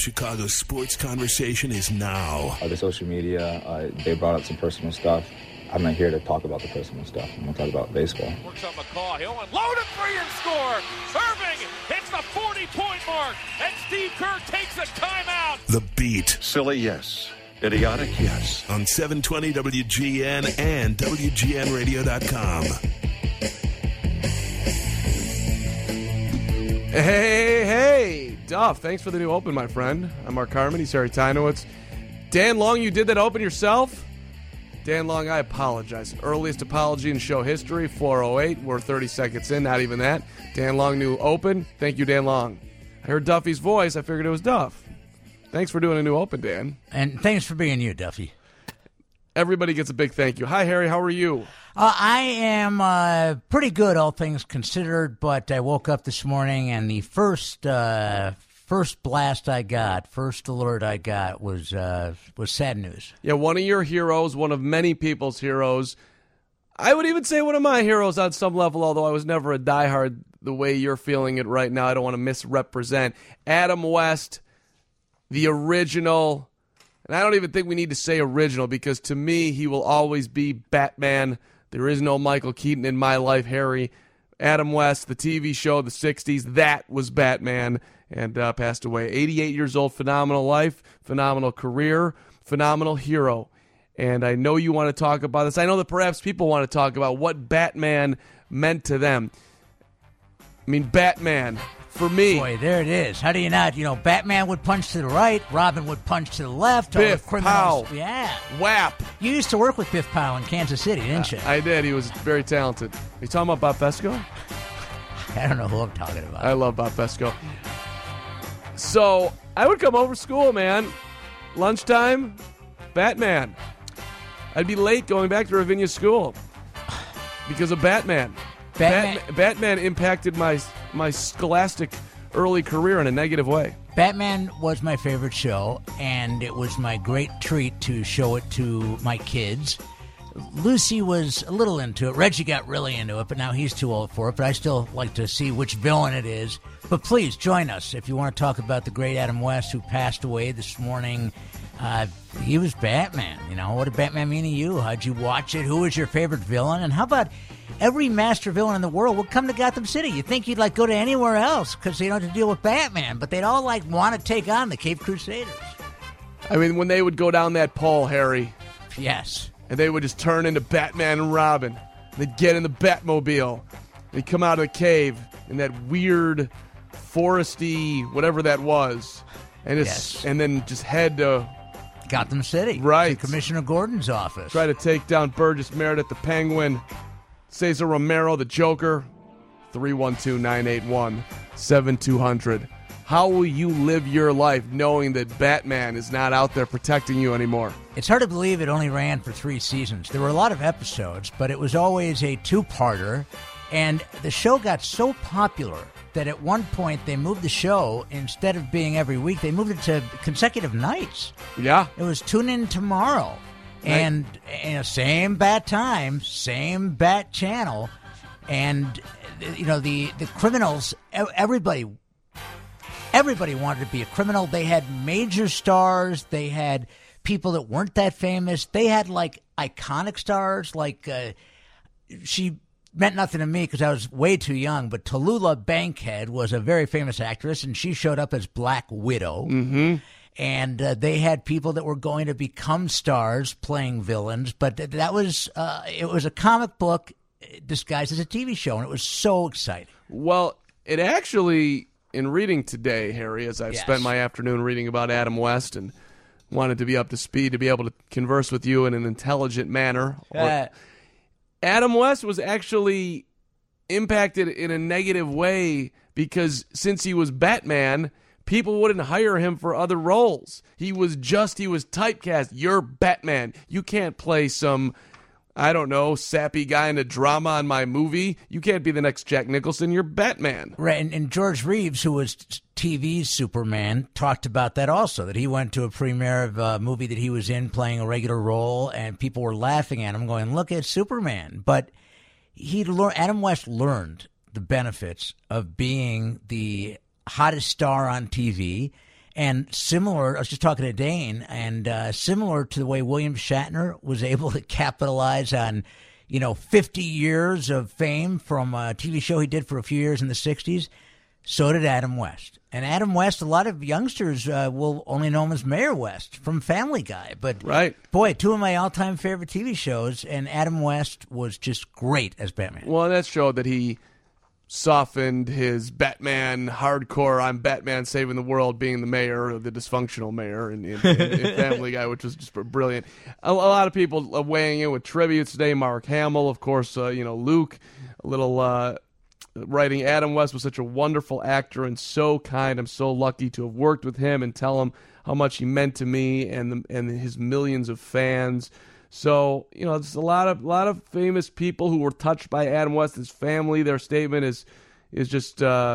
Chicago's sports conversation is now. The social media, they brought up some personal stuff. I'm not here to talk about the personal stuff. I'm going to talk about baseball. Works on McCaw. He'll unload a three and score. Serving hits the 40-point mark. And Steve Kerr takes a timeout. The Beat. Silly, yes. Idiotic, yes. On 720 WGN and WGNradio.com. Hey, Duff, thanks for the new open, my friend. I'm Mark Harmon. He's Harry Tynowitz. Dan Long, you did that open yourself? Dan Long, I apologize. Earliest apology in show history, 4:08. We're 30 seconds in, not even that. Dan Long, new open. Thank you, Dan Long. I heard Duffy's voice. I figured it was Duff. Thanks for doing a new open, Dan. And thanks for being you, Duffy. Everybody gets a big thank you. Hi, Harry. How are you? I am pretty good, all things considered, but I woke up this morning and the first blast I got, first alert I got was sad news. Yeah, one of your heroes, one of many people's heroes. I would even say one of my heroes on some level, although I was never a diehard the way you're feeling it right now. I don't want to misrepresent. Adam West, the original, and I don't even think we need to say original because to me he will always be Batman. There is no Michael Keaton in my life, Harry. Adam West, the TV show, the 60s, that was Batman, and passed away. 88 years old, phenomenal life, phenomenal career, phenomenal hero. And I know you want to talk about this. I know that perhaps people want to talk about what Batman meant to them. I mean, Batman, for me. Boy, there it is. How do you not? You know, Batman would punch to the right, Robin would punch to the left. Biff criminals. Powell. Yeah. Whap. You used to work with Biff Powell in Kansas City, didn't you? I did. He was very talented. Are you talking about Bob Fesco? I don't know who I'm talking about. I love Bob Fesco. So, I would come over school, man. Lunchtime, Batman. I'd be late going back to Ravinia School because of Batman. Batman impacted my scholastic early career in a negative way. Batman was my favorite show, and it was my great treat to show it to my kids. Lucy was a little into it. Reggie got really into it, but now he's too old for it. But I still like to see which villain it is. But please join us if you want to talk about the great Adam West, who passed away this morning. He was Batman. You know, what did Batman mean to you? How'd you watch it? Who was your favorite villain? And how about every master villain in the world would come to Gotham City? You'd think you'd go to anywhere else because they don't have to deal with Batman, but they'd all want to take on the Cape Crusaders. I mean, when they would go down that pole, Harry. Yes. And they would just turn into Batman and Robin. They'd get in the Batmobile. They'd come out of the cave in that weird, foresty, whatever that was. And and then just head to Gotham City. Right. To Commissioner Gordon's office. Try to take down Burgess Meredith, the Penguin. Cesar Romero, the Joker. 312-981-7200. How will you live your life knowing that Batman is not out there protecting you anymore? It's hard to believe it only ran for 3 seasons. There were a lot of episodes, but it was always a 2-parter. And the show got so popular that at one point they moved the show, instead of being every week, they moved it to consecutive nights. Yeah. It was Tune In Tomorrow. And same bat time, same bat channel. And, you know, the criminals, everybody wanted to be a criminal. They had major stars. They had people that weren't that famous. They had, iconic stars. She meant nothing to me because I was way too young, but Tallulah Bankhead was a very famous actress, and she showed up as Black Widow. Mm-hmm. And they had people that were going to become stars playing villains, but it was a comic book disguised as a TV show, and it was so exciting. Well, it actually, in reading today, Harry, as I've spent my afternoon reading about Adam West and wanted to be up to speed to be able to converse with you in an intelligent manner, Adam West was actually impacted in a negative way because since he was Batman, people wouldn't hire him for other roles. He was typecast. You're Batman. You can't play some, I don't know, sappy guy in a drama on my movie. You can't be the next Jack Nicholson. You're Batman. Right, and George Reeves, who was TV's Superman, talked about that also, that he went to a premiere of a movie that he was in playing a regular role, and people were laughing at him going, look at Superman. But Adam West learned the benefits of being the hottest star on TV And similar, I was just talking to Dane, and similar to the way William Shatner was able to capitalize on, 50 years of fame from a TV show he did for a few years in the 60s, so did Adam West. And Adam West, a lot of youngsters will only know him as Mayor West from Family Guy. But, right. Boy, two of my all-time favorite TV shows, and Adam West was just great as Batman. Well, that showed that he softened his Batman hardcore, I'm Batman saving the world, being the mayor, the dysfunctional mayor in Family Guy, which was just brilliant. A lot of people weighing in with tributes today. Mark Hamill, of course, Luke, a little writing. Adam West was such a wonderful actor and so kind. I'm so lucky to have worked with him and tell him how much he meant to me and his millions of fans. So, there's a lot of famous people who were touched by Adam West, his family. Their statement is just,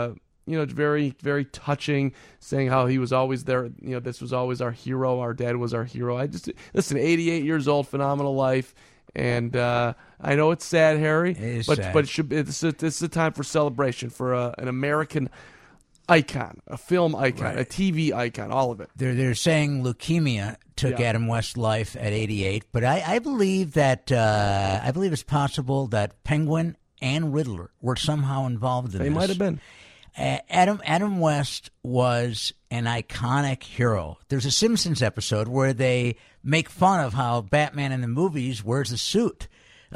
very, very touching, saying how he was always there. This was always our hero. Our dad was our hero. Listen, 88 years old, phenomenal life. And I know it's sad, Harry, but this is a time for celebration for an American icon, a film icon, a TV icon, all of it. They're saying leukemia took Adam West's life at 88, but I believe that I believe it's possible that Penguin and Riddler were somehow involved in this. They might have been. Adam West was an iconic hero. There's a Simpsons episode where they make fun of how Batman in the movies wears a suit.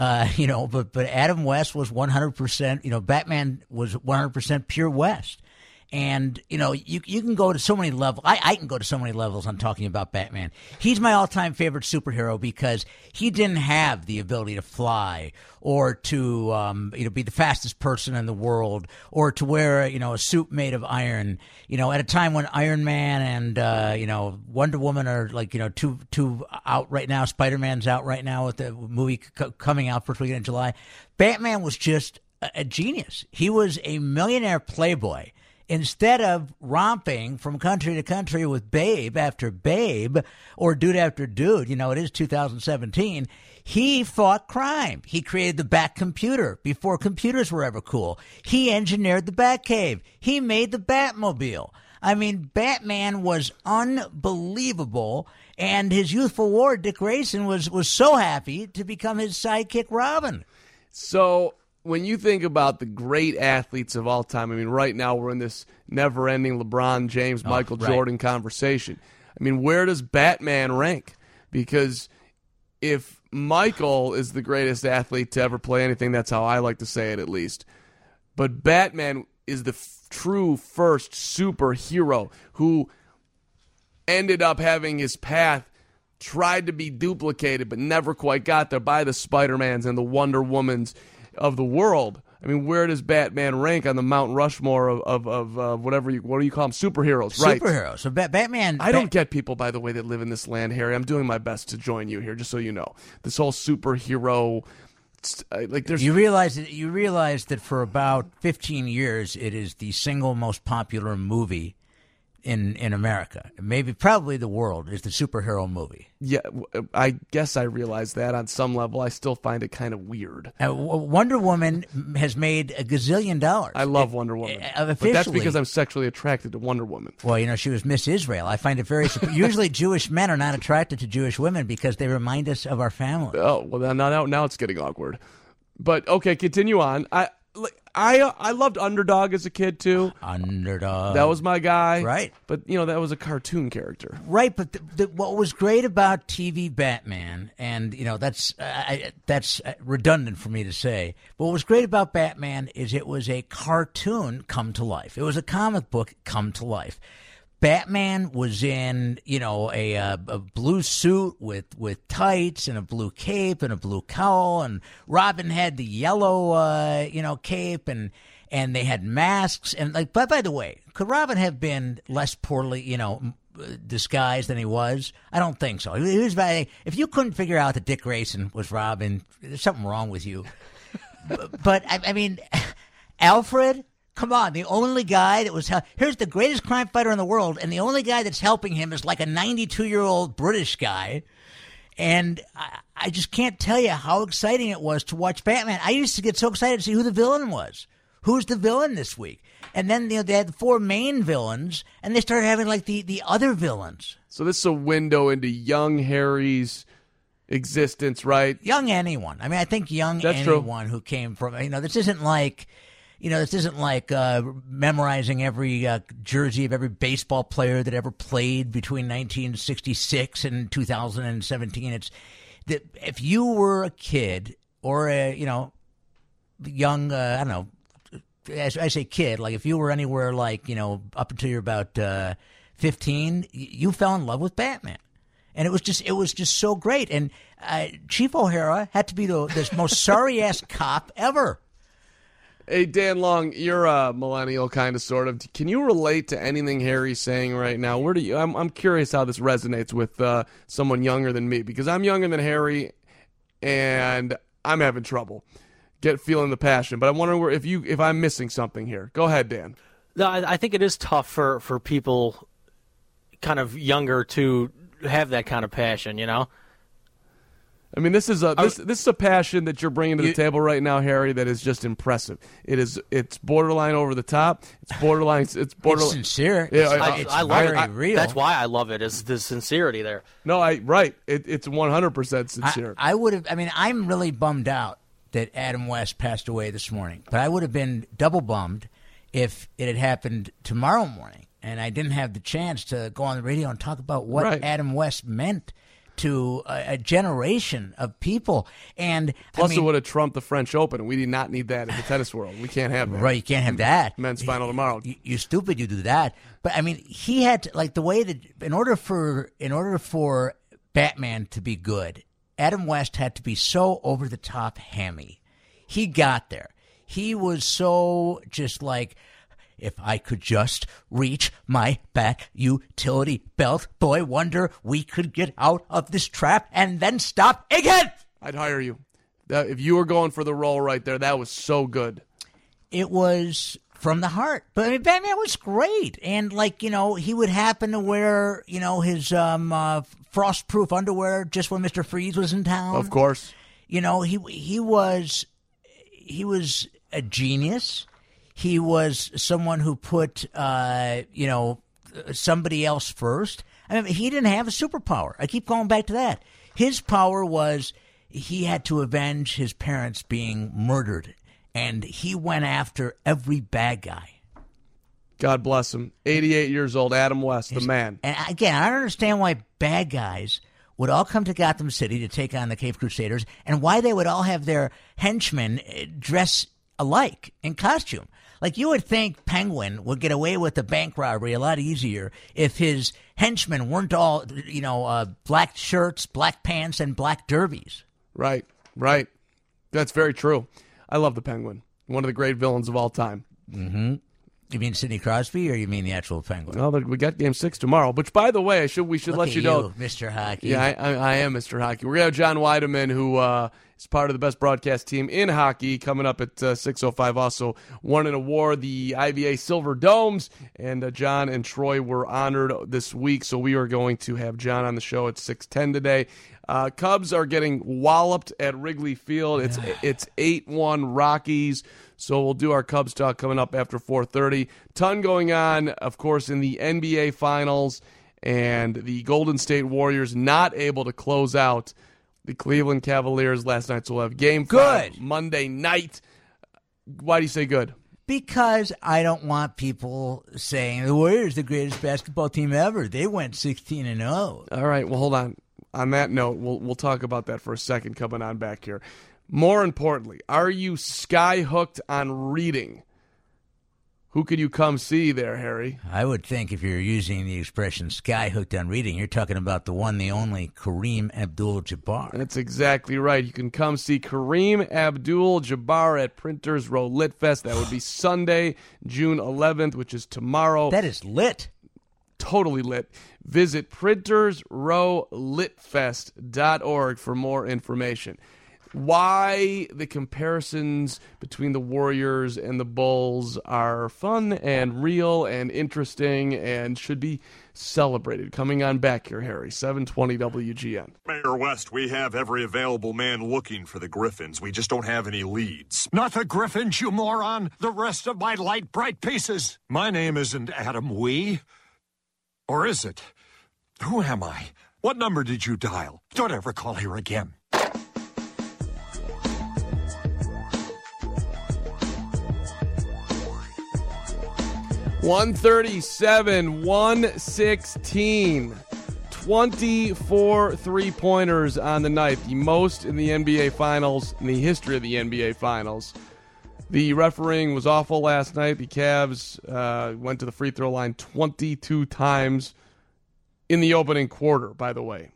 But Adam West was 100%, Batman was 100% pure West. And, you can go to so many levels. I can go to so many levels on talking about Batman. He's my all-time favorite superhero because he didn't have the ability to fly or to, be the fastest person in the world or to wear, a suit made of iron, at a time when Iron Man and, Wonder Woman are two out right now. Spider-Man's out right now with the movie coming out first weekend in July. Batman was just a genius. He was a millionaire playboy. Instead of romping from country to country with babe after babe or dude after dude, it is 2017, he fought crime. He created the Bat computer before computers were ever cool. He engineered the Batcave. He made the Batmobile. I mean, Batman was unbelievable, and his youthful ward, Dick Grayson, was so happy to become his sidekick, Robin. So when you think about the great athletes of all time, right now we're in this never-ending LeBron James, Michael Jordan conversation. Where does Batman rank? Because if Michael is the greatest athlete to ever play anything, that's how I like to say it at least. But Batman is the true first superhero who ended up having his path tried to be duplicated but never quite got there by the Spider-Mans and the Wonder Womans of the world. Where does Batman rank on the Mount Rushmore of what do you call them? Superheroes, right? Superheroes. So Batman. I don't get people, by the way, that live in this land, Harry. I'm doing my best to join you here, just so you know. This whole superhero, there's. You realize that for about 15 years, it is the single most popular movie in America, probably the world, is the superhero movie. Yeah, I guess I realize that on some level. I still find it kind of weird. Wonder Woman has made $1 gazillion. I love Wonder Woman. But that's because I'm sexually attracted to Wonder Woman. Well, she was Miss Israel. I find it very... Usually Jewish men are not attracted to Jewish women because they remind us of our family. Oh, well, now it's getting awkward. But, okay, continue on. I loved Underdog as a kid, too. Underdog. That was my guy. Right. But, that was a cartoon character. Right, but what was great about TV Batman, and, that's redundant for me to say, but what was great about Batman is it was a cartoon come to life. It was a comic book come to life. Batman was in, a blue suit with tights and a blue cape and a blue cowl, and Robin had the yellow, cape, and they had masks. And but by the way, could Robin have been less poorly, disguised than he was? I don't think so. He was if you couldn't figure out that Dick Grayson was Robin, there's something wrong with you. But Alfred. Come on, the only guy that was... Here's the greatest crime fighter in the world, and the only guy that's helping him is like a 92-year-old British guy. And I just can't tell you how exciting it was to watch Batman. I used to get so excited to see who the villain was. who's the villain this week? And then they had the 4 main villains, and they started having like the other villains. So this is a window into young Harry's existence, right? Young anyone. I mean, I think anyone who came from, this isn't like, memorizing every jersey of every baseball player that ever played between 1966 and 2017. It's that if you were a kid or a, young, I don't know, as I say kid, like if you were anywhere like, up until you're about 15, you fell in love with Batman. And it was just so great. And Chief O'Hara had to be the most sorry-ass cop ever. Hey, Dan Long, you're a millennial kind of, sort of. Can you relate to anything Harry's saying right now? Where do you? I'm curious how this resonates with someone younger than me, because I'm younger than Harry, and I'm having trouble feeling the passion. But I'm wondering if I'm missing something here. Go ahead, Dan. No, I think it is tough for people kind of younger to have that kind of passion, I mean, this is a passion that you're bringing to the table right now, Harry, that is just impressive. It's borderline over the top. It's borderline. It's sincere. Yeah, it's very real. That's why I love it. Is the sincerity there? No, it's 100% sincere. I would have. I mean, I'm really bummed out that Adam West passed away this morning, but I would have been double bummed if it had happened tomorrow morning and I didn't have the chance to go on the radio and talk about what Adam West meant to a generation of people. And plus, it would have trumped the French Open, and we did not need that in the tennis world. We can't have that. Right, you can't have that. Men's final tomorrow. You're stupid. You do that. But I mean, he had to, like the way that in order for Batman to be good, Adam West had to be so over the top hammy. He got there. He was so just like, if I could just reach my bat utility belt, boy, wonder we could get out of this trap and then stop again. I'd hire you. If you were going for the role right there, that was so good. It was from the heart. But I mean, Batman was great. And, he would happen to wear, his frost-proof underwear just when Mr. Freeze was in town. Of course. He was a genius. He was someone who put, somebody else first. I mean, he didn't have a superpower. I keep going back to that. His power was he had to avenge his parents being murdered, and he went after every bad guy. God bless him. 88 years old, Adam West, the man. And again, I don't understand why bad guys would all come to Gotham City to take on the Cape Crusaders, and why they would all have their henchmen dress alike in costume. Like, you would think Penguin would get away with the bank robbery a lot easier if his henchmen weren't all, black shirts, black pants, and black derbies. Right. That's very true. I love the Penguin. One of the great villains of all time. Mm-hmm. You mean Sidney Crosby, or you mean the actual Penguin? Well, we got Game 6 tomorrow. Which, by the way, we should let you know, Mr. Hockey. Yeah, I am Mr. Hockey. We're gonna have John Weideman, who is part of the best broadcast team in hockey, coming up at 6:05. Also won an award, the IVA Silver Domes, and John and Troy were honored this week. So we are going to have John on the show at 6:10 today. Cubs are getting walloped at Wrigley Field. It's 8-1 Rockies. So we'll do our Cubs talk coming up after 4:30. Ton going on, of course, in the NBA Finals, and the Golden State Warriors not able to close out the Cleveland Cavaliers last night. So we'll have Game 5 Monday night. Why do you say good? Because I don't want people saying the Warriors are the greatest basketball team ever. They went 16-0. All right, well, hold on. On that note, we'll talk about that for a second coming on back here. More importantly, are you sky-hooked on reading? Who could you come see there, Harry? I would think if you're using the expression sky-hooked on reading, you're talking about the one, the only Kareem Abdul-Jabbar. That's exactly right. You can come see Kareem Abdul-Jabbar at Printers Row Lit Fest. That would be Sunday, June 11th, which is tomorrow. That is lit. Totally lit. Visit printersrowlitfest.org for more information. Why the comparisons between the Warriors and the Bulls are fun and real and interesting and should be celebrated. Coming on back here, Harry, 720 WGN. Mr. West, we have every available man looking for the Griffins. We just don't have any leads. Not the Griffins, you moron. The rest of my light, bright pieces. My name isn't Adam Wee. Or is it? Who am I? What number did you dial? Don't ever call here again. 137, 116. 24 three-pointers on the night, the most in the NBA Finals in the history of the NBA Finals. The refereeing was awful last night. The Cavs went to the free throw line 22 times in the opening quarter, by the way.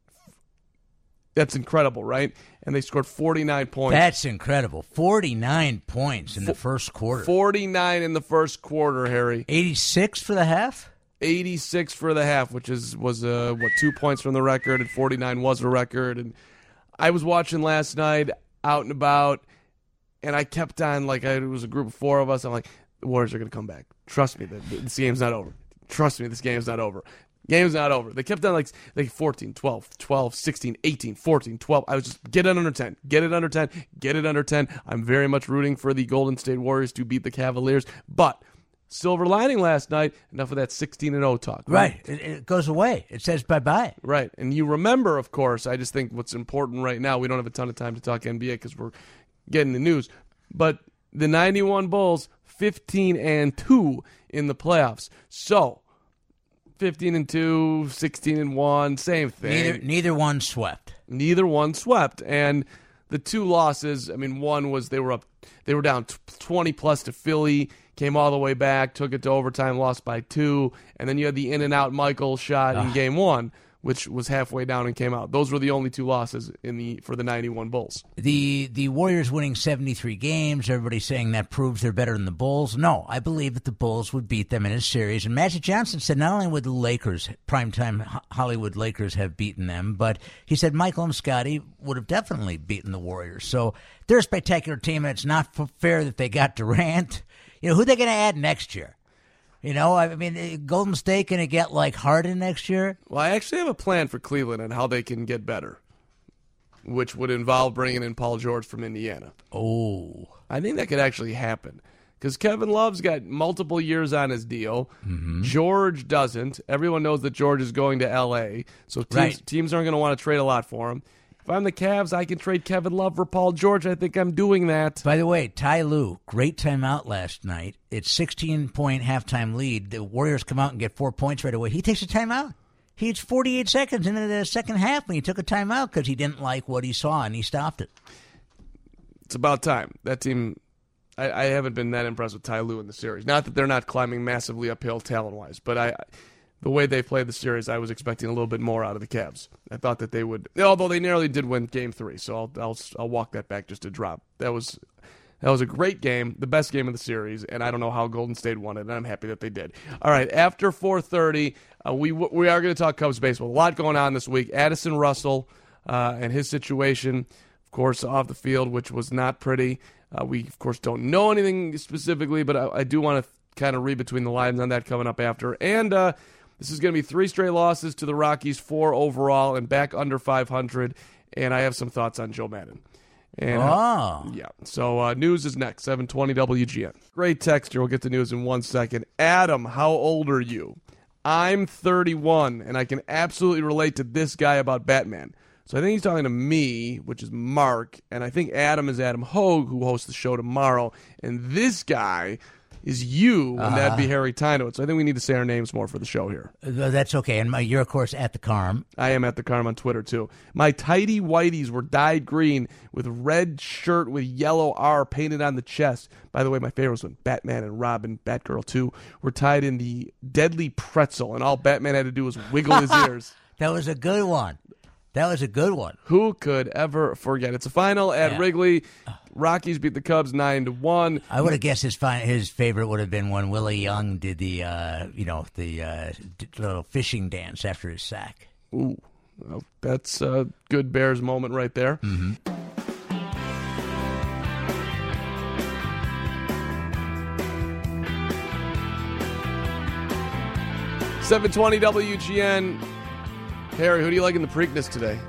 That's incredible, right? And they scored 49 points. That's incredible. 49 points in the first quarter. 49 in the first quarter, Harry. 86 for the half? 86 for the half, which was 2 points from the record, and 49 was a record. And I was watching last night out and about, and I kept on, it was a group of 4 of us. I'm like, the Warriors are going to come back. Trust me, this game's not over. Trust me, this game's not over. Game's not over. They kept on like 14, 12, 12, 16, 18, 14, 12. I was just, get it under 10. Get it under 10. Get it under 10. I'm very much rooting for the Golden State Warriors to beat the Cavaliers. But silver lining last night, enough of that 16-0 talk. Right. It goes away. It says bye-bye. Right. And you remember, of course, I just think what's important right now, we don't have a ton of time to talk NBA because we're getting the news, but the 91 Bulls, 15-2 in the playoffs. So, 15-2, 16-1, same thing. Neither one swept. Neither one swept. And the 2 losses, I mean, one was they were down 20+ to Philly, came all the way back, took it to overtime, lost by 2, and then you had the in-and-out Michael shot in Game 1, which was halfway down and came out. Those were the only 2 losses for the 91 Bulls. The Warriors winning 73 games, everybody's saying that proves they're better than the Bulls. No, I believe that the Bulls would beat them in a series. And Magic Johnson said not only would the Lakers, primetime Hollywood Lakers, have beaten them, but he said Michael and Scottie would have definitely beaten the Warriors. So they're a spectacular team, and it's not fair that they got Durant. Who are they going to add next year? I mean, Golden State going to get like Harden next year? Well, I actually have a plan for Cleveland and how they can get better, which would involve bringing in Paul George from Indiana. Oh. I think that could actually happen because Kevin Love's got multiple years on his deal. Mm-hmm. George doesn't. Everyone knows that George is going to L.A., so teams aren't going to want to trade a lot for him. If I'm the Cavs, I can trade Kevin Love for Paul George. I think I'm doing that. By the way, Ty Lue, great timeout last night. It's 16-point halftime lead. The Warriors come out and get 4 points right away. He takes a timeout. He's 48 seconds into the second half when he took a timeout because he didn't like what he saw, and he stopped it. It's about time. That team, I haven't been that impressed with Ty Lue in the series. Not that they're not climbing massively uphill talent-wise, but the way they played the series, I was expecting a little bit more out of the Cavs. I thought that they would, although they nearly did win Game 3, so I'll walk that back just a drop. That was a great game, the best game of the series, and I don't know how Golden State won it, and I'm happy that they did. All right, after 4:30, we are going to talk Cubs baseball. A lot going on this week. Addison Russell and his situation, of course, off the field, which was not pretty. We, of course, don't know anything specifically, but I do want to kind of read between the lines on that coming up after. And this is going to be 3 straight losses to the Rockies, 4 overall, and back under 500. And I have some thoughts on Joe Madden. And, yeah. So news is next, 720 WGN. Great text here. We'll get to news in 1 second. Adam, how old are you? I'm 31, and I can absolutely relate to this guy about Batman. So I think he's talking to me, which is Mark, and I think Adam is Adam Hogue, who hosts the show tomorrow. And this guy is you, and that'd be Harry Tynowitz. So I think we need to say our names more for the show here. That's okay. And you're, of course, at the Carm. I am at the Carm on Twitter, too. My tighty whities were dyed green with red shirt with yellow R painted on the chest. By the way, my favorite was when Batman and Robin, Batgirl, too, were tied in the deadly pretzel, and all Batman had to do was wiggle his ears. That was a good one. That was a good one. Who could ever forget? It's a final at Wrigley. Rockies beat the Cubs 9-1. I would have guessed his favorite would have been when Willie Young did the little fishing dance after his sack. Ooh, well, that's a good Bears moment right there. Mm-hmm. .720 WGN. Harry, who do you like in the Preakness today?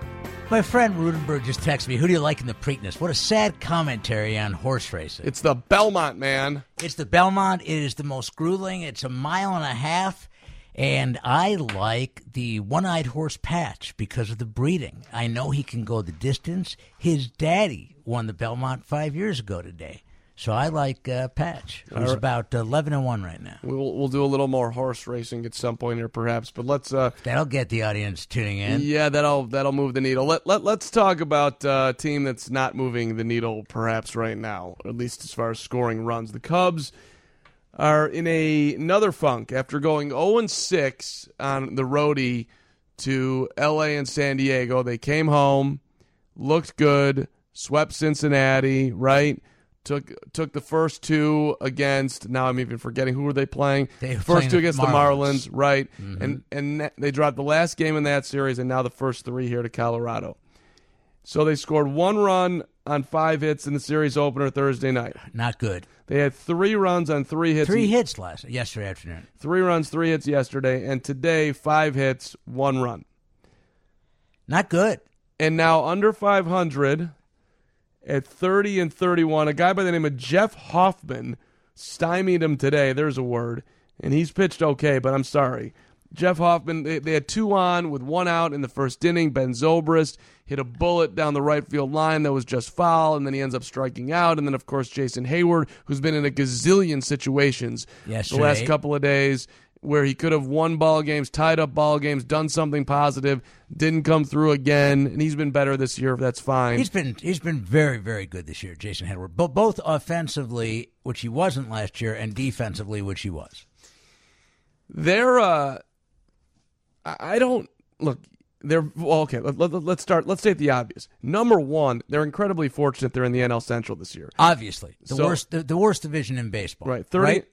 My friend Rudenberg just texted me, who do you like in the Preakness? What a sad commentary on horse racing. It's the Belmont, man. It's the Belmont. It is the most grueling. It's 1.5 miles. And I like the one-eyed horse Patch because of the breeding. I know he can go the distance. His daddy won the Belmont 5 years ago today. So I like Patch, who's about 11-1 right now. We'll do a little more horse racing at some point here, perhaps. But let's that'll get the audience tuning in. Yeah, that'll move the needle. Let's talk about a team that's not moving the needle, perhaps right now, at least as far as scoring runs. The Cubs are in another funk after going 0-6 on the roadie to L.A. and San Diego. They came home, looked good, swept Cincinnati, right? Took the first two against, now I'm even forgetting, who were they playing? First two against the Marlins, right? Mm-hmm. And they dropped the last game in that series, and now the first three here to Colorado. So they scored 1 run on 5 hits in the series opener Thursday night. Not good. They had 3 runs on 3 hits. 3 hits yesterday afternoon. 3 runs, 3 hits yesterday, and today 5 hits, 1 run. Not good. And now under 500 at 30-31, a guy by the name of Jeff Hoffman stymied him today. There's a word. And he's pitched okay, but I'm sorry. Jeff Hoffman, they had 2 on with 1 out in the first inning. Ben Zobrist hit a bullet down the right field line that was just foul, and then he ends up striking out. And then, of course, Jason Hayward, who's been in a gazillion situations the last couple of days where he could have won ball games, tied up ball games, done something positive, didn't come through again, and he's been better this year. That's fine. He's been very, very good this year, Jason Hayward, both offensively, which he wasn't last year, and defensively, which he was. They're okay. Let's start. Let's state the obvious. Number one, they're incredibly fortunate they're in the NL Central this year. Obviously, the worst division in baseball. Right,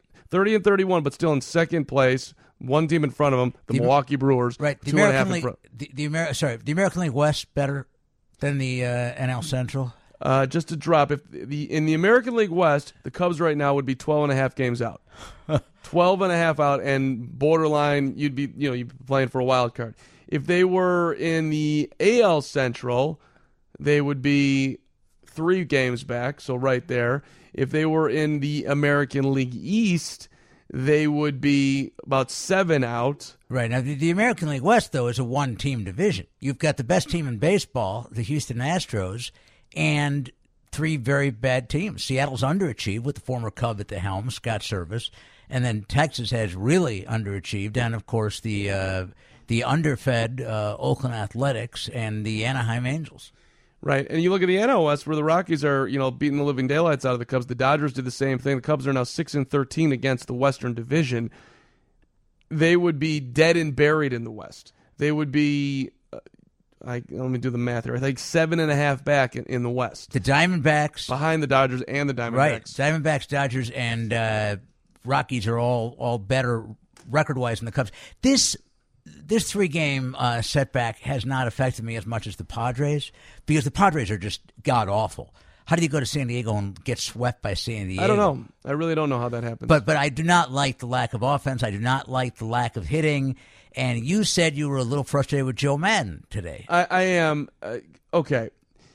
30-31, but still in second place. 1 team in front of them, the Milwaukee Brewers. Right, the 2.5 in front. The American League West better than the NL Central. Just a drop. In the American League West, the Cubs right now would be 12.5 games out. 12.5 out, and borderline, you'd be playing for a wild card. If they were in the AL Central, they would be 3 games back, so right there. If they were in the American League East, they would be about 7 out. Right. Now, the American League West, though, is a 1-team division. You've got the best team in baseball, the Houston Astros, and 3 very bad teams. Seattle's underachieved with the former Cub at the helm, Scott Service, and then Texas has really underachieved, and, of course, the underfed Oakland Athletics and the Anaheim Angels. Right, and you look at the NL West where the Rockies are, beating the living daylights out of the Cubs. The Dodgers did the same thing. The Cubs are now 6-13 against the Western Division. They would be dead and buried in the West. They would be, let me do the math here. I think 7.5 back in the West. The Diamondbacks behind the Dodgers and the Diamondbacks. Right, Diamondbacks, Dodgers, and Rockies are all better record-wise than the Cubs. This 3-game setback has not affected me as much as the Padres, because the Padres are just god-awful. How do you go to San Diego and get swept by San Diego? I don't know. I really don't know how that happens. But I do not like the lack of offense. I do not like the lack of hitting. And you said you were a little frustrated with Joe Madden today. I am. Okay.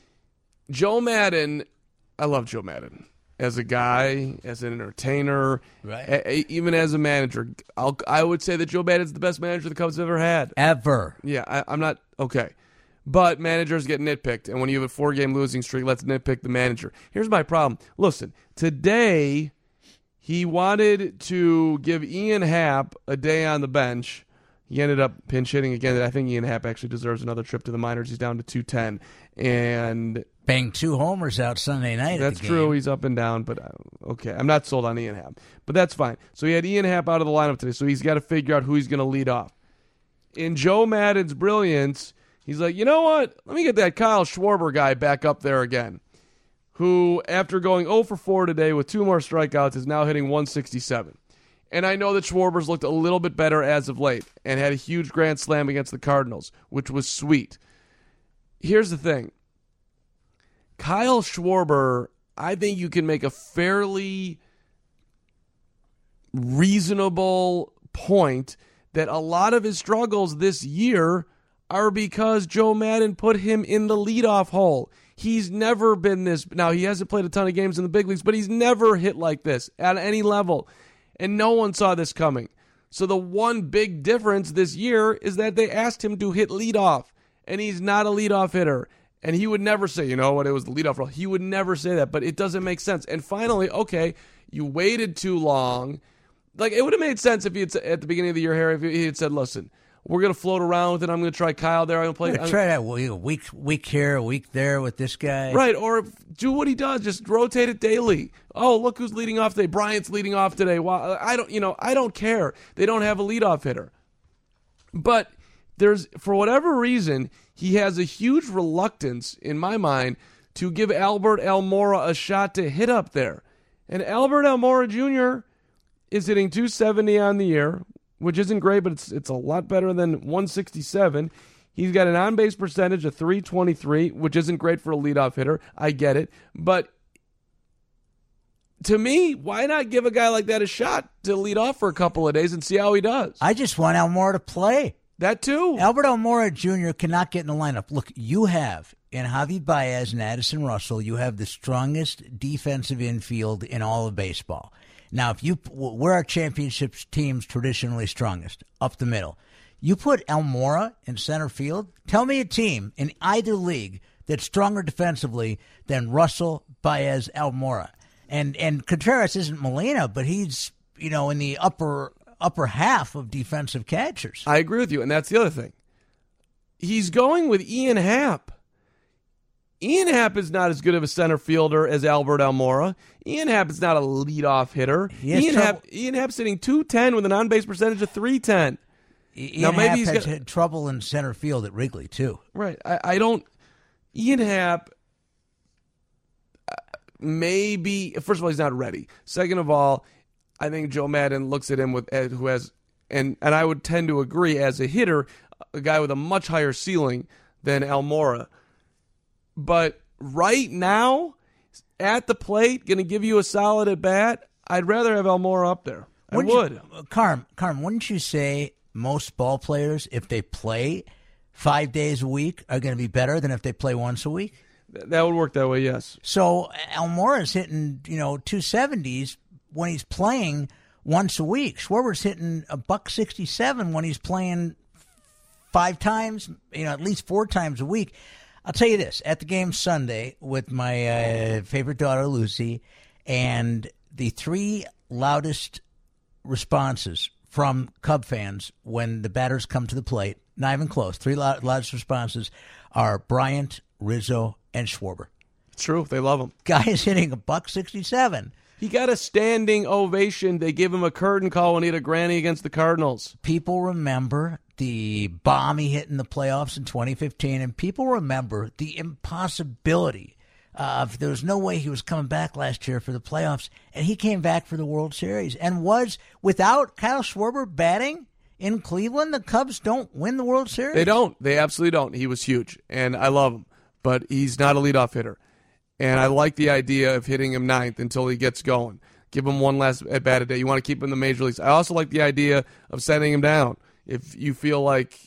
Joe Madden, I love Joe Madden. As a guy, as an entertainer, right. Even as a manager, I would say that Joe Maddon's the best manager the Cubs have ever had. Ever. Yeah, I'm not, okay. But managers get nitpicked, and when you have a 4-game losing streak, let's nitpick the manager. Here's my problem. Listen, today he wanted to give Ian Happ a day on the bench. He ended up pinch hitting again. I think Ian Happ actually deserves another trip to the minors. He's down to 210. And banged 2 homers out Sunday night. That's true. He's up and down, but okay. I'm not sold on Ian Happ, but that's fine. So he had Ian Happ out of the lineup today, so he's got to figure out who he's going to lead off. In Joe Madden's brilliance, he's like, you know what? Let me get that Kyle Schwarber guy back up there again, who, after going 0 for 4 today with 2 more strikeouts, is now hitting 167. And I know that Schwarber's looked a little bit better as of late and had a huge grand slam against the Cardinals, which was sweet. Here's the thing. Kyle Schwarber, I think you can make a fairly reasonable point that a lot of his struggles this year are because Joe Madden put him in the leadoff hole. He's never been this. Now, he hasn't played a ton of games in the big leagues, but he's never hit like this at any level. And no one saw this coming. So the one big difference this year is that they asked him to hit leadoff, and he's not a leadoff hitter. And he would never say, you know what, it was the leadoff role. He would never say that, but it doesn't make sense. And finally, okay, you waited too long. Like, it would have made sense if he had, at the beginning of the year, Harry, if he had said, listen, we're going to float around with it. I'm going to try Kyle there. I'm going to play. Try that week here, a week there with this guy. Right, or do what he does. Just rotate it daily. Oh, look who's leading off today. Bryant's leading off today. Well, I don't care. They don't have a leadoff hitter. But for whatever reason, he has a huge reluctance, in my mind, to give Albert Almora a shot to hit up there. And Albert Almora Jr. is hitting .270 on the year, which isn't great, but it's a lot better than 167. He's got an on-base percentage of .323, which isn't great for a leadoff hitter. I get it. But to me, why not give a guy like that a shot to lead off for a couple of days and see how he does? I just want Almora to play. That too. Albert Almora Jr. cannot get in the lineup. Look, you have, in Javi Baez and Addison Russell, you have the strongest defensive infield in all of baseball. Now, where are championship teams traditionally strongest? Up the middle. You put Almora in center field. Tell me a team in either league that's stronger defensively than Russell, Baez, Almora. And Contreras isn't Molina, but he's in the upper half of defensive catchers. I agree with you, and that's the other thing. He's going with Ian Happ. Ian Happ is not as good of a center fielder as Albert Almora. Ian Happ is not a leadoff hitter. Ian Happ's hitting .210 with an on-base percentage of .310. Ian Happ has had trouble in center field at Wrigley, too. Right. Ian Happ, maybe, first of all, he's not ready. Second of all, I think Joe Madden looks at him who has, and I would tend to agree, as a hitter, a guy with a much higher ceiling than Almora. But right now, at the plate, going to give you a solid at bat, I'd rather have Almora up there. I would. Carm, wouldn't you say most ball players, if they play 5 days a week, are going to be better than if they play once a week? That would work that way, yes. So Almora's hitting, 270s when he's playing once a week. Schwarber's hitting a $167 when he's playing 5 times, at least 4 times a week. I'll tell you this, at the game Sunday with my favorite daughter, Lucy, and the 3 loudest responses from Cub fans when the batters come to the plate, not even close, 3 loudest responses are Bryant, Rizzo, and Schwarber. It's true. They love him. Guy is hitting a $167. He got a standing ovation. They gave him a curtain call when he had a granny against the Cardinals. People remember the bomb he hit in the playoffs in 2015, and people remember the impossibility of there was no way he was coming back last year for the playoffs, and he came back for the World Series and was, without Kyle Schwarber batting in Cleveland, the Cubs don't win the World Series. They don't. They absolutely don't. He was huge, and I love him, but he's not a leadoff hitter. And I like the idea of hitting him 9th until he gets going. Give him one last at-bat a day. You want to keep him in the major leagues. I also like the idea of sending him down if you feel like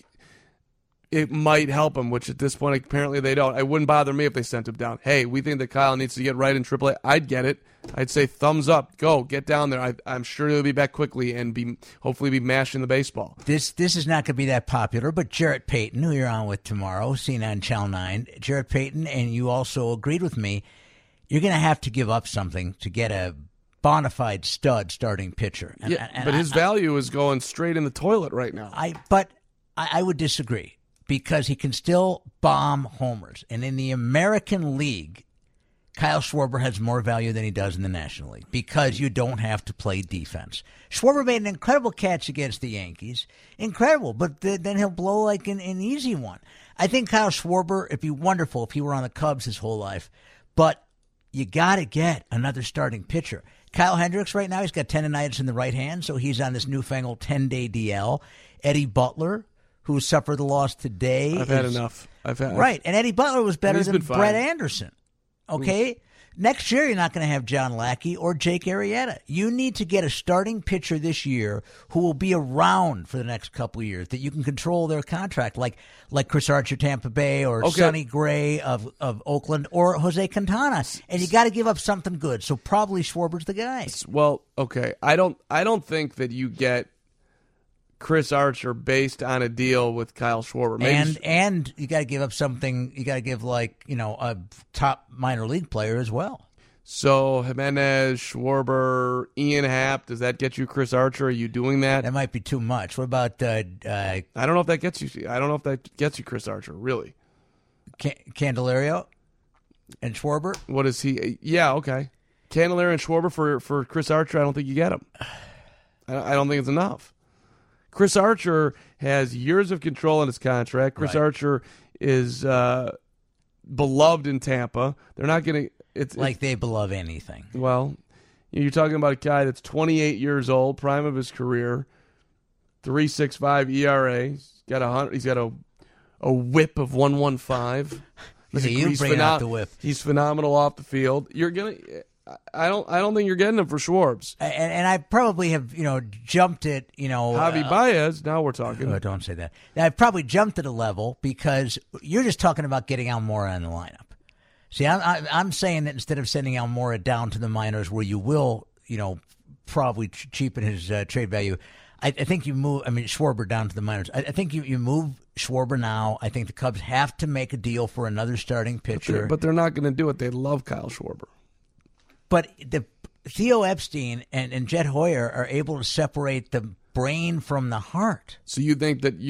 it might help him, which at this point apparently they don't. It wouldn't bother me if they sent him down. Hey, we think that Kyle needs to get right in AAA. I'd get it. I'd say thumbs up. Go. Get down there. I'm sure he'll be back quickly and hopefully be mashing the baseball. This is not going to be that popular, but Jarrett Payton, who you're on with tomorrow, seen on Channel 9, Jarrett Payton, and you also agreed with me, you're going to have to give up something to get a bona fide stud starting pitcher. But his value is going straight in the toilet right now. But I would disagree because he can still bomb homers. And in the American League, Kyle Schwarber has more value than he does in the National League because you don't have to play defense. Schwarber made an incredible catch against the Yankees. Incredible, but then he'll blow like an easy one. I think Kyle Schwarber, it'd be wonderful if he were on the Cubs his whole life, but you got to get another starting pitcher. Kyle Hendricks right now, he's got tendonitis in the right hand, so he's on this newfangled 10-day DL. Eddie Butler, who suffered the loss today. I've had enough. Right, and Eddie Butler was better than Brett Anderson. okay? Next year, you're not going to have John Lackey or Jake Arrieta. You need to get a starting pitcher this year who will be around for the next couple of years, that you can control their contract, like Chris Archer, Tampa Bay, or Sonny Gray of Oakland, or Jose Quintana. And you got to give up something good. So probably Schwarber's the guy. Well, okay. I don't think that you get Chris Archer based on a deal with Kyle Schwarber. And you got to give up something. You got to give a top minor league player as well. So Jimenez, Schwarber, Ian Happ, does that get you Chris Archer? Are you doing that? That might be too much. What about? I don't know if that gets you. I don't know if that gets you Chris Archer. Really, Candelario and Schwarber. What is he? Yeah, okay. Candelario and Schwarber for Chris Archer. I don't think you get him. I don't think it's enough. Chris Archer has years of control on his contract. Chris Archer is beloved in Tampa. They're not going to... It's they beloved anything. Well, you're talking about a guy that's 28 years old, prime of his career, 3.65 ERA. He's got a whip of 1.15. You bring out the whip. He's phenomenal off the field. You're going to... I don't think you're getting him for Schwarbs. And I probably have, jumped it, Javi Baez, now we're talking. Oh, don't say that. I probably jumped it a level because you're just talking about getting Almora in the lineup. See, I'm saying that instead of sending Almora down to the minors where you will, probably cheapen his trade value, I think you move, Schwarber down to the minors. I think you move Schwarber now. I think the Cubs have to make a deal for another starting pitcher. But they're not going to do it. They love Kyle Schwarber. But Theo Epstein and Jet Hoyer are able to separate the brain from the heart. So you think that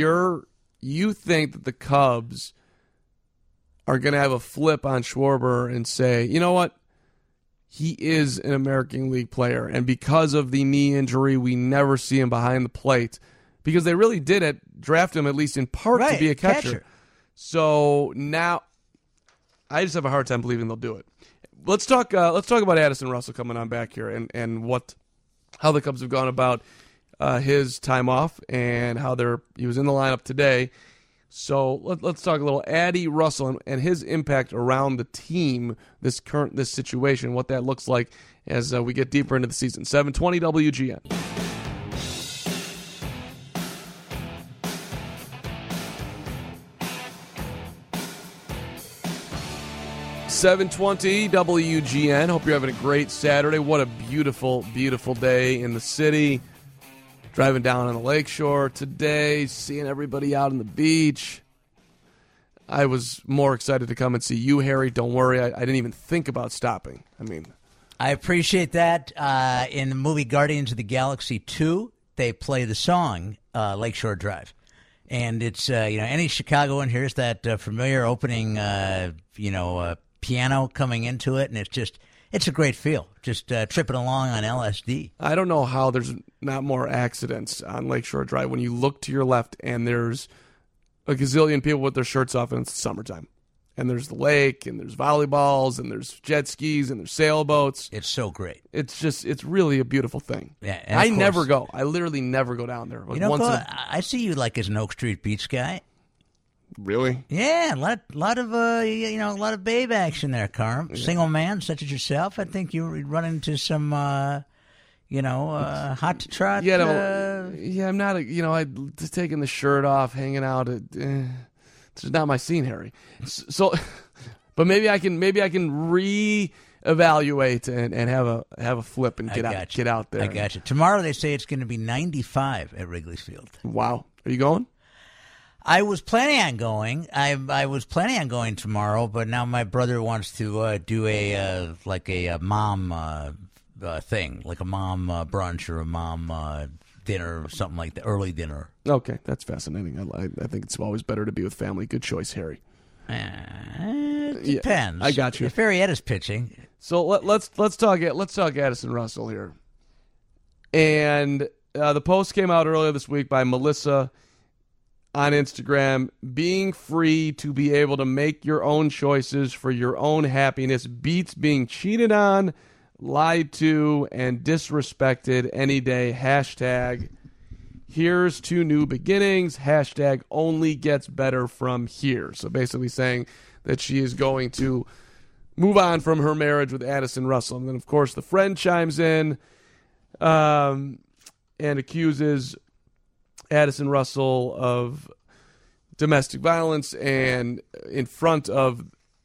the Cubs are going to have a flip on Schwarber and say, you know what? He is an American League player, and because of the knee injury, we never see him behind the plate. Because they really did draft him at least in part to be a catcher. So now I just have a hard time believing they'll do it. Let's talk about Addison Russell coming on back here and how the Cubs have gone about his time off and how he was in the lineup today. So let's talk a little Addie Russell and his impact around the team, this situation, what that looks like as we get deeper into the season. 720 WGN. .720 WGN. Hope you're having a great Saturday. What a beautiful, beautiful day in the city. Driving down on the lakeshore today, seeing everybody out on the beach. I was more excited to come and see you, Harry. Don't worry, I didn't even think about stopping. I appreciate that. In the movie Guardians of the Galaxy 2, they play the song Lakeshore Drive. And it's, any Chicagoan hears that familiar opening, piano coming into it, and it's a great feel, just tripping along on LSD. I don't know how there's not more accidents on Lakeshore Drive when you look to your left and there's a gazillion people with their shirts off and it's summertime. And there's the lake, and there's volleyballs, and there's jet skis, and there's sailboats. It's so great. It's really a beautiful thing. Yeah, I never go. I literally never go down there. I see you as an Oak Street Beach guy. Really? Yeah, a lot of babe action there, Carm. Yeah. Single man such as yourself, I think you run into some, hot to trot. Yeah, I'm not. I just taking the shirt off, hanging out. It's not my scene, Harry. So, but maybe I can reevaluate and have a flip and get out there. I got you. Tomorrow they say it's going to be 95 at Wrigley Field. Wow, are you going? I was planning on going. I was planning on going tomorrow, but now my brother wants to do a mom thing, like a mom brunch or a mom dinner or something like that, early dinner. Okay, that's fascinating. I think it's always better to be with family. Good choice, Harry. It depends. Yeah, I got you. If Arrieta's pitching, so let's talk Addison Russell here. And the post came out earlier this week by Melissa on Instagram. Being free to be able to make your own choices for your own happiness beats being cheated on, lied to, and disrespected any day. Hashtag here's to new beginnings. Hashtag only gets better from here. So basically saying that she is going to move on from her marriage with Addison Russell. And then, of course, the friend chimes in and accuses Addison Russell of domestic violence and in front of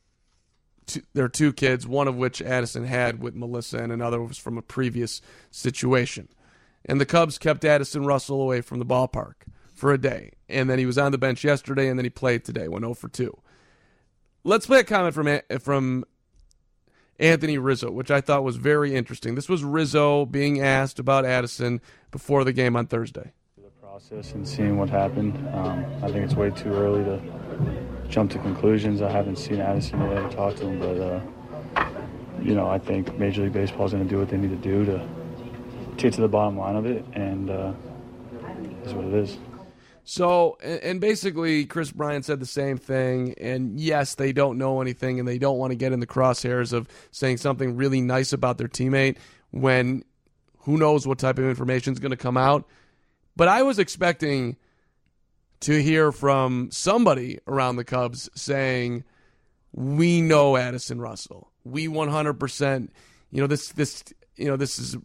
their two kids, one of which Addison had with Melissa and another was from a previous situation. And the Cubs kept Addison Russell away from the ballpark for a day. And then he was on the bench yesterday, and then he played today, went 0 for 2. Let's play a comment from Anthony Rizzo, which I thought was very interesting. This was Rizzo being asked about Addison before the game on Thursday. The process and seeing what happened, I think it's way too early to jump to conclusions. I haven't seen Addison yet or talked to him, but I think Major League Baseball is going to do what they need to do to get to the bottom line of it, and it is what it is. So, and basically, Chris Bryant said the same thing, and yes, they don't know anything, and they don't want to get in the crosshairs of saying something really nice about their teammate when who knows what type of information is going to come out. But I was expecting to hear from somebody around the Cubs saying, we know Addison Russell. We 100%, this is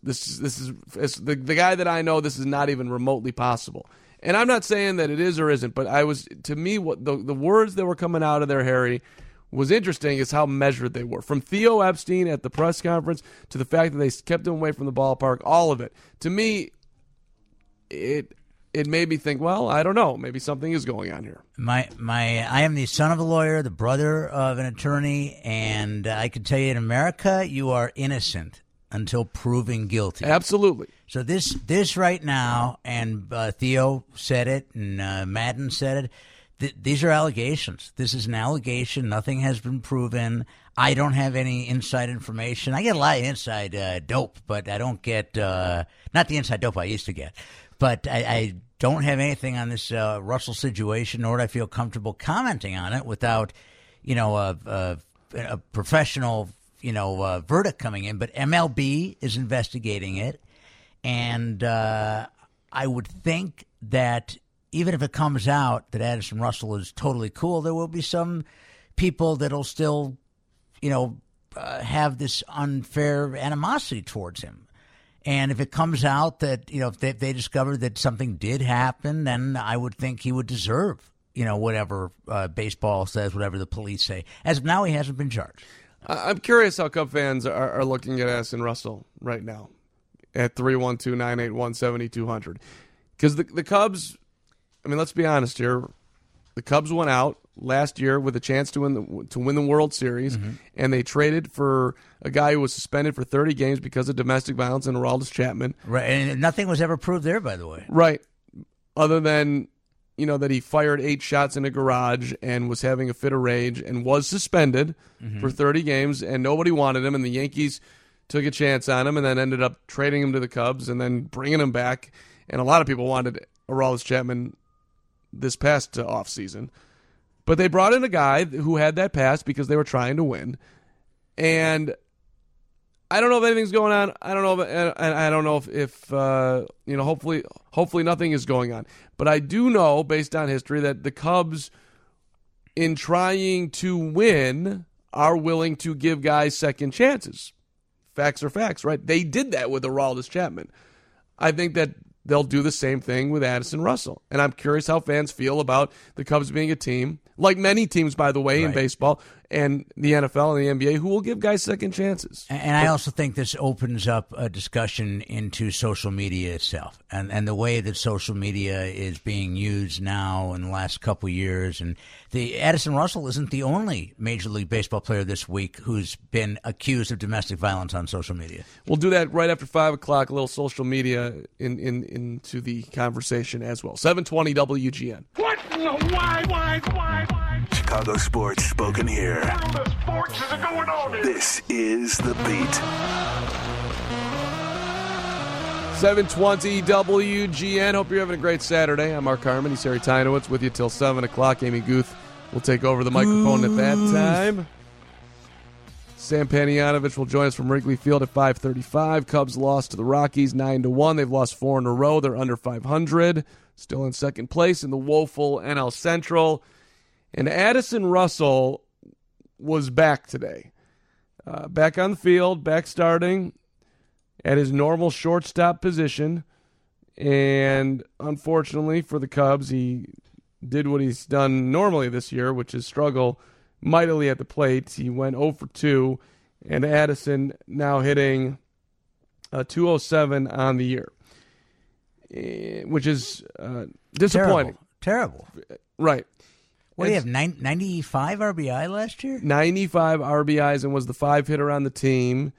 the guy that I know, this is not even remotely possible. And I'm not saying that it is or isn't, but to me, what the words that were coming out of there, Harry, was interesting is how measured they were. From Theo Epstein at the press conference to the fact that they kept him away from the ballpark, all of it. To me, it made me think, well, I don't know, maybe something is going on here. I am the son of a lawyer, the brother of an attorney, and I can tell you in America, you are innocent until proven guilty. Absolutely. So this right now, and Theo said it, and Madden said it, these are allegations. This is an allegation. Nothing has been proven. I don't have any inside information. I get a lot of inside dope, but I don't get, not the inside dope I used to get. But I don't have anything on this Russell situation, nor do I feel comfortable commenting on it without, a professional verdict coming in, but MLB is investigating it, and I would think that even if it comes out that Addison Russell is totally cool, there will be some people that'll still, have this unfair animosity towards him. And if it comes out that, if they discover that something did happen, then I would think he would deserve, whatever baseball says, whatever the police say. As of now, he hasn't been charged. I'm curious how Cub fans are looking at Addison Russell right now at 312-981-7200. Because the Cubs, let's be honest here, the Cubs went out last year with a chance to win the World Series, and they traded for a guy who was suspended for 30 games because of domestic violence and Aroldis Chapman. Right, and nothing was ever proved there, by the way. Right, other than that he fired 8 shots in a garage and was having a fit of rage and was suspended for 30 games, and nobody wanted him, and the Yankees took a chance on him and then ended up trading him to the Cubs and then bringing him back. And a lot of people wanted Aroldis Chapman this past offseason. But they brought in a guy who had that past because they were trying to win. And I don't know if anything's going on. I don't know if hopefully nothing is going on. But I do know, based on history, that the Cubs, in trying to win, are willing to give guys second chances. Facts are facts, right? They did that with Aroldis Chapman. I think that they'll do the same thing with Addison Russell. And I'm curious how fans feel about the Cubs being a team, like many teams, by the way, in baseball and the NFL and the NBA, who will give guys second chances. And I also think this opens up a discussion into social media itself and the way that social media is being used now in the last couple of years. And the Addison Russell isn't the only Major League Baseball player this week who's been accused of domestic violence on social media. We'll do that right after 5 o'clock, a little social media into the conversation as well. 720 WGN. What? Why? Chicago sports spoken here. What in the sports is going on here? This is The Beat. 720 WGN. Hope you're having a great Saturday. I'm Mark Harmon. He's Harry Tynowitz with you till 7 o'clock. Amy Guth will take over the microphone at that time. Sam Panayotovich will join us from Wrigley Field at 5:35. Cubs lost to the Rockies 9-1. They've lost 4 in a row. They're under 500. Still in second place in the woeful NL Central. And Addison Russell was back today. back on the field, back starting at his normal shortstop position. And unfortunately for the Cubs, he did what he's done normally this year, which is struggle mightily at the plate. He went 0 for 2, and Addison now hitting a 207 on the year, which is disappointing. Terrible. Right. What do you have, 95 RBI last year? 95 RBIs and was the 5-hitter on the team.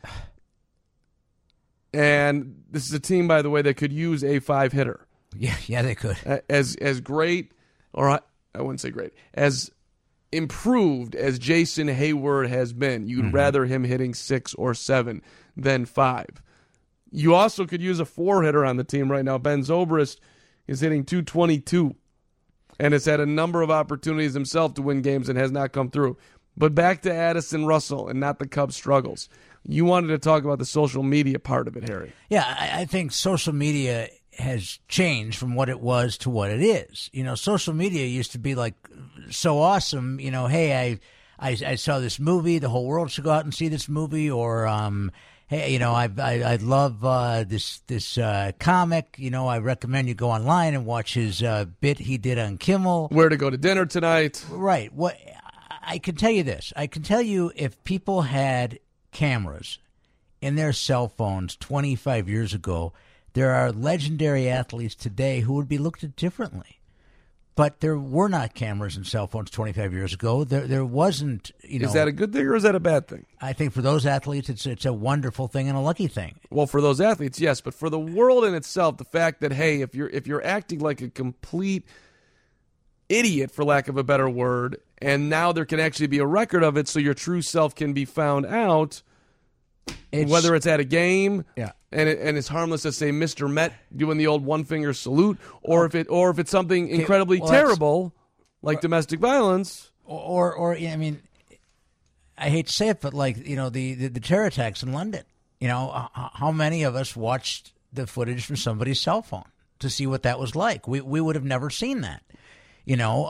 And this is a team, by the way, that could use a 5-hitter. Yeah, they could. As great, or I wouldn't say great, as improved as Jason Hayward has been, you'd rather him hitting 6 or 7 than 5. You also could use a 4-hitter on the team right now. Ben Zobrist is hitting 222 and has had a number of opportunities himself to win games and has not come through. But back to Addison Russell and not the Cubs' struggles. You wanted to talk about the social media part of it, Harry. Yeah, I think social media has changed from what it was to what it is. You know, social media used to be like so awesome. You know, hey, I saw this movie. The whole world should go out and see this movie. Or, hey, you know, I love this comic. You know, I recommend you go online and watch his bit he did on Kimmel. Where to go to dinner tonight. Right. What I can tell you this. I can tell you if people had cameras in their cell phones 25 years ago, there are legendary athletes today who would be looked at differently. But there were not cameras and cell phones 25 years ago. There wasn't, you know. Is that a good thing or is that a bad thing? I think for those athletes, it's a wonderful thing and a lucky thing. Well, for those athletes, yes. But for the world in itself, the fact that, hey, if you're acting like a complete idiot, for lack of a better word, and now there can actually be a record of it so your true self can be found out, whether it's at a game, yeah, and it's harmless as, say, Mr. Met doing the old one-finger salute, or if it's something incredibly terrible, like domestic violence. Or I mean, I hate to say it, but like, you know, the terror attacks in London, you know, how many of us watched the footage from somebody's cell phone to see what that was like? We would have never seen that. You know,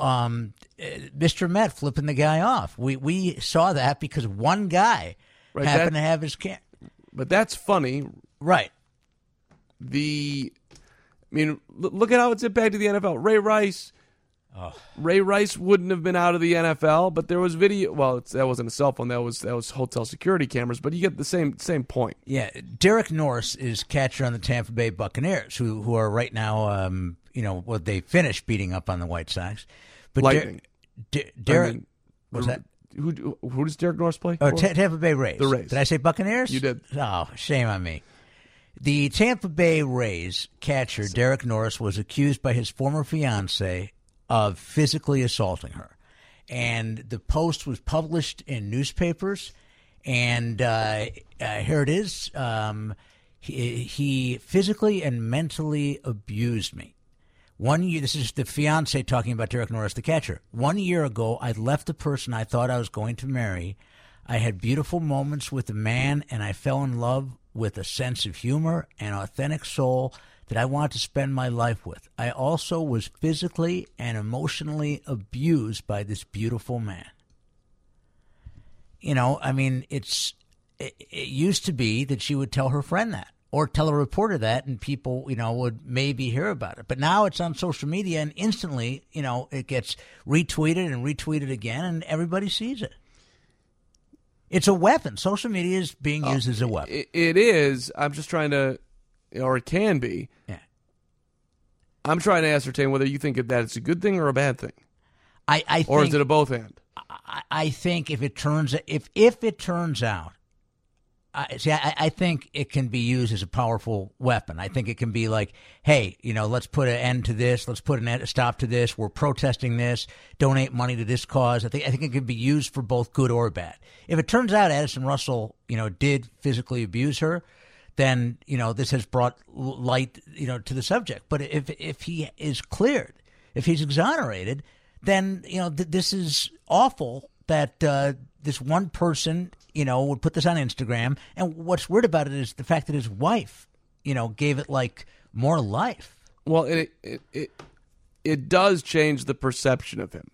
Mr. Met flipping the guy off. We saw that because one guy happened to have his camera. But that's funny. Right. Look at how it's impacted the NFL. Ray Rice wouldn't have been out of the NFL, but there was video. Well, that wasn't a cell phone. That was hotel security cameras. But you get the same point. Yeah. Derek Norris is catcher on the Tampa Bay Buccaneers, who are right now, they finished beating up on the White Sox. But Lightning. Derek, what's that? Who does Derek Norris play? Oh, Tampa Bay Rays. The Rays. Did I say Buccaneers? You did. Oh, shame on me. The Tampa Bay Rays catcher, Derek Norris, was accused by his former fiancée of physically assaulting her. And the post was published in newspapers. And here it is. He physically and mentally abused me. 1 year, this is the fiancé talking about Derek Norris, the catcher. 1 year ago, I left the person I thought I was going to marry. I had beautiful moments with a man, and I fell in love with a sense of humor and authentic soul that I wanted to spend my life with. I also was physically and emotionally abused by this beautiful man. You know, I mean, it used to be that she would tell her friend that, or tell a reporter that, and people, you know, would maybe hear about it. But now it's on social media, and instantly, you know, it gets retweeted and retweeted again, and everybody sees it. It's a weapon. Social media is being used as a weapon. It is. I'm just trying to, or it can be. Yeah. I'm trying to ascertain whether you think that it's a good thing or a bad thing. I think, or is it a both and? I think if it turns out. I think it can be used as a powerful weapon. I think it can be like, hey, you know, let's put an end to this. Let's put a stop to this. We're protesting this. Donate money to this cause. I think it can be used for both good or bad. If it turns out Addison Russell, you know, did physically abuse her, then, you know, this has brought light, you know, to the subject. But if he is cleared, if he's exonerated, then, you know, this is awful that this one person, you know, would put this on Instagram. And what's weird about it is the fact that his wife, you know, gave it like more life. Well, it does change the perception of him.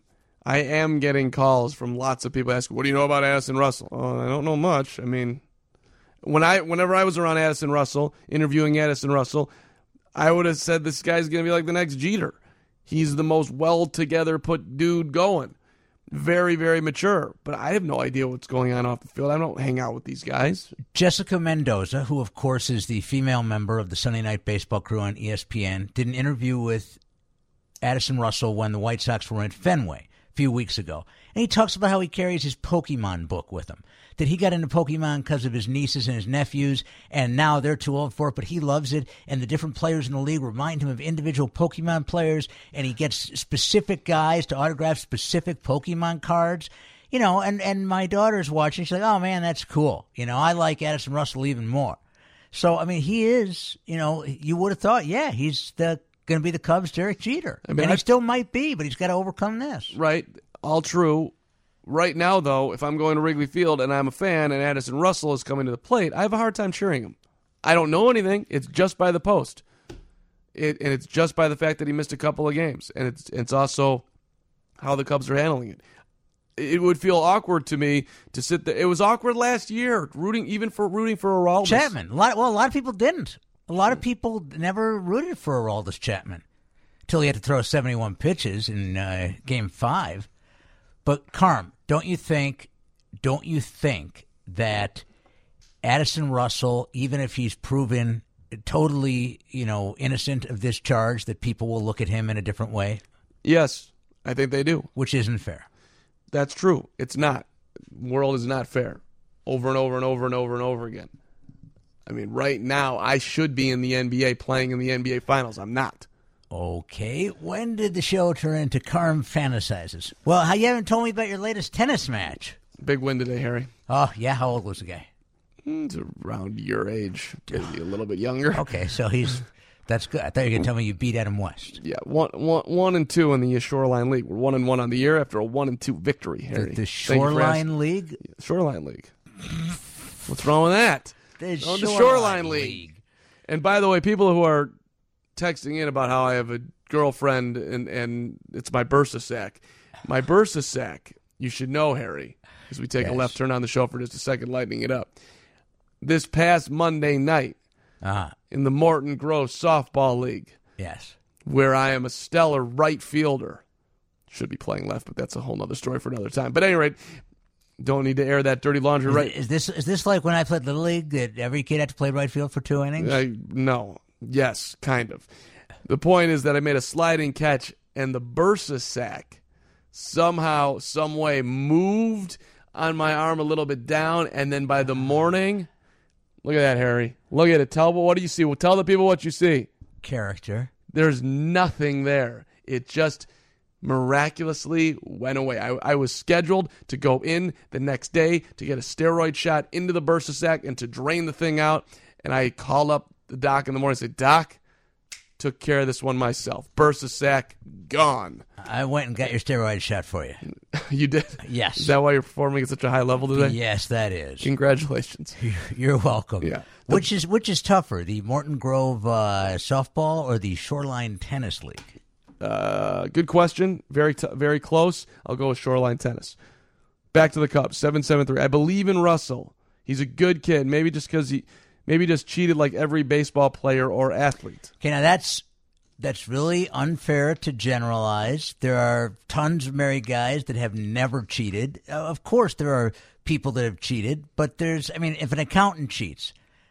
I am getting calls from lots of people asking, what do you know about Addison Russell? Oh, I don't know much. I mean, whenever I was around Addison Russell, interviewing Addison Russell, I would have said this guy's going to be like the next Jeter. He's the most well-together put dude going. Very, very mature. But I have no idea what's going on off the field. I don't hang out with these guys. Jessica Mendoza, who, of course, is the female member of the Sunday Night Baseball crew on ESPN, did an interview with Addison Russell when the White Sox were at Fenway a few weeks ago. And he talks about how he carries his Pokemon book with him. That he got into Pokemon because of his nieces and his nephews, and now they're too old for it, but he loves it, and the different players in the league remind him of individual Pokemon players, and he gets specific guys to autograph specific Pokemon cards. You know, and my daughter's watching. She's like, oh, man, that's cool. You know, I like Addison Russell even more. So, I mean, he is, you know, you would have thought, yeah, he's going to be the Cubs' Derek Jeter. I mean, and he still might be, but he's got to overcome this. Right. All true. Right now, though, if I'm going to Wrigley Field and I'm a fan and Addison Russell is coming to the plate, I have a hard time cheering him. I don't know anything. It's just by the post. And it's just by the fact that he missed a couple of games. And it's also how the Cubs are handling it. It would feel awkward to me to sit there. It was awkward last year, rooting for Aroldis. Chapman. A lot of people didn't. A lot of people never rooted for Aroldis Chapman until he had to throw 71 pitches in Game 5. But, Carm, don't you think that Addison Russell, even if he's proven totally, innocent of this charge, that people will look at him in a different way? Yes, I think they do. Which isn't fair. That's true. It's not. The world is not fair. Over and over and over and over and over again. I mean, right now, I should be in the NBA playing in the NBA Finals. I'm not. Okay, when did the show turn into Carm Fantasizes? Well, you haven't told me about your latest tennis match. Big win today, Harry. Oh, yeah? How old was the guy? He's around your age, maybe a little bit younger. Okay, so that's good. I thought you were going to tell me you beat Adam West. Yeah, 1-2 in the Shoreline League. We're 1-1 on the year after a 1-2 victory, Harry. The Shoreline League? Yeah, Shoreline League. What's wrong with that? The Shoreline League. And by the way, people who are texting in about how I have a girlfriend and it's my Bursa sack. My Bursa sack, you should know, Harry, because we take a left turn on the show for just a second, lightening it up. This past Monday night in the Morton Grove Softball League, yes, where I am a stellar right fielder. Should be playing left, but that's a whole other story for another time. But at any rate, don't need to air that dirty laundry. Is this like when I played Little League, that every kid had to play right field for 2 innings? No. Yes, kind of. The point is that I made a sliding catch, and the Bursa sack somehow, some way moved on my arm a little bit down, and then by the morning, look at that, Harry. Look at it. What do you see? Well, tell the people what you see. Character. There's nothing there. It just miraculously went away. I was scheduled to go in the next day to get a steroid shot into the Bursa sack and to drain the thing out, and I called up the doc in the morning and said, Doc, took care of this one myself. Bursa sack, gone. I went and got your steroid shot for you. You did? Yes. Is that why you're performing at such a high level today? Yes, that is. Congratulations. You're welcome. Yeah. Which is tougher, the Morton Grove softball or the Shoreline Tennis League? Good question. Very very close. I'll go with Shoreline Tennis. Back to the Cubs, 7-7-3. I believe in Russell. He's a good kid. Maybe just because Maybe just cheated like every baseball player or athlete. Okay, now that's really unfair to generalize. There are tons of married guys that have never cheated. Of course, there are people that have cheated, but if an accountant cheats,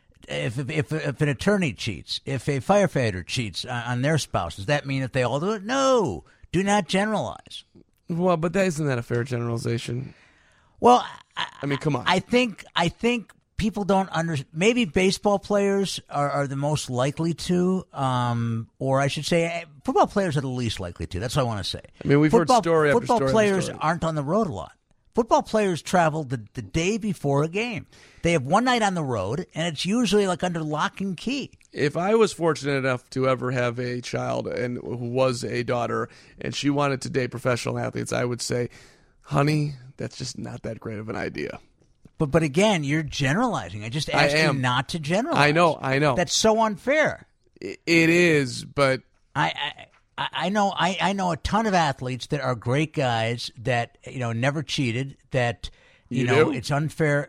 if an attorney cheats, if a firefighter cheats on their spouse, does that mean that they all do it? No, do not generalize. Well, but isn't that a fair generalization? Well, I mean, come on. I think people don't understand. Maybe baseball players are the most likely to, or I should say, football players are the least likely to. That's what I want to say. I mean, we've heard story after story. Football players aren't on the road a lot. Football players travel the day before a game. They have one night on the road, and it's usually like under lock and key. If I was fortunate enough to ever have a child and who was a daughter, and she wanted to date professional athletes, I would say, honey, that's just not that great of an idea. But again, you're generalizing. I just asked you not to generalize. I know. That's so unfair. It is, but I know a ton of athletes that are great guys that never cheated. That it's unfair.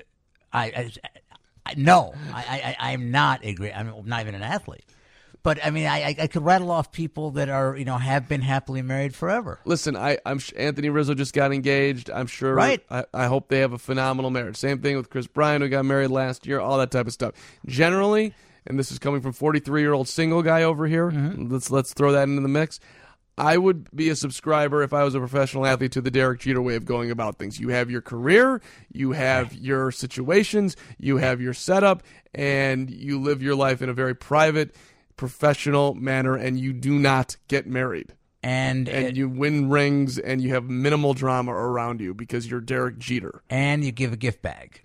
No, I'm not I'm not even an athlete. But I mean, I could rattle off people that are have been happily married forever. Listen, I'm Anthony Rizzo just got engaged. I'm sure. Right. I hope they have a phenomenal marriage. Same thing with Chris Bryant, who got married last year. All that type of stuff. Generally, and this is coming from 43-year-old single guy over here. Mm-hmm. Let's throw that into the mix. I would be a subscriber if I was a professional athlete to the Derek Jeter way of going about things. You have your career, you have your situations, you have your setup, and you live your life in a very private, professional manner, and you do not get married. And you win rings, and you have minimal drama around you because you're Derek Jeter. And you give a gift bag.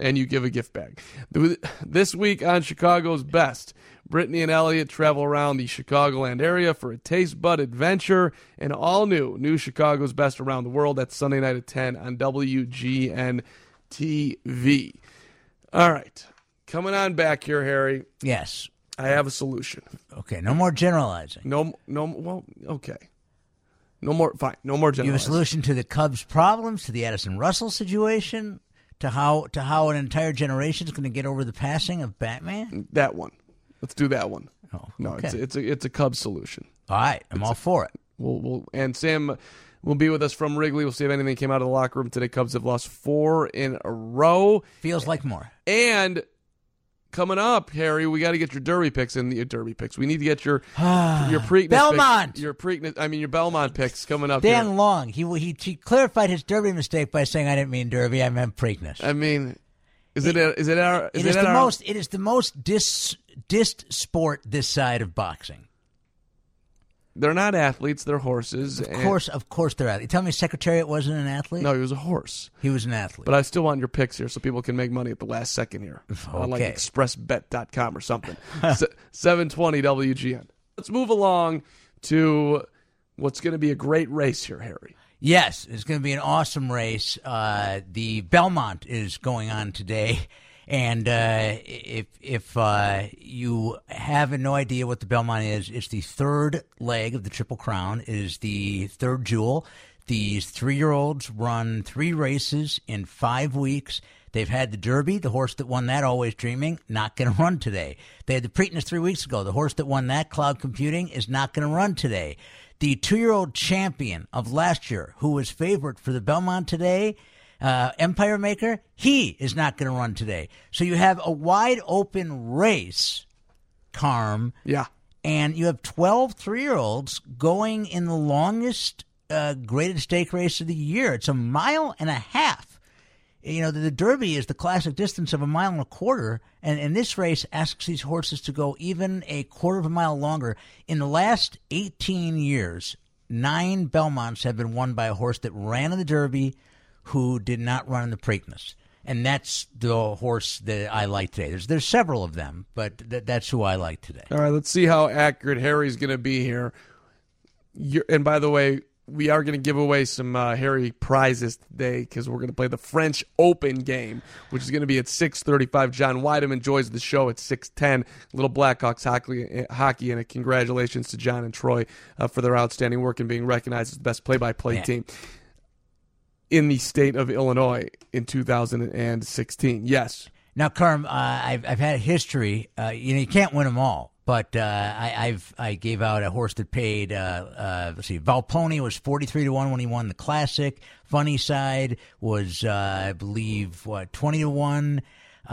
This week on Chicago's Best, Brittany and Elliot travel around the Chicagoland area for a taste bud adventure, and all new Chicago's Best Around the World. That's Sunday night at 10 on WGN TV. All right. Coming on back here, Harry. Yes. I have a solution. Okay, no more generalizing. Well, okay. No more generalizing. You have a solution to the Cubs' problems, to the Addison Russell situation, to how an entire generation is going to get over the passing of Batman? That one. Let's do that one. Oh, no, okay. it's a Cubs solution. All right, I'm all for it. And Sam will be with us from Wrigley. We'll see if anything came out of the locker room today. Cubs have lost 4 in a row. Feels like more. And coming up, Harry, we got to get your Derby picks in the Derby picks. We need to get your Preakness Belmont. Your Belmont picks coming up. Dan here. Long. He clarified his Derby mistake by saying I didn't mean Derby, I meant Preakness. I mean, it is the most dissed sport this side of boxing. They're not athletes; they're horses. Of course, they're athletes. Tell me, Secretariat wasn't an athlete? No, he was a horse. He was an athlete. But I still want your picks here, so people can make money at the last second here, on like ExpressBet.com or something. 720 WGN. Let's move along to what's going to be a great race here, Harry. Yes, it's going to be an awesome race. The Belmont is going on today. And if you have no idea what the Belmont is, it's the third leg of the Triple Crown. It is the third jewel. These 3-year-olds run 3 races in 5 weeks. They've had the Derby, the horse that won that, Always Dreaming, not going to run today. They had the Preakness 3 weeks ago. The horse that won that, Cloud Computing, is not going to run today. The 2-year-old champion of last year, who was favorite for the Belmont today, Empire Maker, he is not going to run today. So you have a wide open race, Carm. Yeah. And you have 12 3-year-olds going in the longest graded stake race of the year. It's 1.5 miles. The Derby is the classic distance of 1.25 miles, and this race asks these horses to go even a 1/4 mile longer. In the last 18 years, 9 Belmonts have been won by a horse that ran in the Derby who did not run in the Preakness. And that's the horse that I like today. There's several of them, but that's who I like today. All right, let's see how accurate Harry's going to be here. And by the way, we are going to give away some Harry prizes today because we're going to play the French Open game, which is going to be at 6:35. John Wyndham enjoys the show at 6:10. Little Blackhawks hockey, and a congratulations to John and Troy for their outstanding work and being recognized as the best play-by-play team in the state of Illinois in 2016. Yes. Now, Carm, I've had a history. You can't win them all, but I gave out a horse that paid. Let's see, Valponi was 43-1 when he won the Classic. Funny Side was, I believe, 20-1.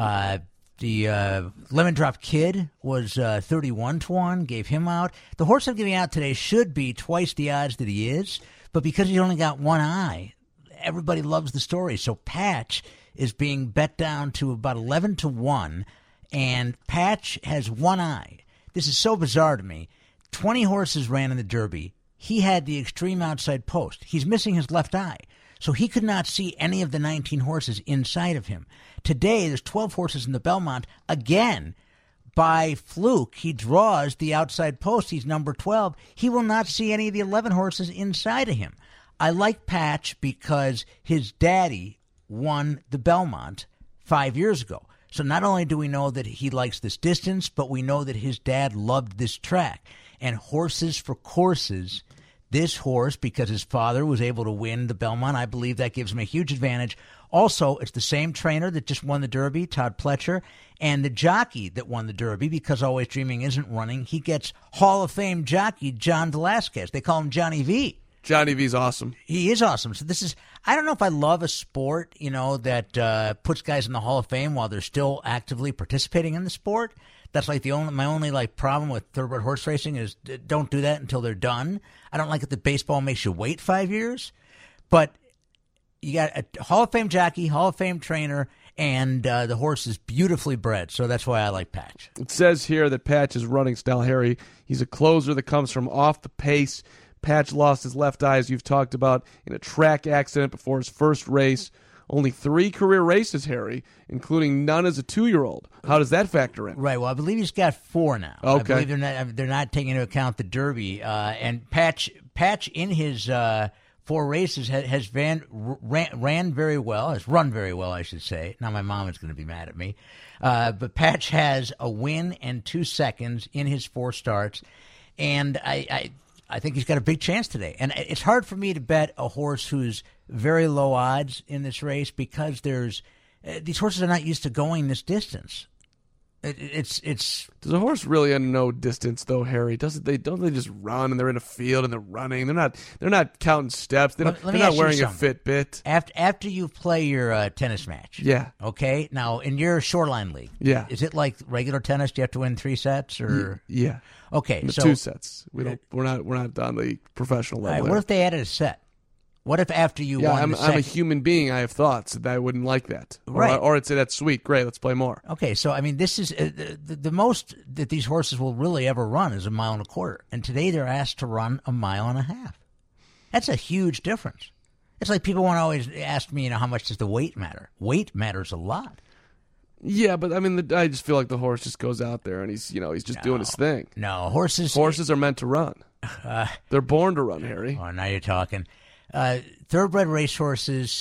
The Lemon Drop Kid was 31-1. Gave him out. The horse I'm giving out today should be twice the odds that he is, but because he's only got one eye, everybody loves the story. So Patch is being bet down to about 11-1, and Patch has one eye. This is so bizarre to me. 20 horses ran in the Derby. He had the extreme outside post. He's missing his left eye, so he could not see any of the 19 horses inside of him. Today, there's 12 horses in the Belmont. Again, by fluke, he draws the outside post. He's number 12. He will not see any of the 11 horses inside of him. I like Patch because his daddy won the Belmont 5 years ago. So not only do we know that he likes this distance, but we know that his dad loved this track. And horses for courses, this horse, because his father was able to win the Belmont, I believe that gives him a huge advantage. Also, it's the same trainer that just won the Derby, Todd Pletcher, and the jockey that won the Derby, because Always Dreaming isn't running. He gets Hall of Fame jockey John Velasquez. They call him Johnny V. Johnny V's awesome. He is awesome. So this is, I don't know if I love a sport, that puts guys in the Hall of Fame while they're still actively participating in the sport. That's like my only problem with thoroughbred horse racing is don't do that until they're done. I don't like it that baseball makes you wait 5 years, but you got a Hall of Fame jockey, Hall of Fame trainer, and the horse is beautifully bred. So that's why I like Patch. It says here that Patch's running style, Harry, he's a closer that comes from off the pace. Patch lost his left eye, as you've talked about, in a track accident before his first race. Only 3 career races, Harry, including none as a 2-year-old. How does that factor in? Right. Well, I believe he's got 4 now. Okay. I believe they're not taking into account the Derby. And Patch in his 4 races has ran very well. Has run very well, I should say. Now my mom is going to be mad at me. But Patch has a win and 2 seconds in his 4 starts, and I think he's got a big chance today. And it's hard for me to bet a horse who's very low odds in this race because these horses are not used to going this distance. It's Does a horse really know distance though, Harry? Don't they just run and they're in a field and they're running? They're not counting steps. They're not wearing a Fitbit. After you play your tennis match. Yeah. Okay. Now in your Shoreline League. Yeah. Is it like regular tennis? Do you have to win 3 sets or? Yeah. Okay. So 2 sets. We're not on the professional level. Right, what if they added a set? What if after you won the second? I'm a human being. I have thoughts that I wouldn't like that. Right. Or I'd say that's sweet. Great. Let's play more. Okay. So, I mean, this is the most that these horses will really ever run is 1.25 miles. And today they're asked to run 1.5 miles. That's a huge difference. It's like people want to always ask me, how much does the weight matter? Weight matters a lot. Yeah, but I mean, I just feel like the horse just goes out there and he's just doing his thing. No, horses are meant to run. They're born to run, Harry. Oh, now you're talking. Thoroughbred racehorses,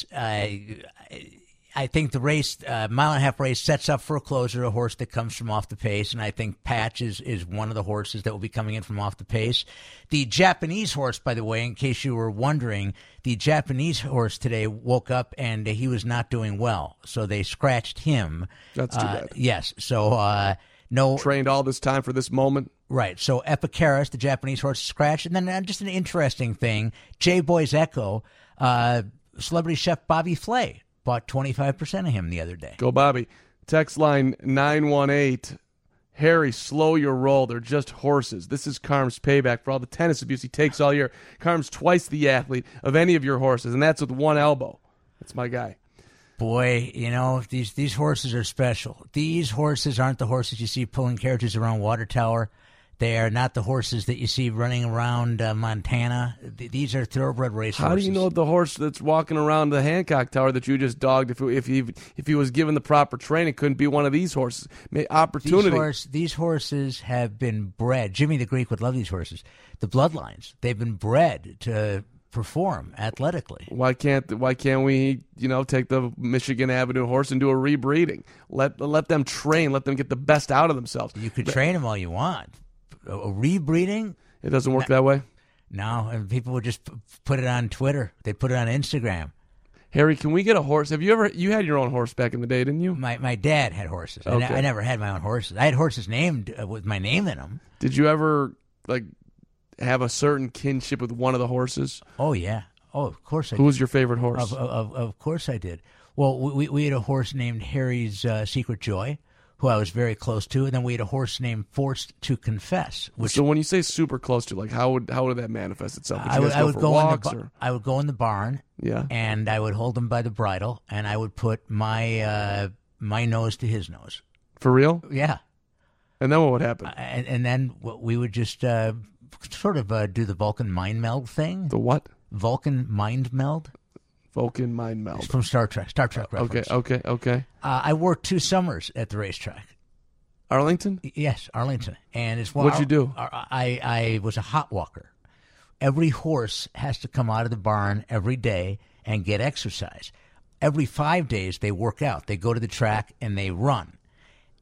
I think the race, 1.5 mile race, sets up for a closer, a horse that comes from off the pace, and I think Patch is one of the horses that will be coming in from off the pace. The Japanese horse, by the way, in case you were wondering, the Japanese horse today woke up and he was not doing well, so they scratched him. That's too bad. Yes, so no. Trained all this time for this moment. Right. So Epicaris, the Japanese horse, scratched. And then just an interesting thing, J. Boy's Echo, celebrity chef Bobby Flay bought 25% of him the other day. Go Bobby. Text line 918. Harry, slow your roll. They're just horses. This is Carm's payback for all the tennis abuse he takes all year. Carm's twice the athlete of any of your horses, and that's with one elbow. That's my guy. Boy, these horses are special. These horses aren't the horses you see pulling carriages around Water Tower. They are not the horses that you see running around Montana. These are thoroughbred race horses. How do you know the horse that's walking around the Hancock Tower that you just dogged, if he was given the proper training, couldn't be one of these horses? Opportunity. These horses have been bred. Jimmy the Greek would love these horses. The bloodlines. They've been bred to perform athletically. Why can't we take the Michigan Avenue horse and do a rebreeding? Let them train. Let them get the best out of themselves. You could train them all you want. A rebreeding? It doesn't work that way. No, and people would just put it on Twitter. They'd put it on Instagram. Harry, can we get a horse? You had your own horse back in the day, didn't you? My dad had horses. Okay. I never had my own horses. I had horses named with my name in them. Did you ever have a certain kinship with one of the horses? Oh yeah. Oh, of course I did. Who was your favorite horse? Of course I did. Well, we had a horse named Harry's Secret Joy, who I was very close to, and then we had a horse named Forced to Confess. So when you say super close to, how would that manifest itself? I would go in the barn, yeah, and I would hold him by the bridle, and I would put my nose to his nose. For real? Yeah. And then what would happen? And then we would just sort of do the Vulcan mind meld thing. The what? Vulcan mind meld. Vulcan mind meld. It's from Star Trek reference. Okay. I worked 2 summers at the racetrack. Arlington? Yes, Arlington. And it's what'd you do? I was a hot walker. Every horse has to come out of the barn every day and get exercise. Every 5 days they work out. They go to the track and they run.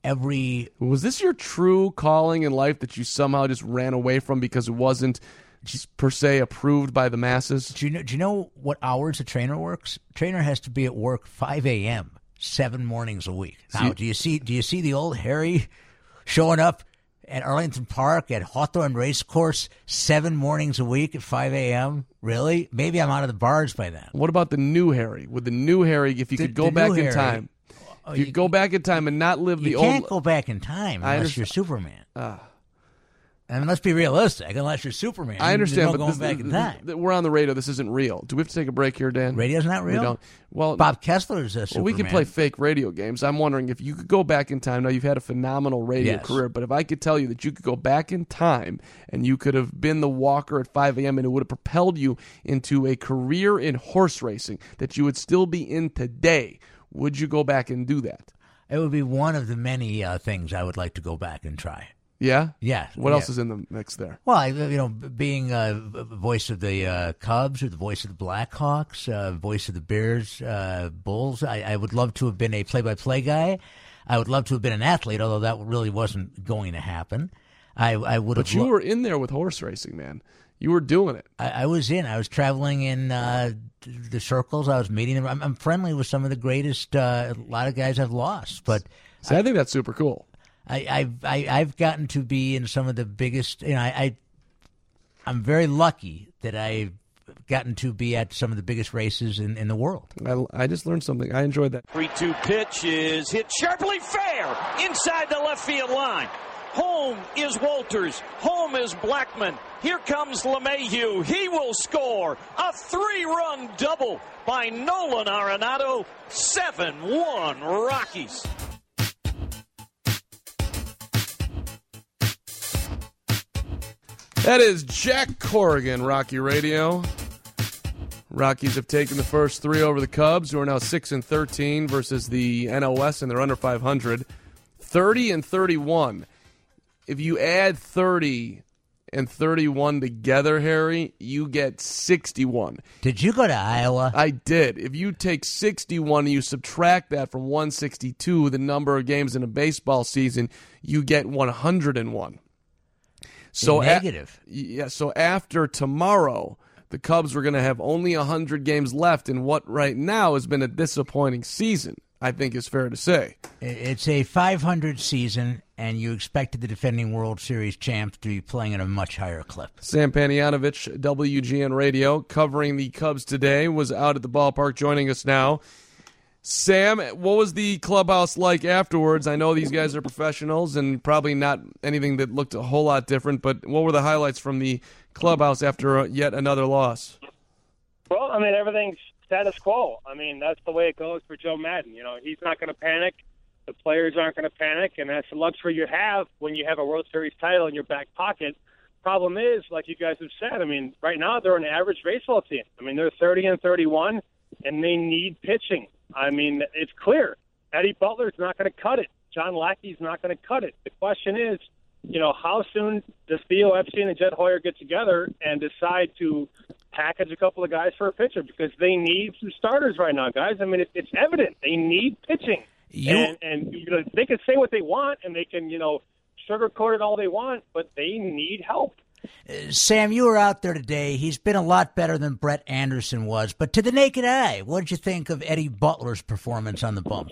every... Was this your true calling in life that you somehow just ran away from because it wasn't just per se approved by the masses? Do you know what hours a trainer works? Trainer has to be at work 5 a.m. 7 mornings a week. Now, do you see the old Harry showing up at Arlington Park at Hawthorne Racecourse 7 mornings a week at 5 a.m.? Really? Maybe I'm out of the bars by then. What about the new Harry? With the new Harry, if you could go back in time, if you could go back in time and not live the old... You can't go back in time unless you're Superman. And let's be realistic. Unless you're Superman, I understand, but but going back in time. We're on the radio. This isn't real. Do we have to take a break here, Dan? Radio's not real? We don't. Well, Bob Kessler's a Superman. Well, we can play fake radio games. I'm wondering if you could go back in time. Now, you've had a phenomenal radio career, but if I could tell you that you could go back in time and you could have been the walker at 5 a.m. and it would have propelled you into a career in horse racing that you would still be in today, would you go back and do that? It would be one of the many things I would like to go back and try. Yeah? Yeah. What else is in the mix there? Well, being voice of the Cubs or the voice of the Blackhawks, voice of the Bears, Bulls, I would love to have been a play-by-play guy. I would love to have been an athlete, although that really wasn't going to happen. I would have. But you were in there with horse racing, man. You were doing it. I was in. I was traveling in the circles. I was meeting them. I'm friendly with some of the greatest. A lot of guys I've lost, but I think that's super cool. I've gotten to be in some of the biggest. I'm very lucky that I've gotten to be at some of the biggest races in the world. I just learned something. I enjoyed that. 3-2 pitch is hit sharply fair inside the left field line. Home is Walters. Home is Blackman. Here comes LeMahieu. He will score a 3-run double by Nolan Arenado. 7-1 Rockies. That is Jack Corrigan, Rocky Radio. Rockies have taken the first 3 over the Cubs, who are now 6-13 versus the NOS, and they're under 500. 30-31. If you add 30 and 31 together, Harry, you get 61. Did you go to Iowa? I did. If you take 61 and you subtract that from 162, the number of games in a baseball season, you get 101. So negative. So after tomorrow, the Cubs were going to have only 100 games left in what right now has been a disappointing season, I think is fair to say. It's a 500 season, and you expected the defending World Series champs to be playing at a much higher clip. Sam Panayotovich, WGN Radio, covering the Cubs today, was out at the ballpark joining us now. Sam, what was the clubhouse like afterwards? I know these guys are professionals and probably not anything that looked a whole lot different, but what were the highlights from the clubhouse after yet another loss? Well, I mean, everything's status quo. I mean, that's the way it goes for Joe Madden. He's not going to panic. The players aren't going to panic, and that's the luxury you have when you have a World Series title in your back pocket. Problem is, like you guys have said, I mean, right now they're an average baseball team. I mean, they're 30-31, and they need pitching. I mean, it's clear. Eddie Butler's not going to cut it. John Lackey's not going to cut it. The question is, how soon does Theo Epstein and Jed Hoyer get together and decide to package a couple of guys for a pitcher? Because they need some starters right now, guys. I mean, it's evident. They need pitching. And they can say what they want, and they can, sugarcoat it all they want, but they need help. Sam, you were out there today. He's been a lot better than Brett Anderson was. But to the naked eye, what did you think of Eddie Butler's performance on the bump?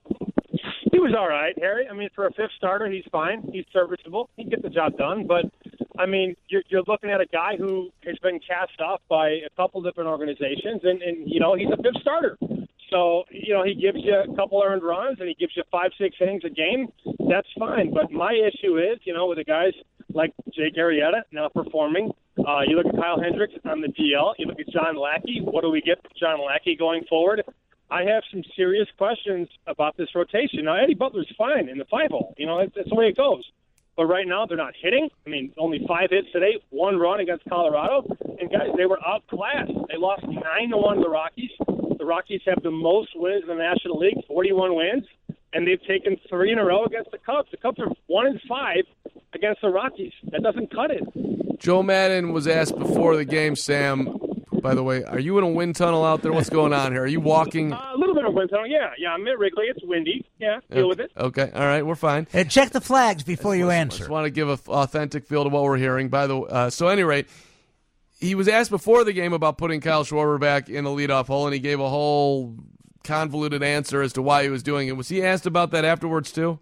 He was all right, Harry. I mean, for a fifth starter, he's fine. He's serviceable. He can get the job done. But, I mean, you're looking at a guy who has been cast off by a couple different organizations, and he's a fifth starter. So, he gives you a couple earned runs, and he gives you 5-6 innings a game. That's fine. But my issue is, with the guys like Jake Arrieta now performing. You look at Kyle Hendricks on the DL. You look at John Lackey. What do we get from John Lackey going forward? I have some serious questions about this rotation. Now, Eddie Butler's fine in the 5-hole. That's the way it goes. But right now, they're not hitting. I mean, only 5 hits today, 1 run against Colorado. And, guys, they were outclassed. They lost 9-1 to the Rockies. The Rockies have the most wins in the National League, 41 wins. And they've taken 3 in a row against the Cubs. The Cubs are 1-5 against the Rockies. That doesn't cut it. Joe Madden was asked before the game, Sam, by the way, are you in a wind tunnel out there? What's going on here? Are you walking? A little I'm at wind tunnel. Yeah, I'm at Wrigley. It's windy. Yeah, deal with it. Okay, all right, we're fine. Check the flags before you answer. Just want to give an authentic feel to what we're hearing. By the way, so at any rate, he was asked before the game about putting Kyle Schwarber back in the leadoff hole, and he gave a whole convoluted answer as to why he was doing it. Was he asked about that afterwards too?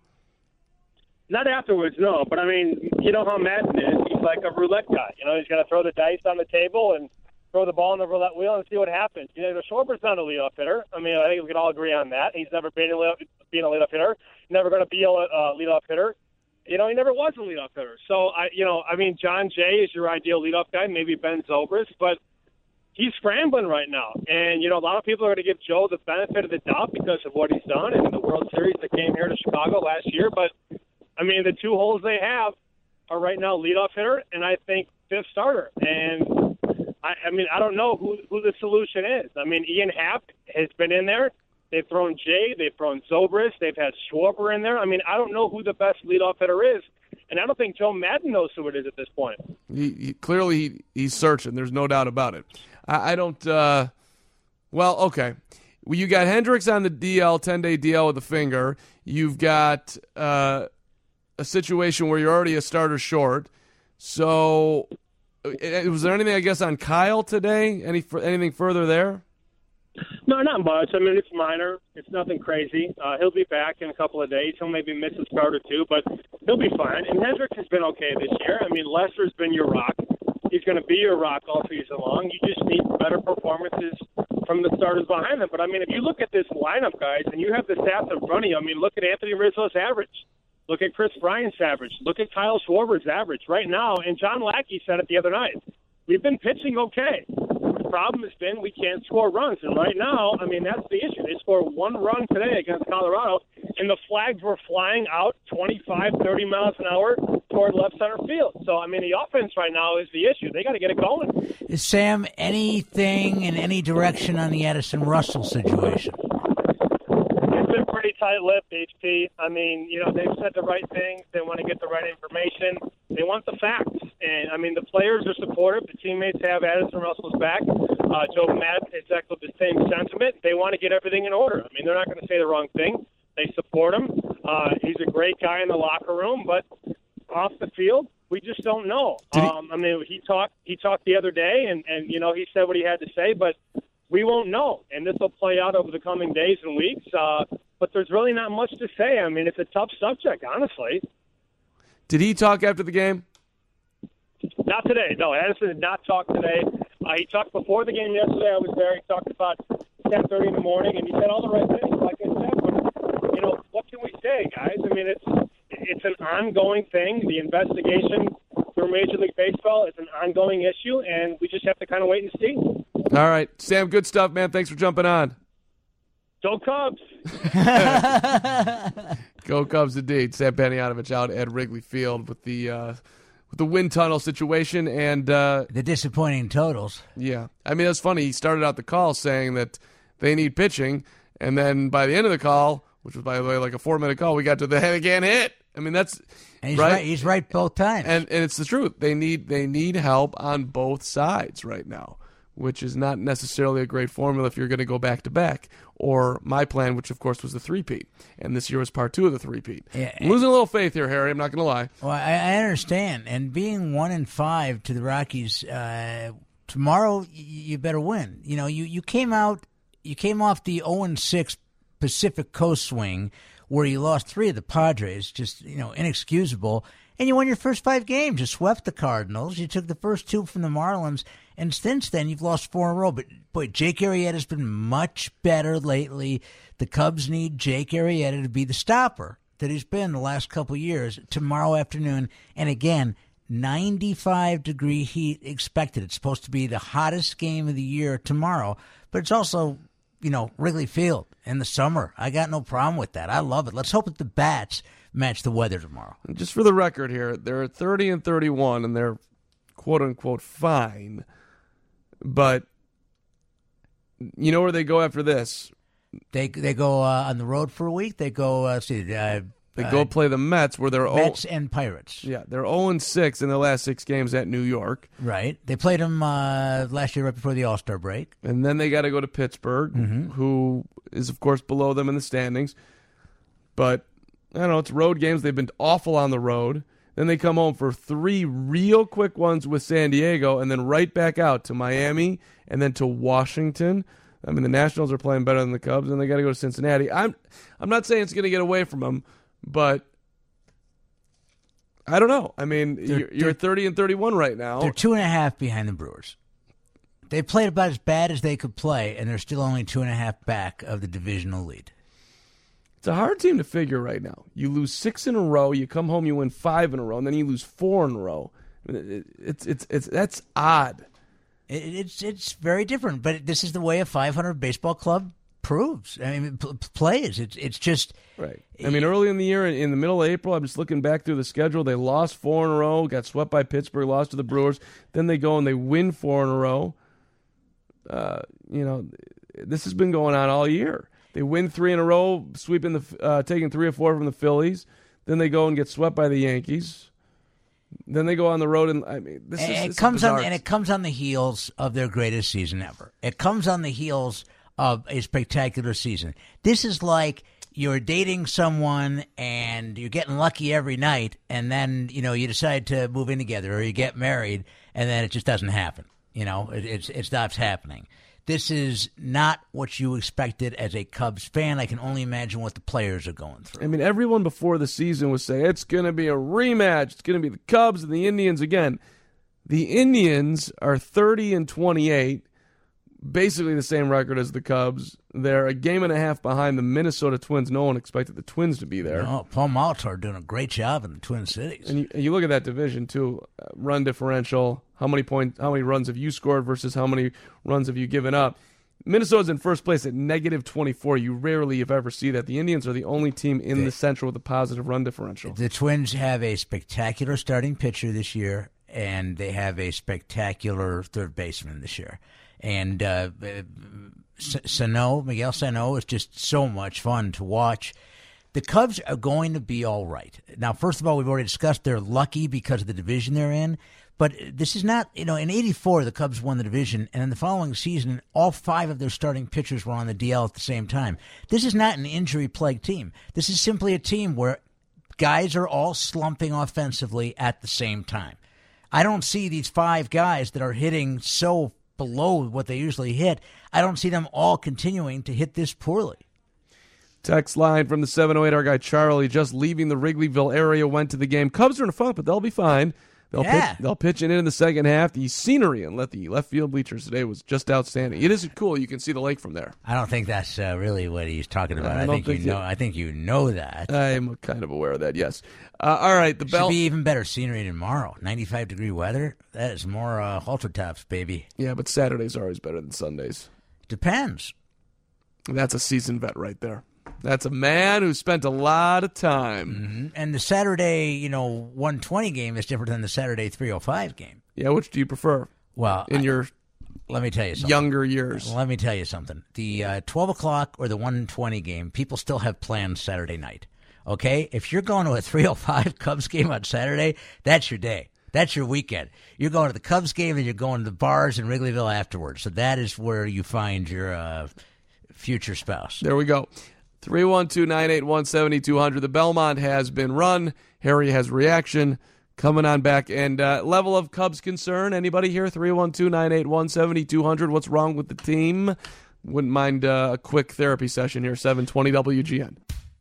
Not afterwards, no. But I mean, you know how Madden is. He's like a roulette guy. You know, he's going to throw the dice on the table and throw the ball on the roulette wheel and see what happens. You know, Schwarber's not a leadoff hitter. I mean, I think we can all agree on that. He's never been a leadoff hitter. Never going to be a leadoff hitter. You know, he never was a leadoff hitter. So, John Jay is your ideal leadoff guy, maybe Ben Zobrist, but he's scrambling right now. And, you know, a lot of people are going to give Joe the benefit of the doubt because of what he's done in the World Series that came here to Chicago last year. But, I mean, the two holes they have are right now leadoff hitter and I think fifth starter. And, I don't know who the solution is. I mean, Ian Happ has been in there. They've thrown Jay. They've thrown Zobrist. They've had Schwarber in there. I mean, I don't know who the best leadoff hitter is, and I don't think Joe Madden knows who it is at this point. Clearly he's searching. There's no doubt about it. I don't well, okay. Well, you got Hendricks on the DL, 10-day DL with a finger. You've got a situation where you're already a starter short. So was there anything, I guess, on Kyle today? Anything further there? No, not much. I mean, it's minor. It's nothing crazy. He'll be back in a couple of days. He'll maybe miss a start or two, but he'll be fine. And Hendricks has been okay this year. I mean, Lester's been your rock. He's going to be your rock all season long. You just need better performances from the starters behind them. But, I mean, if you look at this lineup, guys, and you have the stats in front of you, I mean, look at Anthony Rizzo's average. Look at Chris Bryant's average. Look at Kyle Schwarber's average right now. And John Lackey said it the other night. We've been pitching okay. The problem has been we can't score runs. And right now, I mean, that's the issue. They scored one run today against Colorado, and the flags were flying out 25, 30 miles an hour toward left center field. So, I mean, the offense right now is the issue. They got to get it going. Is Sam anything in any direction on the Addison Russell situation? It's been pretty tight-lipped, HP. I mean, you know, they've said the right things. They want to get the right information. They want the facts. And, I mean, the players are supportive. The teammates have Addison Russell's back. Joe Madden has echoed the same sentiment. They want to get everything in order. I mean, they're not going to say the wrong thing. They support him. He's a great guy in the locker room, but off the field, we just don't know. I mean, he talked the other day, and, you know, he said what he had to say, but we won't know. And this will play out over the coming days and weeks. But there's really not much to say. I mean, it's a tough subject, honestly. Did he talk after the game? Not today. No, Addison did not talk today. He talked before the game yesterday. I was there. He talked about 10:30 in the morning, and he said all the right things, like I said. But, you know, what can we say, guys? I mean, it's an ongoing thing. The investigation through Major League Baseball is an ongoing issue, and we just have to kind of wait and see. All right. Sam, good stuff, man. Thanks for jumping on. Go Cubs. Go Cubs indeed. Sam Panayotovich out at Wrigley Field with the wind tunnel situation and the disappointing totals. Yeah. I mean, that's funny. He started out the call saying that they need pitching, and then by the end of the call, which was, by the way, like a 4-minute call, we got to the head again hit. I mean, that's and he's right. He's right both times. And it's the truth. They need help on both sides right now, which is not necessarily a great formula if you're going to go back-to-back. Or my plan, which, of course, was the three-peat. And this year was part 2 of the three-peat. Yeah, I'm losing a little faith here, Harry. I'm not going to lie. Well, I understand. And being 1-5 to the Rockies, tomorrow you better win. You know, you came off the 0-6 Pacific Coast swing where you lost 3 of the Padres, just, you know, inexcusable. And you won your first 5 games. You swept the Cardinals. You took the first 2 from the Marlins. And since then, you've lost 4 in a row. But, boy, Jake Arrieta's been much better lately. The Cubs need Jake Arrieta to be the stopper that he's been the last couple of years. Tomorrow afternoon, and again, 95-degree heat expected. It's supposed to be the hottest game of the year tomorrow. But it's also, you know, Wrigley Field in the summer. I got no problem with that. I love it. Let's hope that the bats match the weather tomorrow. Just for the record here, they're 30-31, and they're quote-unquote fine. But you know where they go after this? They go on the road for a week. They go They go play the Mets, where they're Mets and Pirates. Yeah, they're 0-6 in their last 6 games at New York. Right. They played them last year right before the All-Star break. And then they got to go to Pittsburgh, who is, of course, below them in the standings. But, I don't know, it's road games. They've been awful on the road. Then they come home for 3 real quick ones with San Diego, and then right back out to Miami and then to Washington. I mean, the Nationals are playing better than the Cubs, and they got to go to Cincinnati. I'm not saying it's going to get away from them, but I don't know. I mean, you're 30-31 right now. They're 2.5 behind the Brewers. They played about as bad as they could play, and they're still only 2.5 back of the divisional lead. It's a hard team to figure right now. You lose 6 in a row, you come home, you win 5 in a row, and then you lose 4 in a row. That's odd. It's very different, but this is the way a 500 baseball club proves. I mean, plays. It's just right. I mean, early in the year, in the middle of April, I'm just looking back through the schedule. They lost 4 in a row, got swept by Pittsburgh, lost to the Brewers. Then they go and they win 4 in a row. This has been going on all year. They win 3 in a row, taking 3 or 4 from the Phillies. Then they go and get swept by the Yankees. Then they go on the road, and I mean, it comes on the heels of their greatest season ever. It comes on the heels of a spectacular season. This is like you're dating someone and you're getting lucky every night, and then you decide to move in together, or you get married, and then it just doesn't happen. It stops happening. This is not what you expected as a Cubs fan. I can only imagine what the players are going through. I mean, everyone before the season was saying it's going to be a rematch. It's going to be the Cubs and the Indians again. The Indians are 30-28, basically the same record as the Cubs. They're a game and a half behind the Minnesota Twins. No one expected the Twins to be there. No, Paul Molitor doing a great job in the Twin Cities. And you look at that division too. Run differential. How many runs have you scored versus how many runs have you given up? Minnesota's in first place at -24. You rarely, if ever, see that. The Indians are the only team in the Central with a positive run differential. The Twins have a spectacular starting pitcher this year, and they have a spectacular third baseman this year. And Miguel Sano is just so much fun to watch. The Cubs are going to be all right. Now, first of all, we've already discussed they're lucky because of the division they're in. But this is not, in 84, the Cubs won the division, and in the following season, all 5 of their starting pitchers were on the DL at the same time. This is not an injury-plagued team. This is simply a team where guys are all slumping offensively at the same time. I don't see these 5 guys that are hitting so below what they usually hit. I don't see them all continuing to hit this poorly. Text line from the 708, our guy Charlie, just leaving the Wrigleyville area, went to the game. Cubs are in a funk, but they'll be fine. They'll pitch it in the second half. The scenery in the left field bleachers today was just outstanding. It is cool. You can see the lake from there. I don't think that's really what he's talking about. I think you know that. I'm kind of aware of that, yes. All right. The bell should be even better scenery tomorrow. 95-degree weather. That is more halter tops, baby. Yeah, but Saturdays are always better than Sundays. Depends. That's a seasoned vet right there. That's a man who spent a lot of time. Mm-hmm. And the Saturday, 120 game is different than the Saturday 305 game. Yeah, which do you prefer? Well, let me tell you something. Younger years. Let me tell you something. The 12 o'clock or the 120 game, people still have plans Saturday night. Okay? If you're going to a 305 Cubs game on Saturday, that's your day. That's your weekend. You're going to the Cubs game and you're going to the bars in Wrigleyville afterwards. So that is where you find your future spouse. There we go. 312-981-7200. The Belmont has been run. Harry has reaction coming on back. And level of Cubs concern, anybody here? 312-981-7200. What's wrong with the team? Wouldn't mind a quick therapy session here. 720 WGN.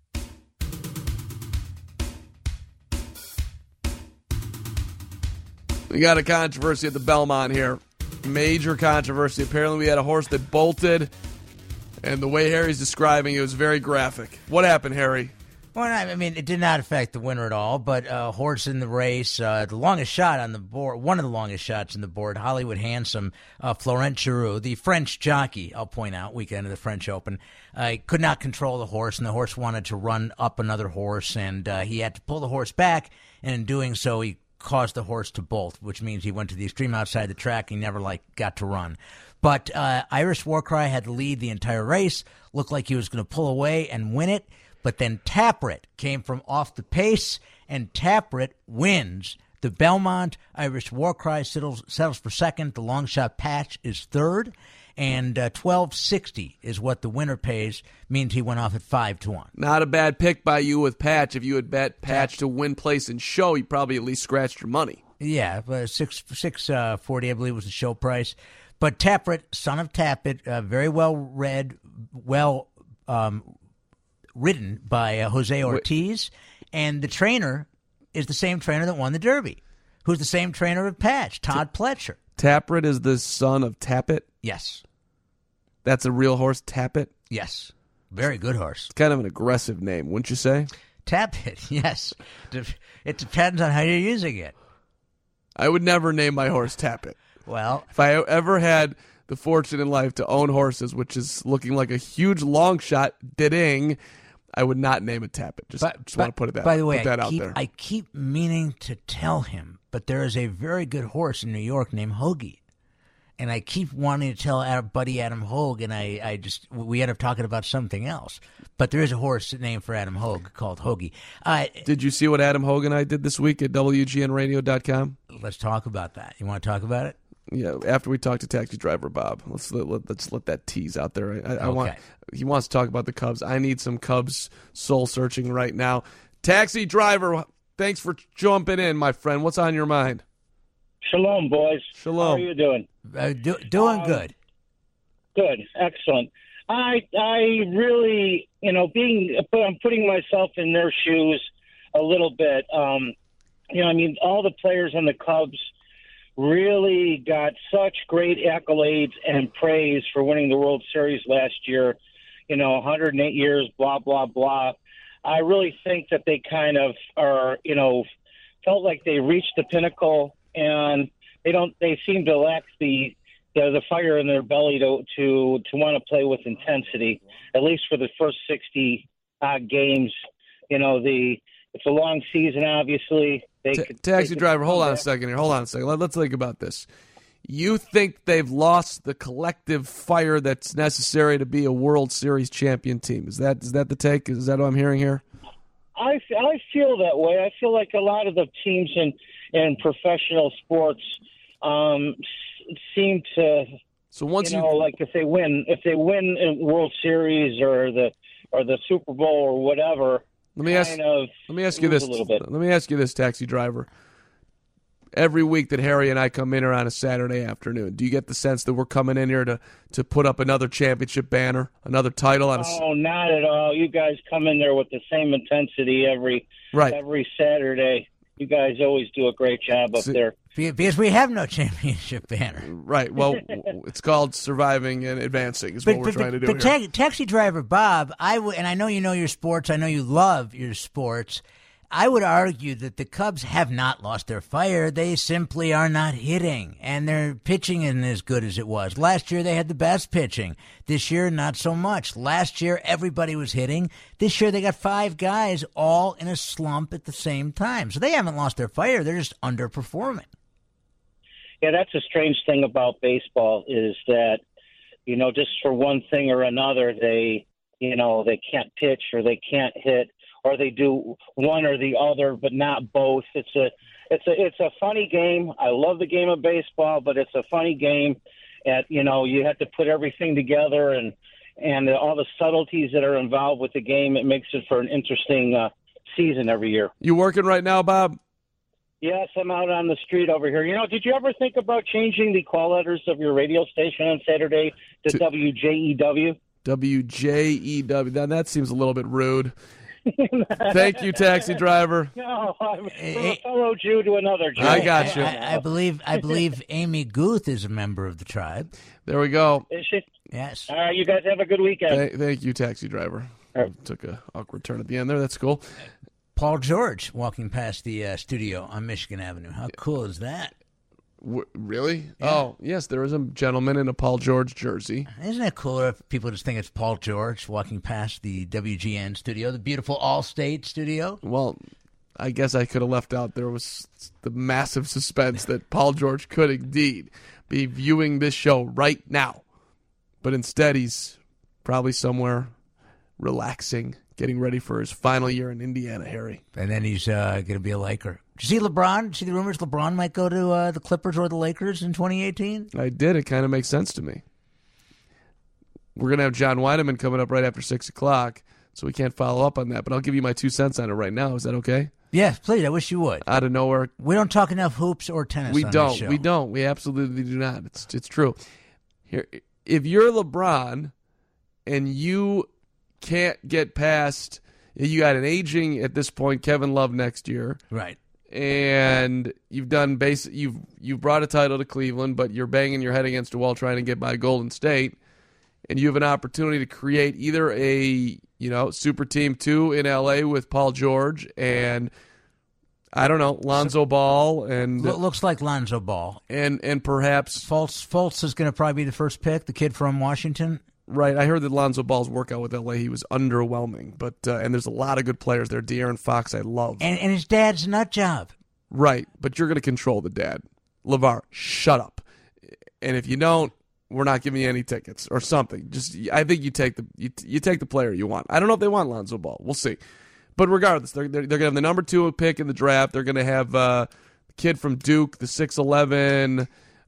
We got a controversy at the Belmont here. Major controversy. Apparently we had a horse that bolted. And the way Harry's describing it was very graphic. What happened, Harry? Well, I mean, it did not affect the winner at all, but horse in the race, the longest shot on the board, one of the longest shots on the board, Hollywood Handsome, Florent Giroux, the French jockey, I'll point out, weekend of the French Open, could not control the horse, and the horse wanted to run up another horse, and he had to pull the horse back, and in doing so, he caused the horse to bolt, which means he went to the extreme outside the track, he never, got to run. But Irish Warcry had to lead the entire race, looked like he was going to pull away and win it, But then Tapwrit came from off the pace, and Tapwrit wins. The Belmont Irish War Cry settles for second. The long shot Patch is third. And $12.60 is what the winner pays. Means he went off at 5-1. Not a bad pick by you with Patch. If you had bet Patch to win, place, and show, you probably at least scratched your money. Yeah, $6.40 I believe was the show price. But Tapwrit, son of Tapit, very well read, written by Jose Ortiz, and the trainer is the same trainer that won the Derby, who's the same trainer of Patch, Todd Pletcher. Tapwrit is the son of Tapit? Yes. That's a real horse, Tapit? Yes. Very good horse. It's kind of an aggressive name, wouldn't you say? Tapit, yes. It depends on how you're using it. I would never name my horse Tapit. Well, if I ever had the fortune in life to own horses, which is looking like a huge long shot, ding, I would not name it Tapit. Just want to put that out there. I keep meaning to tell him, but there is a very good horse in New York named Hoagie. And I keep wanting to tell our buddy Adam Hogue, and we end up talking about something else. But there is a horse named for Adam Hogue called Hoagie. Did you see what Adam Hogue and I did this week at WGNradio.com? Let's talk about that. You want to talk about it? Yeah, after we talk to Taxi Driver Bob. Let's let that tease out there. He wants to talk about the Cubs. I need some Cubs soul searching right now. Taxi Driver, thanks for jumping in, my friend. What's on your mind? Shalom, boys. Shalom. How are you doing? Doing good. Good. Excellent. I really, I'm putting myself in their shoes a little bit. All the players on the Cubs really got such great accolades and praise for winning the World Series last year. 108 years, blah, blah, blah. I really think that they kind of are, felt like they reached the pinnacle, and they seem to lack the fire in their belly to want to play with intensity, at least for the first 60 games. It's a long season, obviously. Taxi Driver, hold on a second here. Let's think about this. You think they've lost the collective fire that's necessary to be a World Series champion team? Is that the take? Is that what I'm hearing here? I feel that way. I feel like a lot of the teams in professional sports seem to. So once like if they win a World Series or the Super Bowl or whatever. Let me ask you this. Let me ask you this, Taxi Driver. Every week that Harry and I come in here on a Saturday afternoon, do you get the sense that we're coming in here to put up another championship banner, another title? Oh, not at all. You guys come in there with the same intensity every Saturday. You guys always do a great job up there. Because we have no championship banner. Right. Well, it's called surviving and advancing is what we're trying to do here. Taxi Driver Bob, and I know you know your sports. I know you love your sports. I would argue that the Cubs have not lost their fire. They simply are not hitting, and their pitching isn't as good as it was. Last year, they had the best pitching. This year, not so much. Last year, everybody was hitting. This year, they got 5 guys all in a slump at the same time. So they haven't lost their fire. They're just underperforming. Yeah, that's a strange thing about baseball is that, just for one thing or another, they can't pitch or they can't hit. Or they do one or the other, but not both. It's a funny game. I love the game of baseball, but it's a funny game. You have to put everything together and all the subtleties that are involved with the game. It makes it for an interesting season every year. You working right now, Bob? Yes, I'm out on the street over here. Did you ever think about changing the call letters of your radio station on Saturday to WJEW? WJEW. Now that seems a little bit rude. Thank you, Taxi Driver. No, I'm from a fellow Jew to another Jew. I got you. I believe Amy Guth is a member of the tribe. There we go. Is she? Yes. All right, you guys have a good weekend. Thank you, Taxi Driver. Took an awkward turn at the end there. That's cool. Paul George walking past the studio on Michigan Avenue. How cool is that? Really? Yeah. Oh, yes, there is a gentleman in a Paul George jersey. Isn't it cooler if people just think it's Paul George walking past the WGN studio, the beautiful Allstate studio? Well, I guess I could have left out there was the massive suspense that Paul George could indeed be viewing this show right now. But instead, he's probably somewhere relaxing, getting ready for his final year in Indiana, Harry. And then he's going to be a Laker. Did you see LeBron? See the rumors LeBron might go to the Clippers or the Lakers in 2018? I did. It kind of makes sense to me. We're going to have John Weideman coming up right after 6 o'clock, so we can't follow up on that. But I'll give you my 2 cents on it right now. Is that okay? Yes, please. I wish you would. Out of nowhere. We don't talk enough hoops or tennis on this show. We don't. We absolutely do not. It's true. Here, if you're LeBron and you can't get past, you got an aging at this point Kevin Love next year, right? And you've done you've brought a title to Cleveland, but you're banging your head against a wall trying to get by Golden State, and you have an opportunity to create either a Super Team 2 in LA with Paul George and I don't know, Lonzo Ball and looks like Lonzo Ball and perhaps Fultz is going to probably be the first pick, the kid from Washington. Right, I heard that Lonzo Ball's workout with LA, he was underwhelming, but and there's a lot of good players there. De'Aaron Fox, I love, and his dad's a nut job. Right, but you're going to control the dad. LeVar, shut up, and if you don't, we're not giving you any tickets or something. I think you take the player you want. I don't know if they want Lonzo Ball. We'll see, but regardless, they're going to have the number 2 pick in the draft. They're going to have the kid from Duke, the 6'11".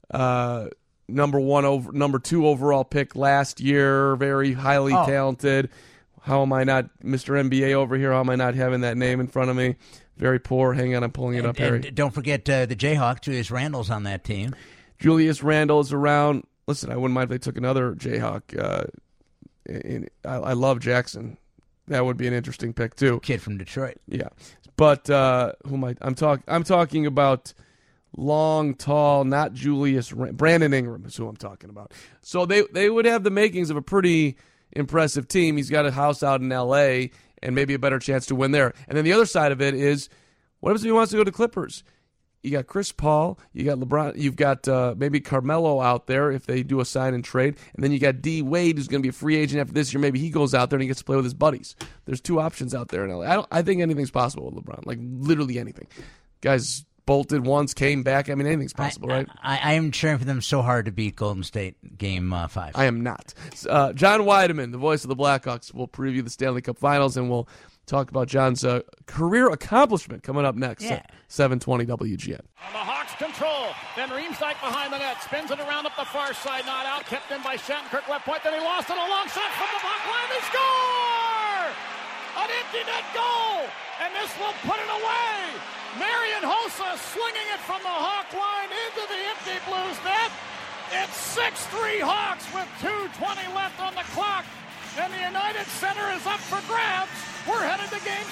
Number 2 overall pick last year, very highly talented. How am I not Mr. NBA over here? How am I not having that name in front of me? Very poor. Hang on, I'm pulling it up, Harry. Don't forget the Jayhawk. Julius Randle's on that team. Julius Randle is around. Listen, I wouldn't mind if they took another Jayhawk. I love Jackson. That would be an interesting pick too. Kid from Detroit. Yeah, but I'm talking about. Long, tall, not Julius. Brandon Ingram is who I'm talking about. So they would have the makings of a pretty impressive team. He's got a house out in L.A. and maybe a better chance to win there. And then the other side of it is, what if he wants to go to Clippers? You got Chris Paul, you got LeBron, you've got maybe Carmelo out there if they do a sign and trade, and then you got D. Wade who's going to be a free agent after this year. Maybe he goes out there and he gets to play with his buddies. There's 2 options out there in L.A. I think anything's possible with LeBron, like literally anything. Guys bolted once, came back. I mean, anything's possible, right? I am cheering for them so hard to beat Golden State Game 5. I am not. John Weideman, the voice of the Blackhawks, will preview the Stanley Cup Finals, and we'll talk about John's career accomplishment coming up next. 720 WGN. On the Hawks control. Then Riemsdyk behind the net. Spins it around up the far side. Not out. Kept in by Shattenkirk. Left point. Then he lost it. A long shot from the block line. They score! An empty net goal! And this will put it away! Marian Hossa swinging it from the Hawk line into the empty Blues net. It's 6-3 Hawks with 2:20 left on the clock. And the United Center is up for grabs. We're headed to Game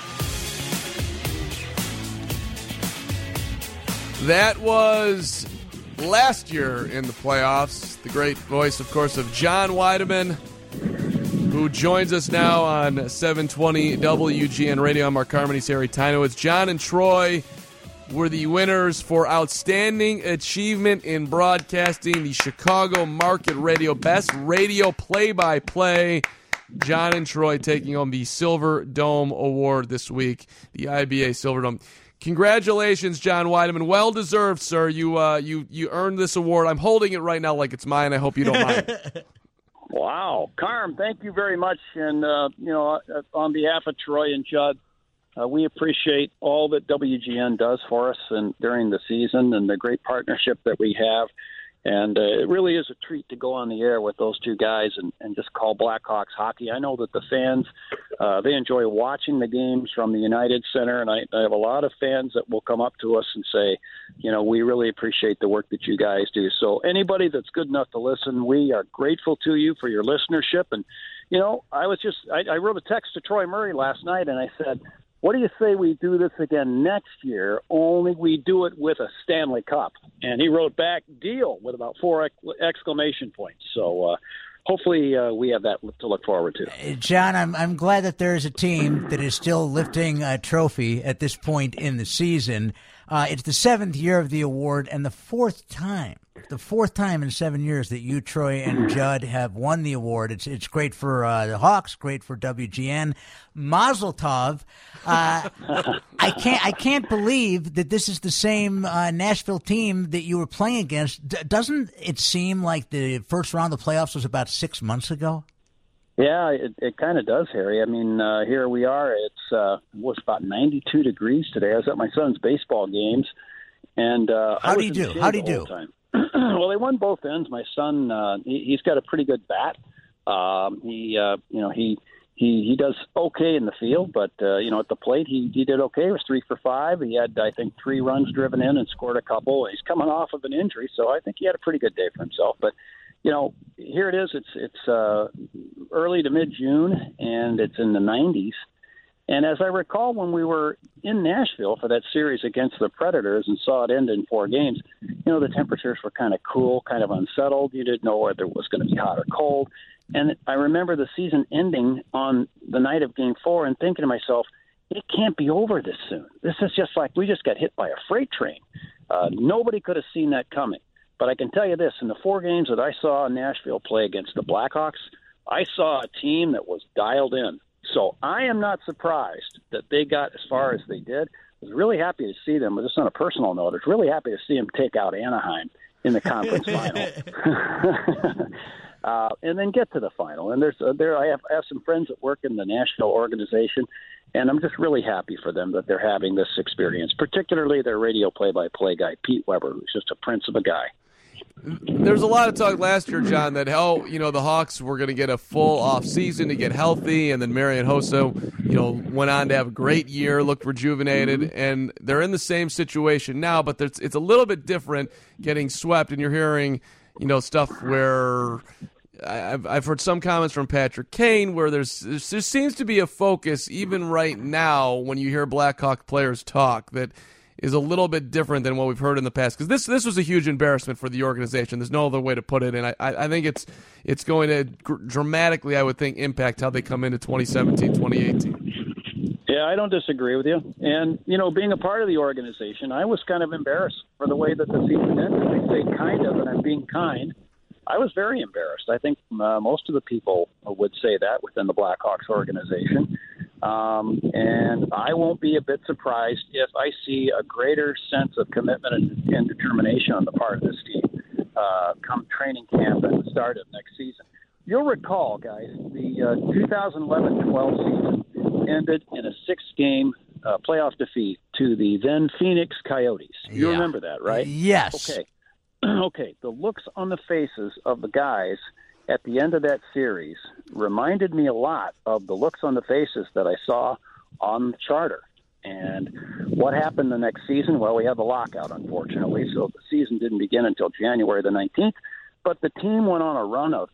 7. That was last year in the playoffs. The great voice, of course, of John Weideman, who joins us now on 720 WGN Radio. I'm Mark Carmody, Harry Tynowitz. John and Troy were the winners for Outstanding Achievement in Broadcasting, the Chicago Market Radio Best Radio Play-by-Play. John and Troy taking home the Silver Dome Award this week, the IBA Silver Dome. Congratulations, John Weideman. Well deserved, sir. You earned this award. I'm holding it right now like it's mine. I hope you don't mind. Wow. Carm, thank you very much. And, on behalf of Troy and Judd, we appreciate all that WGN does for us and during the season and the great partnership that we have. And it really is a treat to go on the air with those 2 guys and just call Blackhawks hockey. I know that the fans, they enjoy watching the games from the United Center, and I have a lot of fans that will come up to us and say, we really appreciate the work that you guys do. So anybody that's good enough to listen, we are grateful to you for your listenership. And, I wrote a text to Troy Murray last night, and I said, what do you say we do this again next year, only we do it with a Stanley Cup? And he wrote back, deal, with about 4 exclamation points. So hopefully we have that to look forward to. John, I'm glad that there is a team that is still lifting a trophy at this point in the season. It's the 7th year of the award and the fourth time in 7 years that you, Troy, and Judd have won the award. It's great for the Hawks, great for WGN. Mazel tov. I can't believe that this is the same Nashville team that you were playing against. Doesn't it seem like the first round of the playoffs was about 6 months ago? Yeah, it kind of does, Harry. I mean, here we are. It's was about 92 degrees today. I was at my son's baseball games, and how do you do? How do you do? Well, they won both ends. My son, he's got a pretty good bat. He does okay in the field, but at the plate, he did okay. He was 3 for 5. He had, I think, 3 runs driven in and scored a couple. He's coming off of an injury, so I think he had a pretty good day for himself. But here it is. It's early to mid-June, and it's in the 90s. And as I recall, when we were in Nashville for that series against the Predators and saw it end in 4 games, the temperatures were kind of cool, kind of unsettled. You didn't know whether it was going to be hot or cold. And I remember the season ending on the night of Game 4 and thinking to myself, it can't be over this soon. This is just like we just got hit by a freight train. Nobody could have seen that coming. But I can tell you this, in the 4 games that I saw Nashville play against the Blackhawks, I saw a team that was dialed in. So I am not surprised that they got as far as they did. I was really happy to see them, but just on a personal note, I was really happy to see them take out Anaheim in the conference final. And then get to the final. And I have some friends that work in the Nashville organization, and I'm just really happy for them that they're having this experience, particularly their radio play-by-play guy, Pete Weber, who's just a prince of a guy. There's a lot of talk last year, John, that the Hawks were going to get a full off season to get healthy, and then Marian Hossa, went on to have a great year, looked rejuvenated, and they're in the same situation now, but it's a little bit different getting swept, and you're hearing, stuff where I've heard some comments from Patrick Kane where there seems to be a focus even right now when you hear Blackhawk players talk that is a little bit different than what we've heard in the past, because this was a huge embarrassment for the organization. There's no other way to put it, and I think it's going to dramatically, I would think, impact how they come into 2017, 2018. Yeah, I don't disagree with you. And, being a part of the organization, I was kind of embarrassed for the way that the season ended. I say kind of, and I'm being kind. I was very embarrassed. I think most of the people would say that within the Blackhawks organization. And I won't be a bit surprised if I see a greater sense of commitment and determination on the part of this team come training camp at the start of next season. You'll recall, guys, the 2011-12 season ended in a 6-game playoff defeat to the then Phoenix Coyotes. You remember that, right? Yes. Okay. The looks on the faces of the guys at the end of that series reminded me a lot of the looks on the faces that I saw on the charter. And what happened the next season? Well, we had the lockout, unfortunately, so the season didn't begin until January the 19th. But the team went on a run of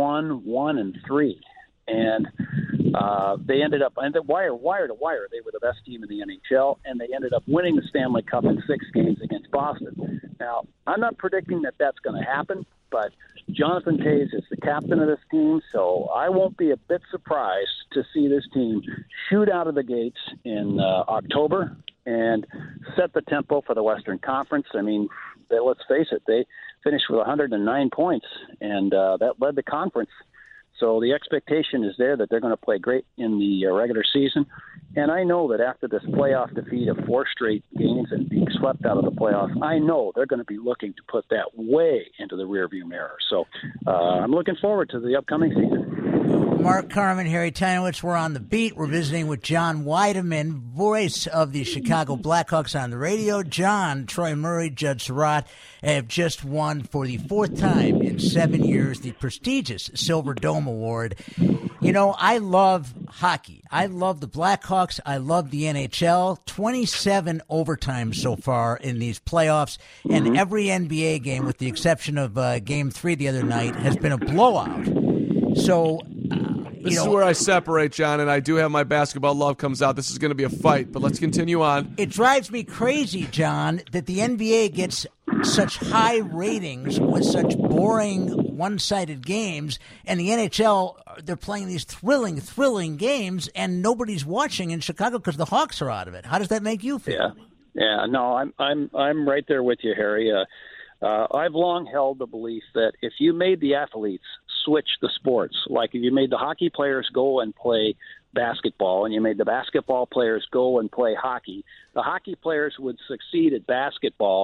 21-1-3, and they ended up, and wire to wire, they were the best team in the NHL, and they ended up winning the Stanley Cup in 6 games against Boston. Now, I'm not predicting that that's going to happen, but Jonathan Toews is the captain of this team, so I won't be a bit surprised to see this team shoot out of the gates in October and set the tempo for the Western Conference. I mean, let's face it, they finished with 109 points, and that led the conference. So the expectation is there that they're going to play great in the regular season. And I know that after this playoff defeat of 4 straight games and being swept out of the playoffs, I know they're going to be looking to put that way into the rearview mirror. So I'm looking forward to the upcoming season. Mark Carman, Harry Teinowitz, we're on the beat. We're visiting with John Wiedeman, voice of the Chicago Blackhawks on the radio. John, Troy Murray, Judd Surratt have just won for the 4th time in 7 years the prestigious Silver Dome Award. I love hockey. I love the Blackhawks. I love the NHL. 27 overtimes so far in these playoffs, and every NBA game, with the exception of Game 3 the other night, has been a blowout. So this is where I separate, John, and I do have my basketball love comes out. This is going to be a fight, but let's continue on. It drives me crazy, John, that the NBA gets such high ratings with such boring, one-sided games, and the NHL, they're playing these thrilling games, and nobody's watching in Chicago because the Hawks are out of it. How does that make you feel? Yeah. No, I'm right there with you, Harry. I've long held the belief that if you made the athletes switch the sports, like if you made the hockey players go and play basketball and you made the basketball players go and play hockey, the hockey players would succeed at basketball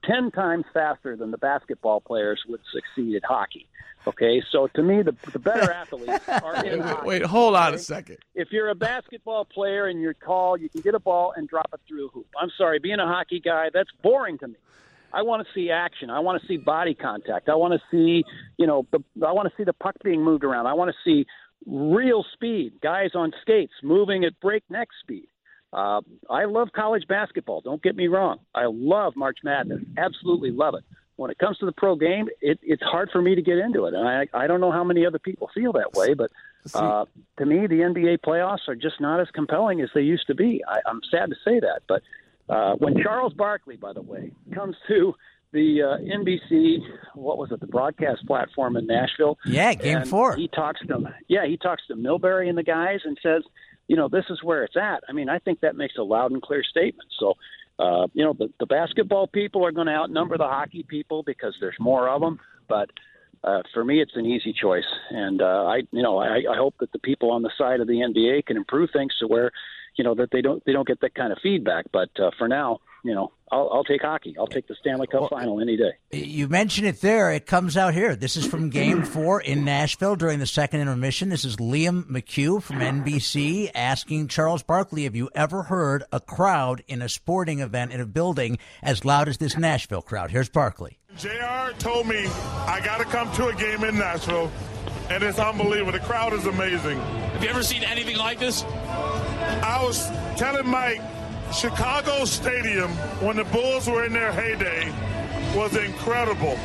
10 times faster than the basketball players would succeed at hockey. Okay, so to me, the better athletes are in hockey. Wait, hold on a second. If you're a basketball player and you're tall, you can get a ball and drop it through a hoop. I'm sorry, being a hockey guy, that's boring to me. I want to see action. I want to see body contact. I want to see, I want to see the puck being moved around. I want to see real speed, guys on skates moving at breakneck speed. I love college basketball. Don't get me wrong. I love March Madness. Absolutely love it. When it comes to the pro game, it's hard for me to get into it. And I don't know how many other people feel that way, but to me, the NBA playoffs are just not as compelling as they used to be. I'm sad to say that. But when Charles Barkley, by the way, comes to the NBC, the broadcast platform in Nashville. Yeah, Game 4. He talks to Milbury and the guys and says, this is where it's at. I mean, I think that makes a loud and clear statement. So, the basketball people are going to outnumber the hockey people because there's more of them. But for me, it's an easy choice. And I hope that the people on the side of the NBA can improve things to where, that they don't get that kind of feedback. But for now, I'll take hockey. I'll take the Stanley Cup final any day. You mentioned it there. It comes out here. This is from Game 4 in Nashville during the second intermission. This is Liam McHugh from NBC asking Charles Barkley, have you ever heard a crowd in a sporting event in a building as loud as this Nashville crowd? Here's Barkley. JR told me I got to come to a game in Nashville, and it's unbelievable. The crowd is amazing. Have you ever seen anything like this? I was telling Mike, Chicago Stadium, when the Bulls were in their heyday, was incredible.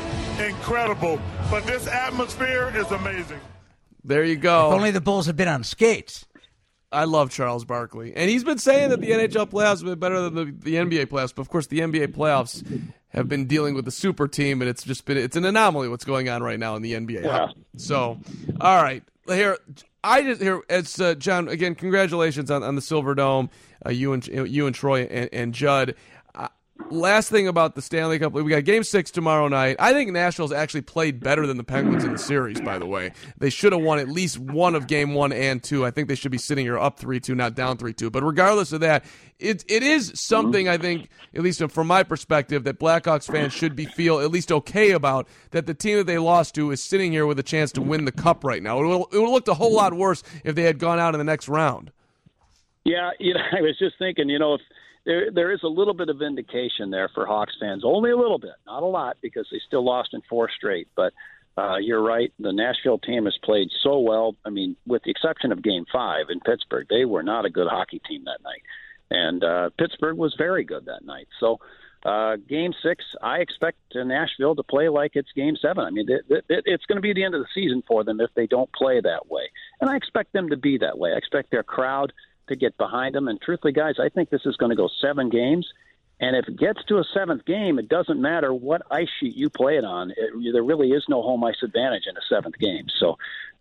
But this atmosphere is amazing. There you go. If only the Bulls had been on skates. I love Charles Barkley. And he's been saying that the NHL playoffs have been better than the NBA playoffs. But, of course, the NBA playoffs have been dealing with the super team, and it's an anomaly what's going on right now in the NBA. Yeah. So, all right. John, again, congratulations on the Silver Dome, you and Troy and Judd. Last thing about the Stanley Cup, we got Game 6 tomorrow night. I think Nashville's actually played better than the Penguins in the series, by the way. They should have won at least one of Game 1 and 2. I think they should be sitting here up 3-2, not down 3-2. But regardless of that, it is something I think, at least from my perspective, that Blackhawks fans should feel at least okay about, that the team that they lost to is sitting here with a chance to win the Cup right now. It would have looked a whole lot worse if they had gone out in the next round. Yeah, I was just thinking, if there is a little bit of indication there for Hawks fans, only a little bit, not a lot, because they still lost in 4 straight. But you're right, the Nashville team has played so well. I mean, with the exception of Game 5 in Pittsburgh, they were not a good hockey team that night. And Pittsburgh was very good that night. So Game 6, I expect Nashville to play like it's Game 7. I mean, it's going to be the end of the season for them if they don't play that way. And I expect them to be that way. I expect their crowd to get behind them. And truthfully, guys, I think this is going to go 7 games. And if it gets to a 7th game, it doesn't matter what ice sheet you play it on. There really is no home ice advantage in a 7th game. So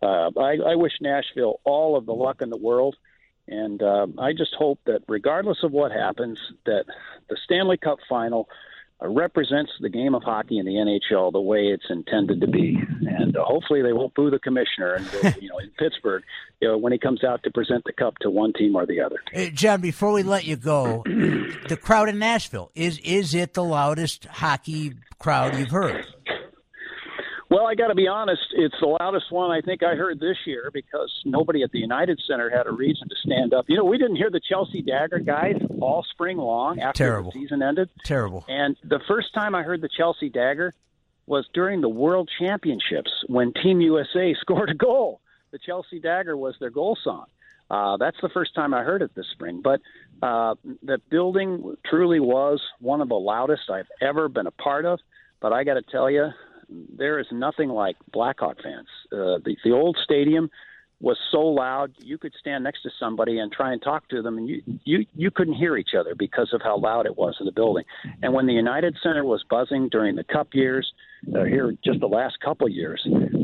I wish Nashville all of the luck in the world. And I just hope that regardless of what happens, that the Stanley Cup final represents the game of hockey in the NHL the way it's intended to be. And hopefully they won't boo the commissioner in Pittsburgh when he comes out to present the cup to one team or the other. Hey, John, before we let you go, the crowd in Nashville, is it the loudest hockey crowd you've heard? Well, I got to be honest, it's the loudest one I think I heard this year because nobody at the United Center had a reason to stand up. We didn't hear the Chelsea Dagger guys all spring long after the season ended. Terrible. And the first time I heard the Chelsea Dagger was during the World Championships when Team USA scored a goal. The Chelsea Dagger was their goal song. That's the first time I heard it this spring. But the building truly was one of the loudest I've ever been a part of. But I got to tell you, there is nothing like Blackhawk fans. The old stadium was so loud you could stand next to somebody and try and talk to them, and you couldn't hear each other because of how loud it was in the building. And when the United Center was buzzing during the Cup years, here just the last couple of years,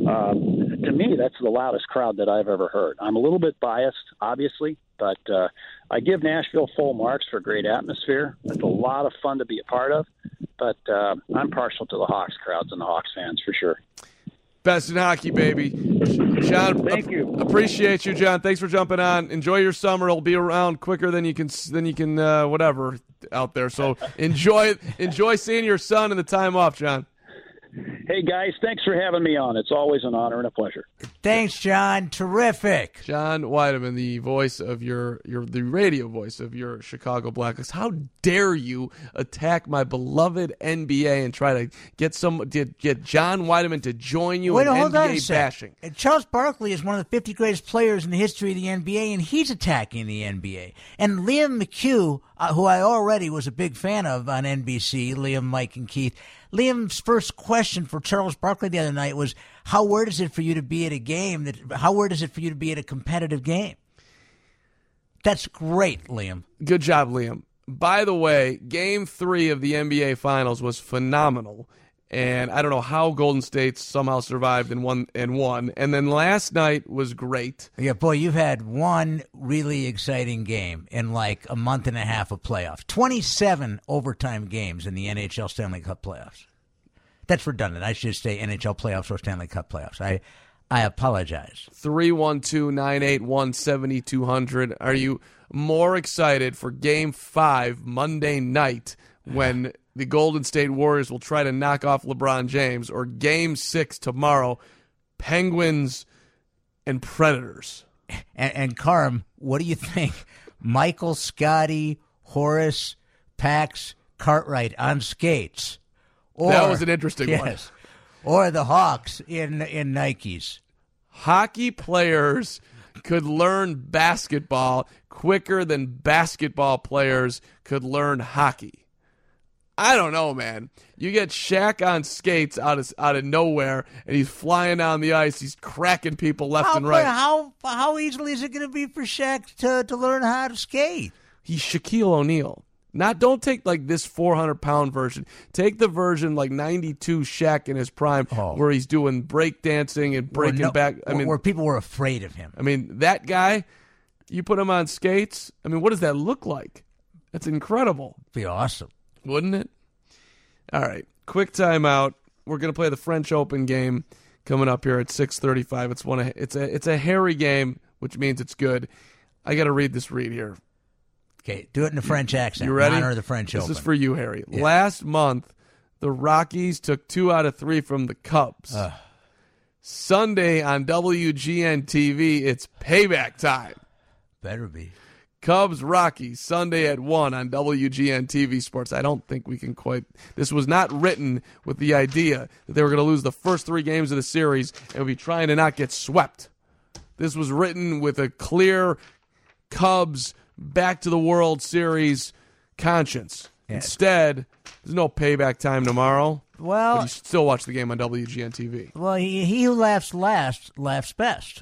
to me that's the loudest crowd that I've ever heard. I'm a little bit biased, obviously, but I give Nashville full marks for great atmosphere. It's a lot of fun to be a part of. But I'm partial to the Hawks crowds and the Hawks fans for sure. Best in hockey, baby. John, thank you. Appreciate you, John. Thanks for jumping on. Enjoy your summer. It'll be around quicker than you can whatever out there. So enjoy seeing your son and the time off, John. Hey, guys, thanks for having me on. It's always an honor and a pleasure. Thanks, John. Terrific. John Weideman, the voice of the radio voice of your Chicago Blackhawks. How dare you attack my beloved NBA and try to get John Weideman to join you in NBA bashing? Charles Barkley is one of the 50 greatest players in the history of the NBA, and he's attacking the NBA. And Liam McHugh, who I already was a big fan of on NBC, Liam, Mike, and Keith, Liam's first question for Charles Barkley the other night was, how weird is it for you to be at a game? How weird is it for you to be at a competitive game? That's great, Liam. Good job, Liam. By the way, Game 3 of the NBA Finals was phenomenal, and I don't know how Golden State somehow survived and won. And then last night was great. Yeah, boy, you've had one really exciting game in like a month and a half of playoffs. 27 overtime games in the NHL Stanley Cup playoffs. That's redundant. I should say NHL playoffs or Stanley Cup playoffs. I apologize. 312-981-7200. Are you more excited for Game 5 Monday night when the Golden State Warriors will try to knock off LeBron James, or Game 6 tomorrow, Penguins and Predators? And Carm, what do you think? Michael, Scotty, Horace, Pax, Cartwright on skates. That was an interesting one. Or the Hawks in Nikes. Hockey players could learn basketball quicker than basketball players could learn hockey. I don't know, man. You get Shaq on skates out of nowhere, and he's flying down the ice. He's cracking people left and right. How easily is it going to be for Shaq to learn how to skate? He's Shaquille O'Neal. Don't take like this 400-pound version. Take the version like 92 Shaq in his prime, where he's doing breakdancing and breaking back. Where people were afraid of him. I mean, that guy, you put him on skates, what does that look like? That's incredible. Be awesome. Wouldn't it? All right, quick timeout. We're going to play the French Open game coming up here at 6:35. It's a hairy game, which means it's good. I got to read this read here. Okay, do it in a French accent. You ready? In honor of the French Open. This is for you, Harry. Yeah. Last month, the Rockies took 2 out of 3 from the Cubs. Sunday on WGN-TV, it's payback time. Better be. Cubs-Rockies, Sunday at 1 on WGN-TV Sports. I don't think we can quite... This was not written with the idea that they were going to lose the first 3 games of the series and be trying to not get swept. This was written with a clear Cubs back to the World Series conscience. Yeah. Instead, there's no payback time tomorrow. Well, but you still watch the game on WGN-TV. Well, he who laughs last laughs best.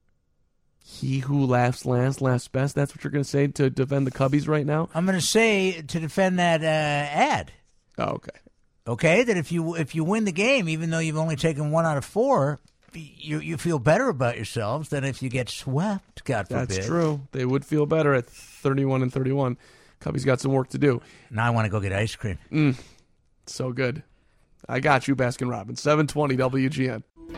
He who laughs last laughs best. That's what you're going to say to defend the Cubbies right now? I'm going to say to defend that ad. Oh, okay. Okay, that if you win the game, even though you've only taken 1 out of 4, you feel better about yourselves than if you get swept, God forbid. That's true. They would feel better at 31-31. Cubbies got some work to do. Now I want to go get ice cream. So good. I got you, Baskin-Robbins. 720 WGN.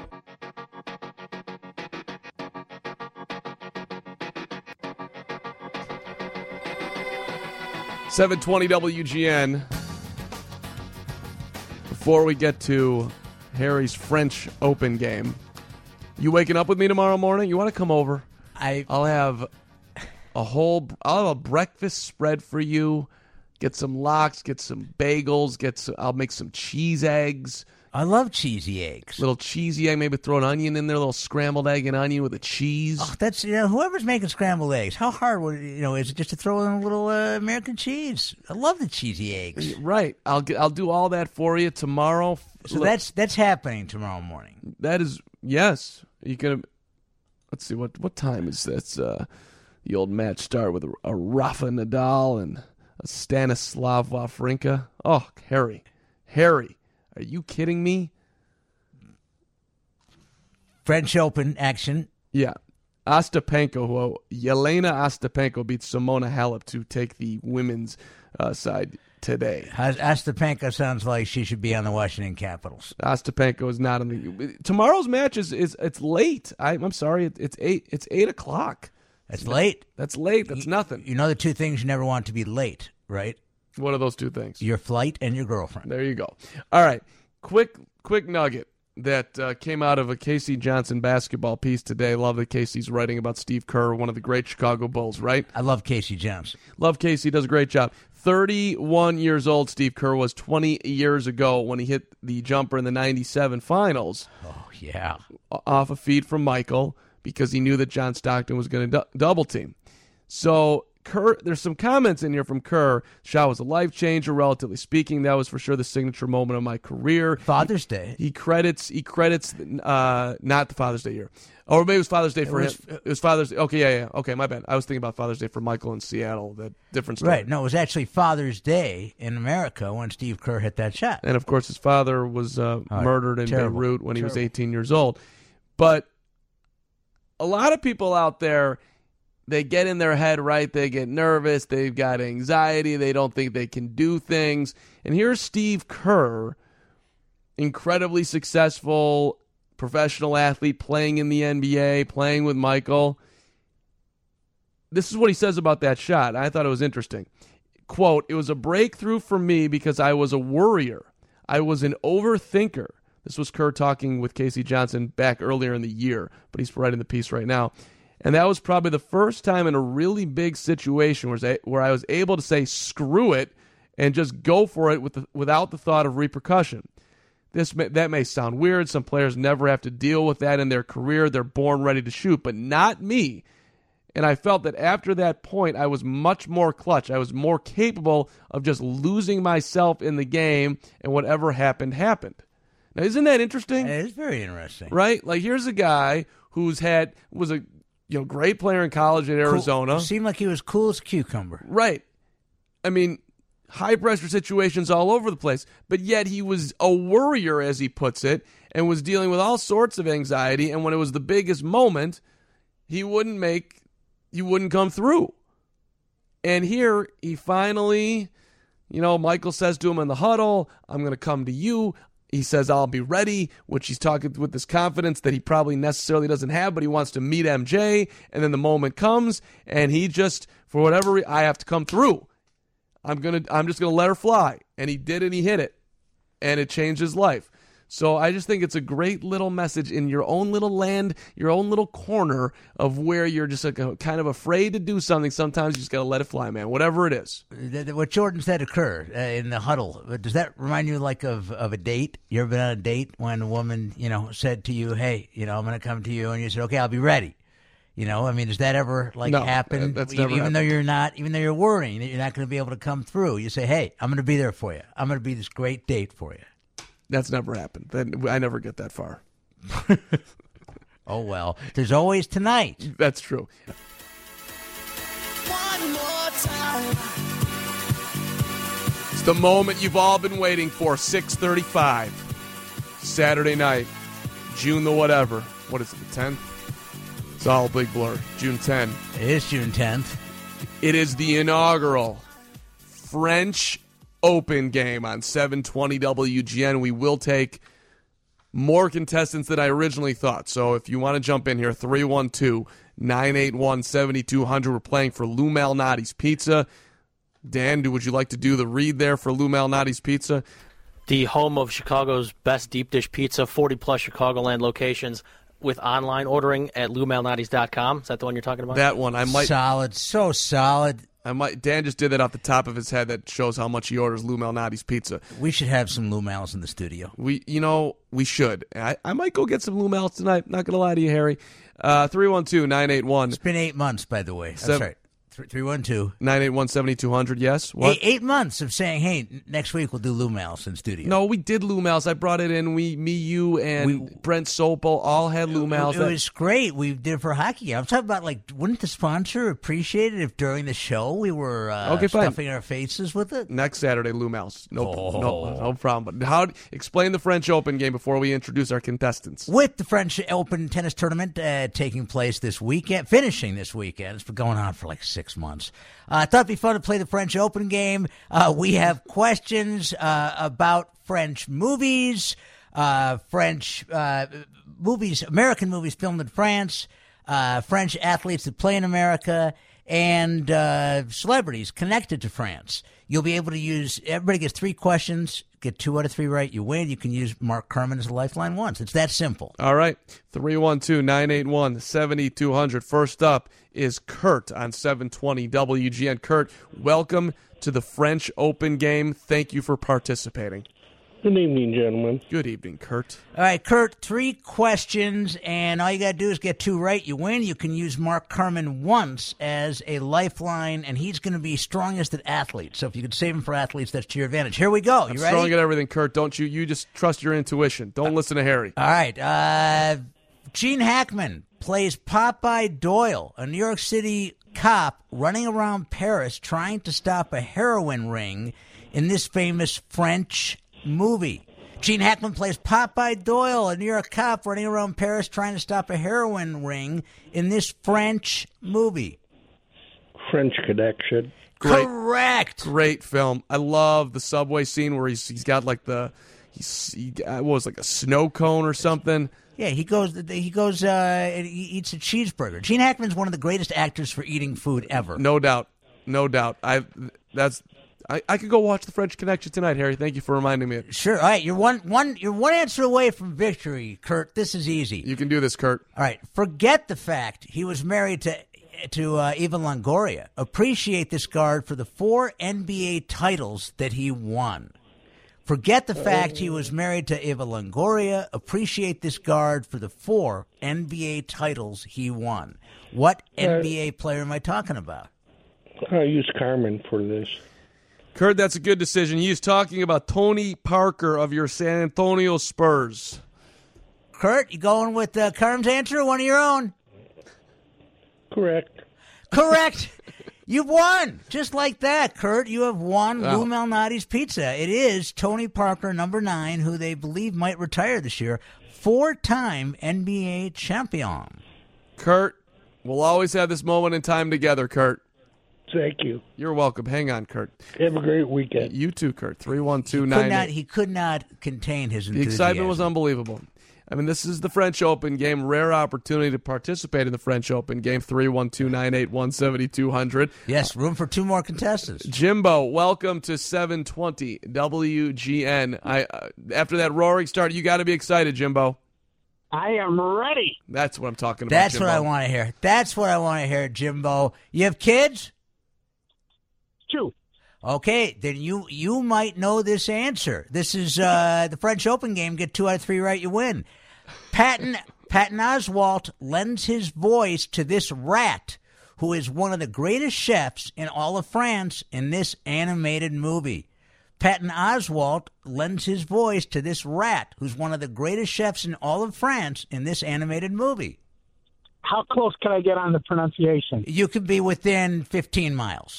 .720 WGN. Before we get to Harry's French Open game, you waking up with me tomorrow morning? You want to come over? I'll have a breakfast spread for you. Get some lox, get some bagels, I'll make some cheese eggs. I love cheesy eggs. Little cheesy egg, maybe throw an onion in there, a little scrambled egg and onion with a cheese. Oh, that's whoever's making scrambled eggs. How hard is it just to throw in a little American cheese? I love the cheesy eggs. Right. I'll do all that for you tomorrow. So that's happening tomorrow morning. That is, yes. You can. Let's see what time is this? The old match start with a Rafa Nadal and a Stanislav Wawrinka. Oh, Harry, are you kidding me? French Open action. Yeah. Yelena Ostapenko beat Simona Halep to take the women's side today. Ostapenko sounds like she should be on the Washington Capitals. Ostapenko is not on the. Tomorrow's match is it's late. I'm sorry. It's 8 o'clock. That's late. That's late. That's nothing. You know the two things you never want to be late, right? What are those two things? Your flight and your girlfriend. There you go. All right. Quick nugget that came out of a Casey Johnson basketball piece today. Love that Casey's writing about Steve Kerr, one of the great Chicago Bulls, right? I love Casey Johnson. Love Casey. Does a great job. 31 years old Steve Kerr was 20 years ago when he hit the jumper in the 97 finals. Oh, yeah. Off a feed from Michael because he knew that John Stockton was going to double team. So Kerr, there's some comments in here from Kerr. Shot was a life changer, relatively speaking. That was for sure the signature moment of my career. Father's Day. He credits not the Father's Day year. Or maybe it was Father's Day for him. It was Father's Day. Okay, yeah. Okay, my bad. I was thinking about Father's Day for Michael in Seattle. That different story. Right. No, it was actually Father's Day in America when Steve Kerr hit that shot. And, of course, his father was murdered in Beirut when he was 18 years old. But a lot of people out there, they get in their head, right? They get nervous. They've got anxiety. They don't think they can do things. And here's Steve Kerr, incredibly successful professional athlete, playing in the NBA, playing with Michael. This is what he says about that shot. I thought it was interesting. Quote, "It was a breakthrough for me because I was a worrier. I was an overthinker." This was Kerr talking with Casey Johnson back earlier in the year, but he's writing the piece right now. And that was probably the first time in a really big situation where I was able to say screw it and just go for it without the thought of repercussion. That may sound weird. Some players never have to deal with that in their career. They're born ready to shoot, but not me. And I felt that after that point, I was much more clutch. I was more capable of just losing myself in the game, and whatever happened, happened. Now, isn't that interesting? It is very interesting. Right? Like, here's a guy was a great player in college at Arizona. Cool. Seemed like he was cool as a cucumber. Right. I mean, high-pressure situations all over the place, but yet he was a worrier, as he puts it, and was dealing with all sorts of anxiety, and when it was the biggest moment, he wouldn't come through. And here, he finally, Michael says to him in the huddle, "I'm going to come to you." He says, "I'll be ready," which he's talking with this confidence that he probably necessarily doesn't have, but he wants to meet MJ, and then the moment comes, and he just, for whatever reason, I have to come through. I'm just gonna let her fly, and he did, and he hit it, and it changed his life. So I just think it's a great little message in your own little land, your own little corner of where you're just kind of afraid to do something. Sometimes you just got to let it fly, man, whatever it is. What Jordan said occurred in the huddle. Does that remind you of a date? You ever been on a date when a woman, said to you, "Hey, I'm going to come to you," and you said, "Okay, I'll be ready." Does that ever happen? That's never even though you're worrying that you're not going to be able to come through, you say, "Hey, I'm going to be there for you. I'm going to be this great date for you." That's never happened. I never get that far. Oh, well, there's always tonight. That's true. One more time. It's the moment you've all been waiting for, 6:35. Saturday night, June the whatever. What is it, the 10th? It's all a big blur. June 10. It is June 10th. It is the inaugural French Open game on 720 WGN. We will take more contestants than I originally thought. So if you want to jump in here, 312-981-7200. We're playing for Lou Malnati's Pizza. Dan, would you like to do the read there for Lou Malnati's Pizza? The home of Chicago's best deep dish pizza, 40-plus Chicagoland locations with online ordering at LouMalnati's.com. Is that the one you're talking about? That one. Solid. So solid. Dan just did that off the top of his head. That shows how much he orders Lou Malnati's Pizza. We should have some Lou Mal's in the studio. We should. I might go get some Lou Mal's tonight. Not going to lie to you, Harry. 312-981. It's been 8 months, by the way. That's right. 312-981-7200, yes. What? 8 months of saying, "Hey, next week we'll do Lou Mal's in studio." No, we did Lou Mal's. I brought it in. You, and Brent Sopel all had Lou Mal's. It was great. We did it for hockey. I'm talking about, wouldn't the sponsor appreciate it if during the show we were stuffing our faces with it? Next Saturday, Lou Mal's. No problem. But explain the French Open game before we introduce our contestants. With the French Open tennis tournament taking place this weekend, finishing this weekend. It's been going on for 6 6 months. I thought it'd be fun to play the French Open game. We have questions about French movies, American movies filmed in France, French athletes that play in America, and celebrities connected to France. You'll be able to use, everybody gets 3 questions, get 2 out of 3 right, you win. You can use Mark Kerman as a lifeline once. It's that simple. All right, 312-981-7200. First up is Kurt on 720 WGN. Kurt, welcome to the French Open game. Thank you for participating. Good evening, gentlemen. Good evening, Kurt. All right, Kurt, 3 questions, and all you got to do is get 2 right. You win. You can use Mark Kerman once as a lifeline, and he's going to be strongest at athletes. So if you could save him for athletes, that's to your advantage. Here we go. You ready? Strong at everything, Kurt. Don't you? You just trust your intuition. Don't listen to Harry. All right. Gene Hackman plays Popeye Doyle, a New York City cop running around Paris trying to stop a heroin ring in this famous French movie. Gene Hackman plays Popeye Doyle, a New York cop running around Paris trying to stop a heroin ring in this French movie. French Connection. Correct. Great film. I love the subway scene where he's got like what was like a snow cone or something. Yeah, he goes and he eats a cheeseburger. Gene Hackman's one of the greatest actors for eating food ever. No doubt. I could go watch The French Connection tonight, Harry. Thank you for reminding me. Sure. All right, you're one answer away from victory, Kurt. This is easy. You can do this, Kurt. All right. Forget the fact he was married to Eva Longoria. Appreciate this guard for the 4 NBA titles that he won. Forget the fact he was married to Eva Longoria. Appreciate this guard for the 4 NBA titles he won. What NBA player am I talking about? I'll use Carmen for this. Kurt, that's a good decision. He's talking about Tony Parker of your San Antonio Spurs. Kurt, you going with Carm's answer or one of your own? Correct. You've won. Just like that, Kurt. You have won Lou Malnati's Pizza. It is Tony Parker, number 9, who they believe might retire this year. 4-time NBA champion. Kurt, we'll always have this moment in time together, Kurt. Thank you. You're welcome. Hang on, Kurt. Have a great weekend. You too, Kurt. 312-98. He could not contain his enthusiasm. The excitement was unbelievable. I mean, this is the French Open game. Rare opportunity to participate in the French Open game. 312-981-7200. Yes, room for 2 more contestants. Jimbo, welcome to 720 WGN. After that roaring start, you got to be excited, Jimbo. I am ready. That's what I'm talking about, That's Jimbo. what I want to hear. That's what I want to hear, Jimbo. You have kids? 2. Okay, then you might know this answer. This is the French Open game. Get 2 out of 3 right, you win. Patton Oswalt lends his voice to this rat, who is one of the greatest chefs in all of France in this animated movie. Patton Oswalt lends his voice to this rat, who's one of the greatest chefs in all of France in this animated movie. How close can I get on the pronunciation? You could be within 15 miles.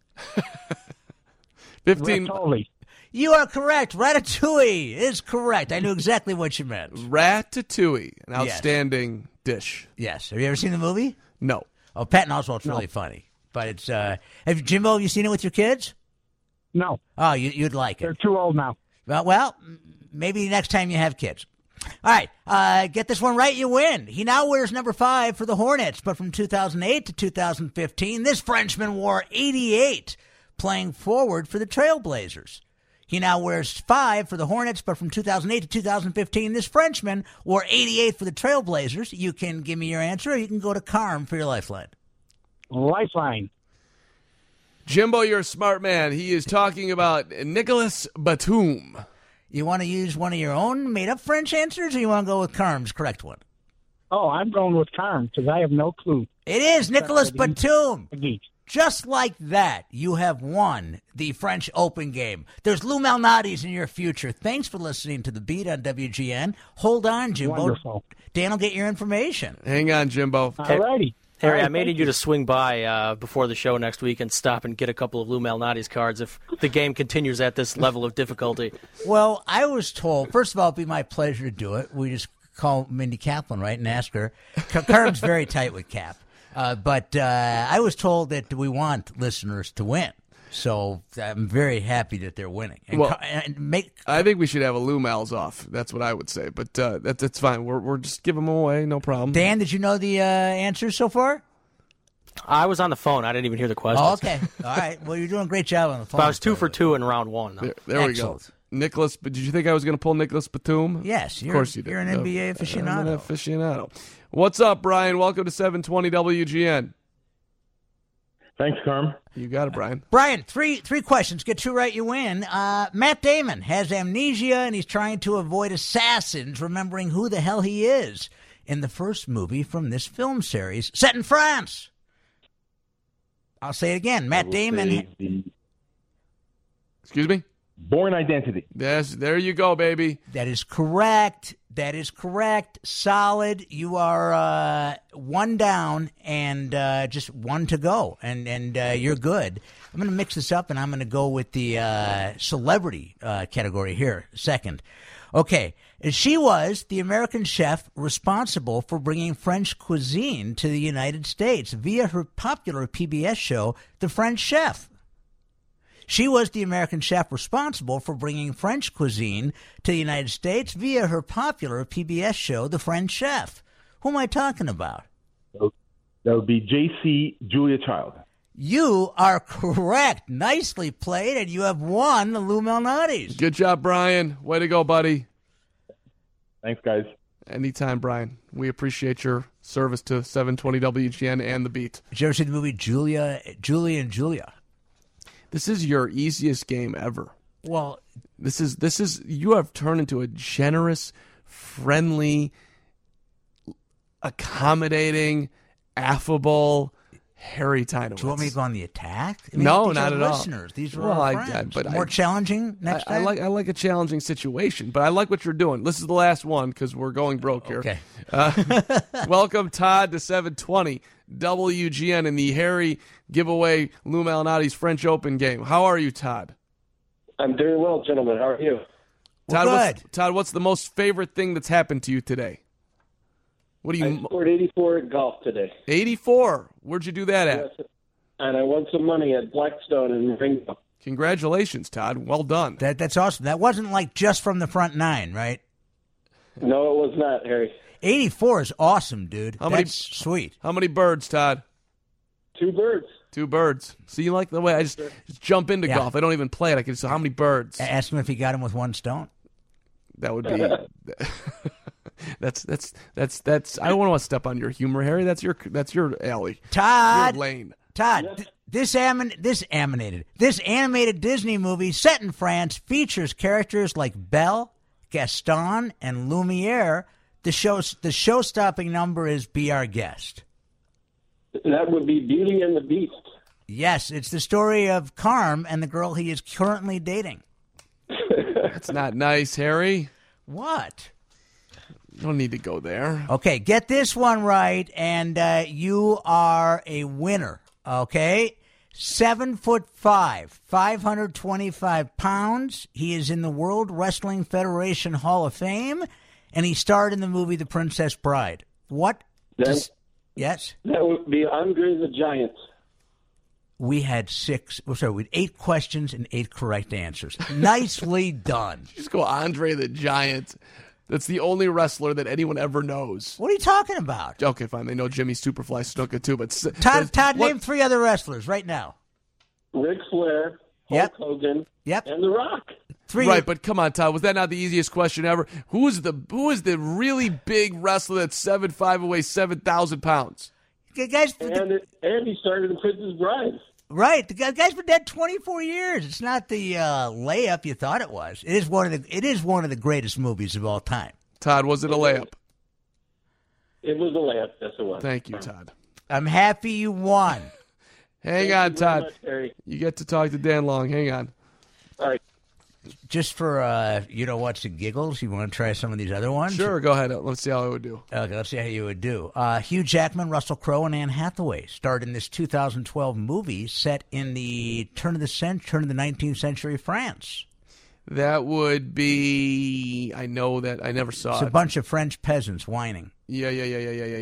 15. Ratatouille. You are correct. Ratatouille is correct. I knew exactly what you meant. Ratatouille, an outstanding dish. Yes. Have you ever seen the movie? No. Oh, Patton Oswalt's really funny. But it's Jimbo, have you seen it with your kids? No. Oh, you'd like it. They're too old now. Well, maybe next time you have kids. All right, get this one right, you win. He now wears number 5 for the Hornets, but from 2008 to 2015, this Frenchman wore 88, playing forward for the Trailblazers. He now wears 5 for the Hornets, but from 2008 to 2015, this Frenchman wore 88 for the Trailblazers. You can give me your answer, or you can go to Carm for your lifeline. Lifeline. Jimbo, you're a smart man. He is talking about Nicolas Batum. You want to use one of your own made-up French answers, or you want to go with Carm's correct one? Oh, I'm going with Carm because I have no clue. It is Nicolas Batum. Just like that, you have won the French Open game. There's Lou Malnati's in your future. Thanks for listening to The Beat on WGN. Hold on, Jimbo. Wonderful. Dan will get your information. Hang on, Jimbo. All righty. Harry, I may need you to swing by before the show next week and stop and get a couple of Lou Malnati's cards if the game continues at this level of difficulty. Well, I was told, first of all, it'd be my pleasure to do it. We just call Mindy Kaplan, right, and ask her. Carm's very tight with Cap. But I was told that we want listeners to win. So I'm very happy that they're winning. And I think we should have a Lou Mal's off. That's what I would say. But that's fine. We're just giving them away. No problem. Dan, did you know the answers so far? I was on the phone. I didn't even hear the questions. Oh, okay. All right. Well, you're doing a great job on the phone. But I was 2 for 2 in round 1. There we go. Nicholas, did you think I was going to pull Nicholas Batum? Yes. Of course you did. You're an NBA aficionado. I'm an aficionado. What's up, Brian? Welcome to 720 WGN. Thanks, Carm. You got it, Brian. Brian, three questions. Get 2 right, you win. Matt Damon has amnesia, and he's trying to avoid assassins remembering who the hell he is in the first movie from this film series set in France. I'll say it again. Matt Damon. Excuse me? Born Identity. Yes, there you go, baby. That is correct. Solid. You are 1 down and just 1 to go, and you're good. I'm going to mix this up, and I'm going to go with the celebrity category here second. Okay. She was the American chef responsible for bringing French cuisine to the United States via her popular PBS show, The French Chef. She was the American chef responsible for bringing French cuisine to the United States via her popular PBS show, The French Chef. Who am I talking about? That would be J.C. Julia Child. You are correct. Nicely played, and you have won the Lou Malnati's. Good job, Brian. Way to go, buddy. Thanks, guys. Anytime, Brian. We appreciate your service to 720 WGN and The Beat. Did you ever see the movie Julie and Julia? This is your easiest game ever. Well, this is you have turned into a generous, friendly, accommodating, affable Harry Tynowitz. Do you want me to go on the attack? I mean, no, these not are at listeners. all. These are our friends. But more challenging next time? I like a challenging situation, but I like what you're doing. This is the last one because we're going broke here. Okay. Welcome, Todd, to 720 WGN in the Harry giveaway Lou Malnati's French Open game. How are you, Todd? I'm doing well, gentlemen. How are you? Todd, what's the most favorite thing that's happened to you today? What do you? I scored 84 at golf today. 84. Where'd you do that at? Yes, and I won some money at Blackstone in Ringgold. Congratulations, Todd. Well done. That's awesome. That wasn't like just from the front 9, right? No, it was not, Harry. 84 is awesome, dude. That's sweet. How many birds, Todd? 2 birds. 2 birds. So you like the way I just jump into golf. I don't even play it. I can say, how many birds? Ask him if he got him with 1 stone. That would be... That's. I don't want to step on your humor, Harry. That's your alley. Todd. Your lane. Todd. This animated Disney movie set in France features characters like Belle, Gaston, and Lumiere. The show-stopping number is "Be Our Guest." That would be Beauty and the Beast. Yes, it's the story of Carm and the girl he is currently dating. That's not nice, Harry. What? You don't need to go there. Okay, get this one right, and you are a winner. Okay, 7'5", 525 pounds. He is in the World Wrestling Federation Hall of Fame, and he starred in the movie The Princess Bride. What? Yes? That would be Andre the Giant. We had 8 questions and 8 correct answers. Nicely done. Just go Andre the Giant. That's the only wrestler that anyone ever knows. What are you talking about? Okay, fine. They know Jimmy Superfly Snuka too, but Todd, name 3 other wrestlers right now. Ric Flair, Hulk Hogan, and The Rock. 3. Right, but come on, Todd. Was that not the easiest question ever? Who is the really big wrestler that's 7'5" and weighs 7,000 pounds? Guys, and he started in Princess Bride. Right, the guy's been dead 24 years. It's not the layup you thought it was. It is one of the greatest movies of all time. Todd, was it a layup? It was a layup. Yes, it was. Thank you, Todd. I'm happy you won. Hang on, Todd. You get to talk to Dan Long. Hang on. All right. Just for, what's the giggles? You want to try some of these other ones? Sure, go ahead. Let's see how I would do. Okay, let's see how you would do. Hugh Jackman, Russell Crowe, and Anne Hathaway starred in this 2012 movie set in the turn of the 19th century France. That would be... I know that. I never saw it. It's a bunch of French peasants whining. Yeah.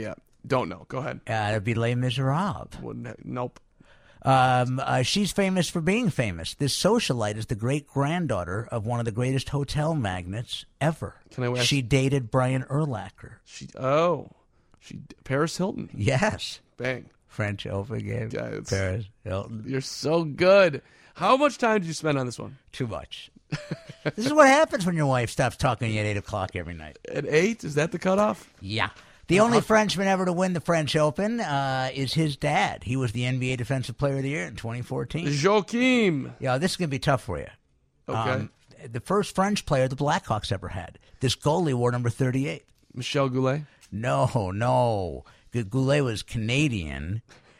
Don't know. Go ahead. That'd be Les Miserables. Nope. She's famous for being famous. This socialite is the great-granddaughter of one of the greatest hotel magnates ever. Can I ask? She dated Brian Urlacher. Paris Hilton. Yes. Bang. French Open game. Paris Hilton. You're so good. How much time did you spend on this one? Too much. This is what happens when your wife stops talking to you at 8 o'clock every night. At 8? Is that the cutoff? Yeah. The only Frenchman ever to win the French Open is his dad. He was the NBA Defensive Player of the Year in 2014. Joachim. Yeah, this is going to be tough for you. Okay. The first French player the Blackhawks ever had. This goalie wore number 38. Michel Goulet? No. Goulet was Canadian.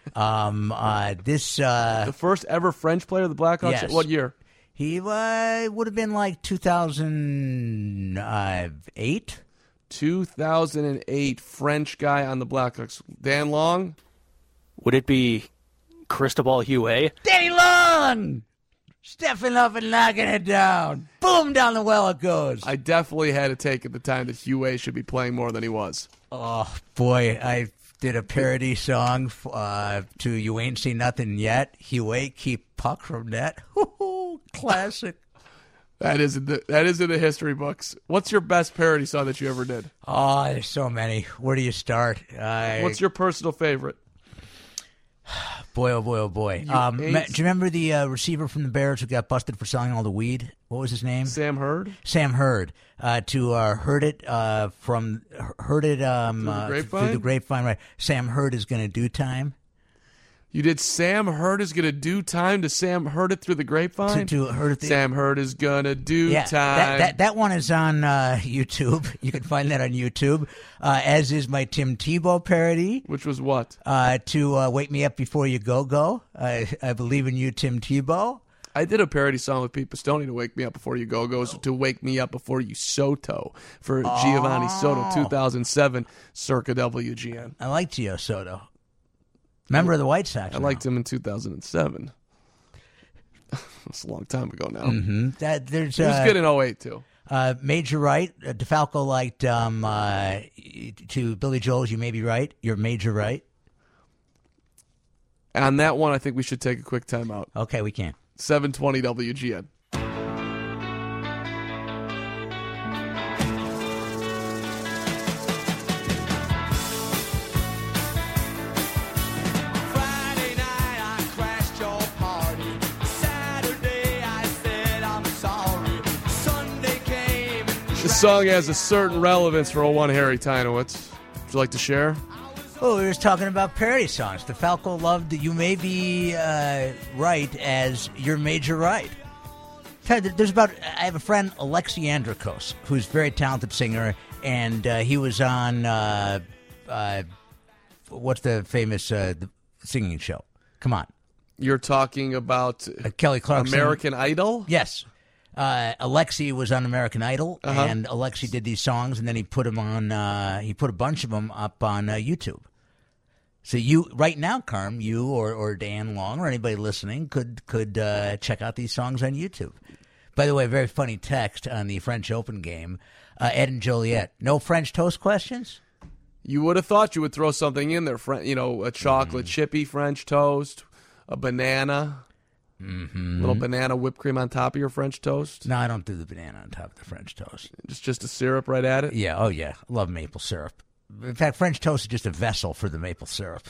The first ever French player the Blackhawks? Yes. What year? He would have been like 2008. 2008 French guy on the Blackhawks. Dan Long? Would it be Cristobal Huet? Danny Long! Stepping up and knocking it down. Boom, down the well it goes. I definitely had to take at the time that Huet should be playing more than he was. Oh, boy. I did a parody song to You Ain't Seen Nothing Yet. Huet, keep puck from net. Classic. That is in the history books. What's your best parody song that you ever did? Oh, there's so many. Where do you start? What's your personal favorite? Boy, oh boy, oh boy. Do you remember the receiver from the Bears who got busted for selling all the weed? What was his name? Sam Hurd? Sam Hurd. Heard it through the grapevine. Right. Sam Hurd is going to do time. You did Sam Hurd is going to do time to Sam Hurd it through the grapevine? Sam Hurd is going to do time. That one is on YouTube. You can find that on YouTube, as is my Tim Tebow parody. Which was what? To Wake Me Up Before You Go. I believe in you, Tim Tebow. I did a parody song with Pete Pistone to Wake Me Up Before You Go. Goes to Wake Me Up Before You Soto for Giovanni Soto, 2007, circa WGN. I like Gio Soto. Member of the White Sox. I liked him in 2007. That's a long time ago now. Mm-hmm. He was good in 08, too. Major Right. DeFalco liked to Billy Joel's You May Be Right. You're Major Right. On that one, I think we should take a quick timeout. Okay, we can. 720 WGN. This song has a certain relevance for one Harry Tynowitz. Would you like to share? Oh, we were talking about parody songs. DeFalco loved You May Be Right as You're Major Right. I have a friend, Alexi Andrikos, who's a very talented singer, and he was on, what's the famous singing show? Come on. You're talking about Kelly Clarkson. American Idol? Yes. Alexi was on American Idol, and Alexi did these songs, and then he put them on. He put a bunch of them up on YouTube. So you, right now, Carm, you or Dan Long or anybody listening could check out these songs on YouTube. By the way, very funny text on the French Open game. Ed and Joliet, no French toast questions? You would have thought you would throw something in there, a chocolate chippy French toast, a banana. Mm-hmm. Little banana whipped cream on top of your French toast? No, I don't do the banana on top of the French toast. Just a syrup right at it? Yeah, I love maple syrup. In fact, French toast is just a vessel for the maple syrup.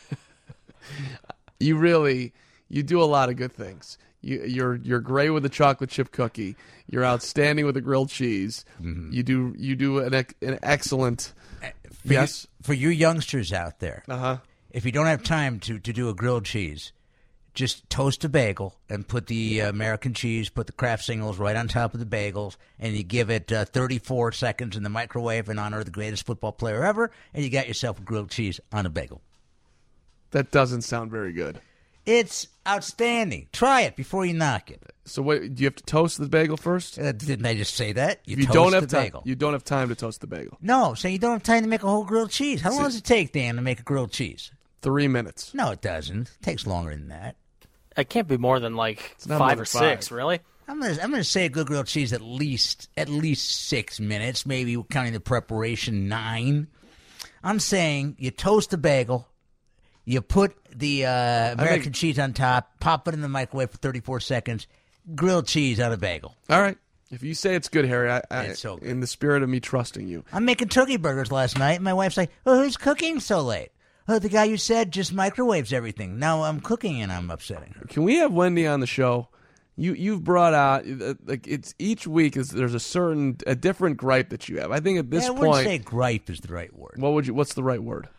You do a lot of good things. You're great with a chocolate chip cookie. You're outstanding with a grilled cheese. Mm-hmm. You do an excellent... For you youngsters out there, if you don't have time to do a grilled cheese... Just toast a bagel and put the American cheese, put the Kraft Singles right on top of the bagels, and you give it 34 seconds in the microwave in honor of the greatest football player ever, and you got yourself a grilled cheese on a bagel. That doesn't sound very good. It's outstanding. Try it before you knock it. So wait, do you have to toast the bagel first? Didn't I just say that? You don't have time. You don't have time to toast the bagel. No, so you don't have time to make a whole grilled cheese. How long does it take, Dan, to make a grilled cheese? 3 minutes. No, it doesn't. It takes longer than that. It can't be more than like 5 or 6, really. I'm gonna say a good grilled cheese at least 6 minutes, maybe counting the preparation 9. I'm saying you toast a bagel, you put the American cheese on top, pop it in the microwave for 34 seconds, grilled cheese on a bagel. All right. If you say it's good, Harry, It's so good. in the spirit of me trusting you. I'm making turkey burgers last night, and my wife's like, "Oh, who's cooking so late?" "Oh, the guy you said just microwaves everything." Now I'm cooking, and I'm upsetting her. Can we have Wendy on the show? You've brought out like it's each week there's a different gripe that you have. I think at this I point, wouldn't say gripe is the right word. What's the right word?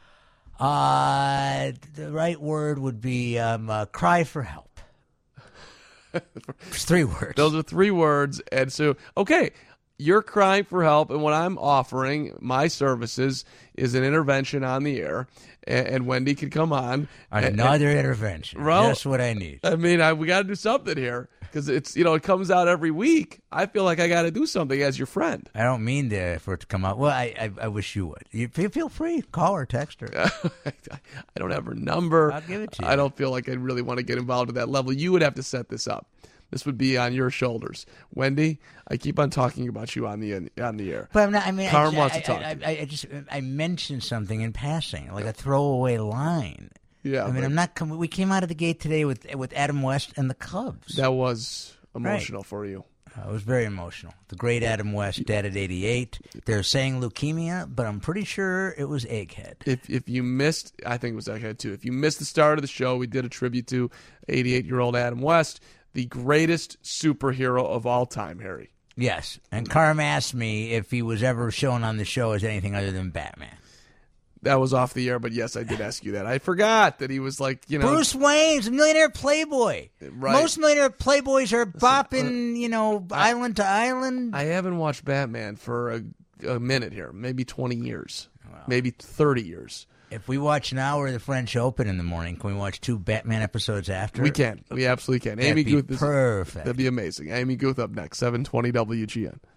The right word would be cry for help. It's 3 words. Those are 3 words. And so, okay, you're crying for help, and what I'm offering, my services, is an intervention on the air, and Wendy could come on. Another intervention. Well, Just what I need. I mean, we got to do something here, because it's it comes out every week. I feel like I got to do something as your friend. I don't mean for it to come out. Well, I wish you would. You feel free. Call her, text her. I don't have her number. I'll give it to you. I don't feel like I really want to get involved at that level. You would have to set this up. This would be on your shoulders, Wendy. I keep on talking about you on the air. But I'm not. I mean, Carm wants to talk. I mentioned something in passing, like a throwaway line. Yeah, I mean, I'm not. We came out of the gate today with Adam West and the Cubs. That was emotional for you. It was very emotional. The great Adam West, dead at 88. They're saying leukemia, but I'm pretty sure it was egghead. If you missed, I think it was egghead too. If you missed the start of the show, we did a tribute to 88-year-old Adam West, the greatest superhero of all time, Harry. Yes, and Carm asked me if he was ever shown on the show as anything other than Batman. That was off the air, but yes, I did ask you that. I forgot that he was like, Bruce Wayne's a millionaire playboy. Right. Most millionaire playboys are bopping, island to island. I haven't watched Batman for a minute here, maybe 20 years, maybe 30 years. If we watch now or the French Open in the morning, can we watch 2 Batman episodes after? We can. We absolutely can. That'd Amy be Guth perfect. That'd be amazing. Amy Guth up next, 720 WGN.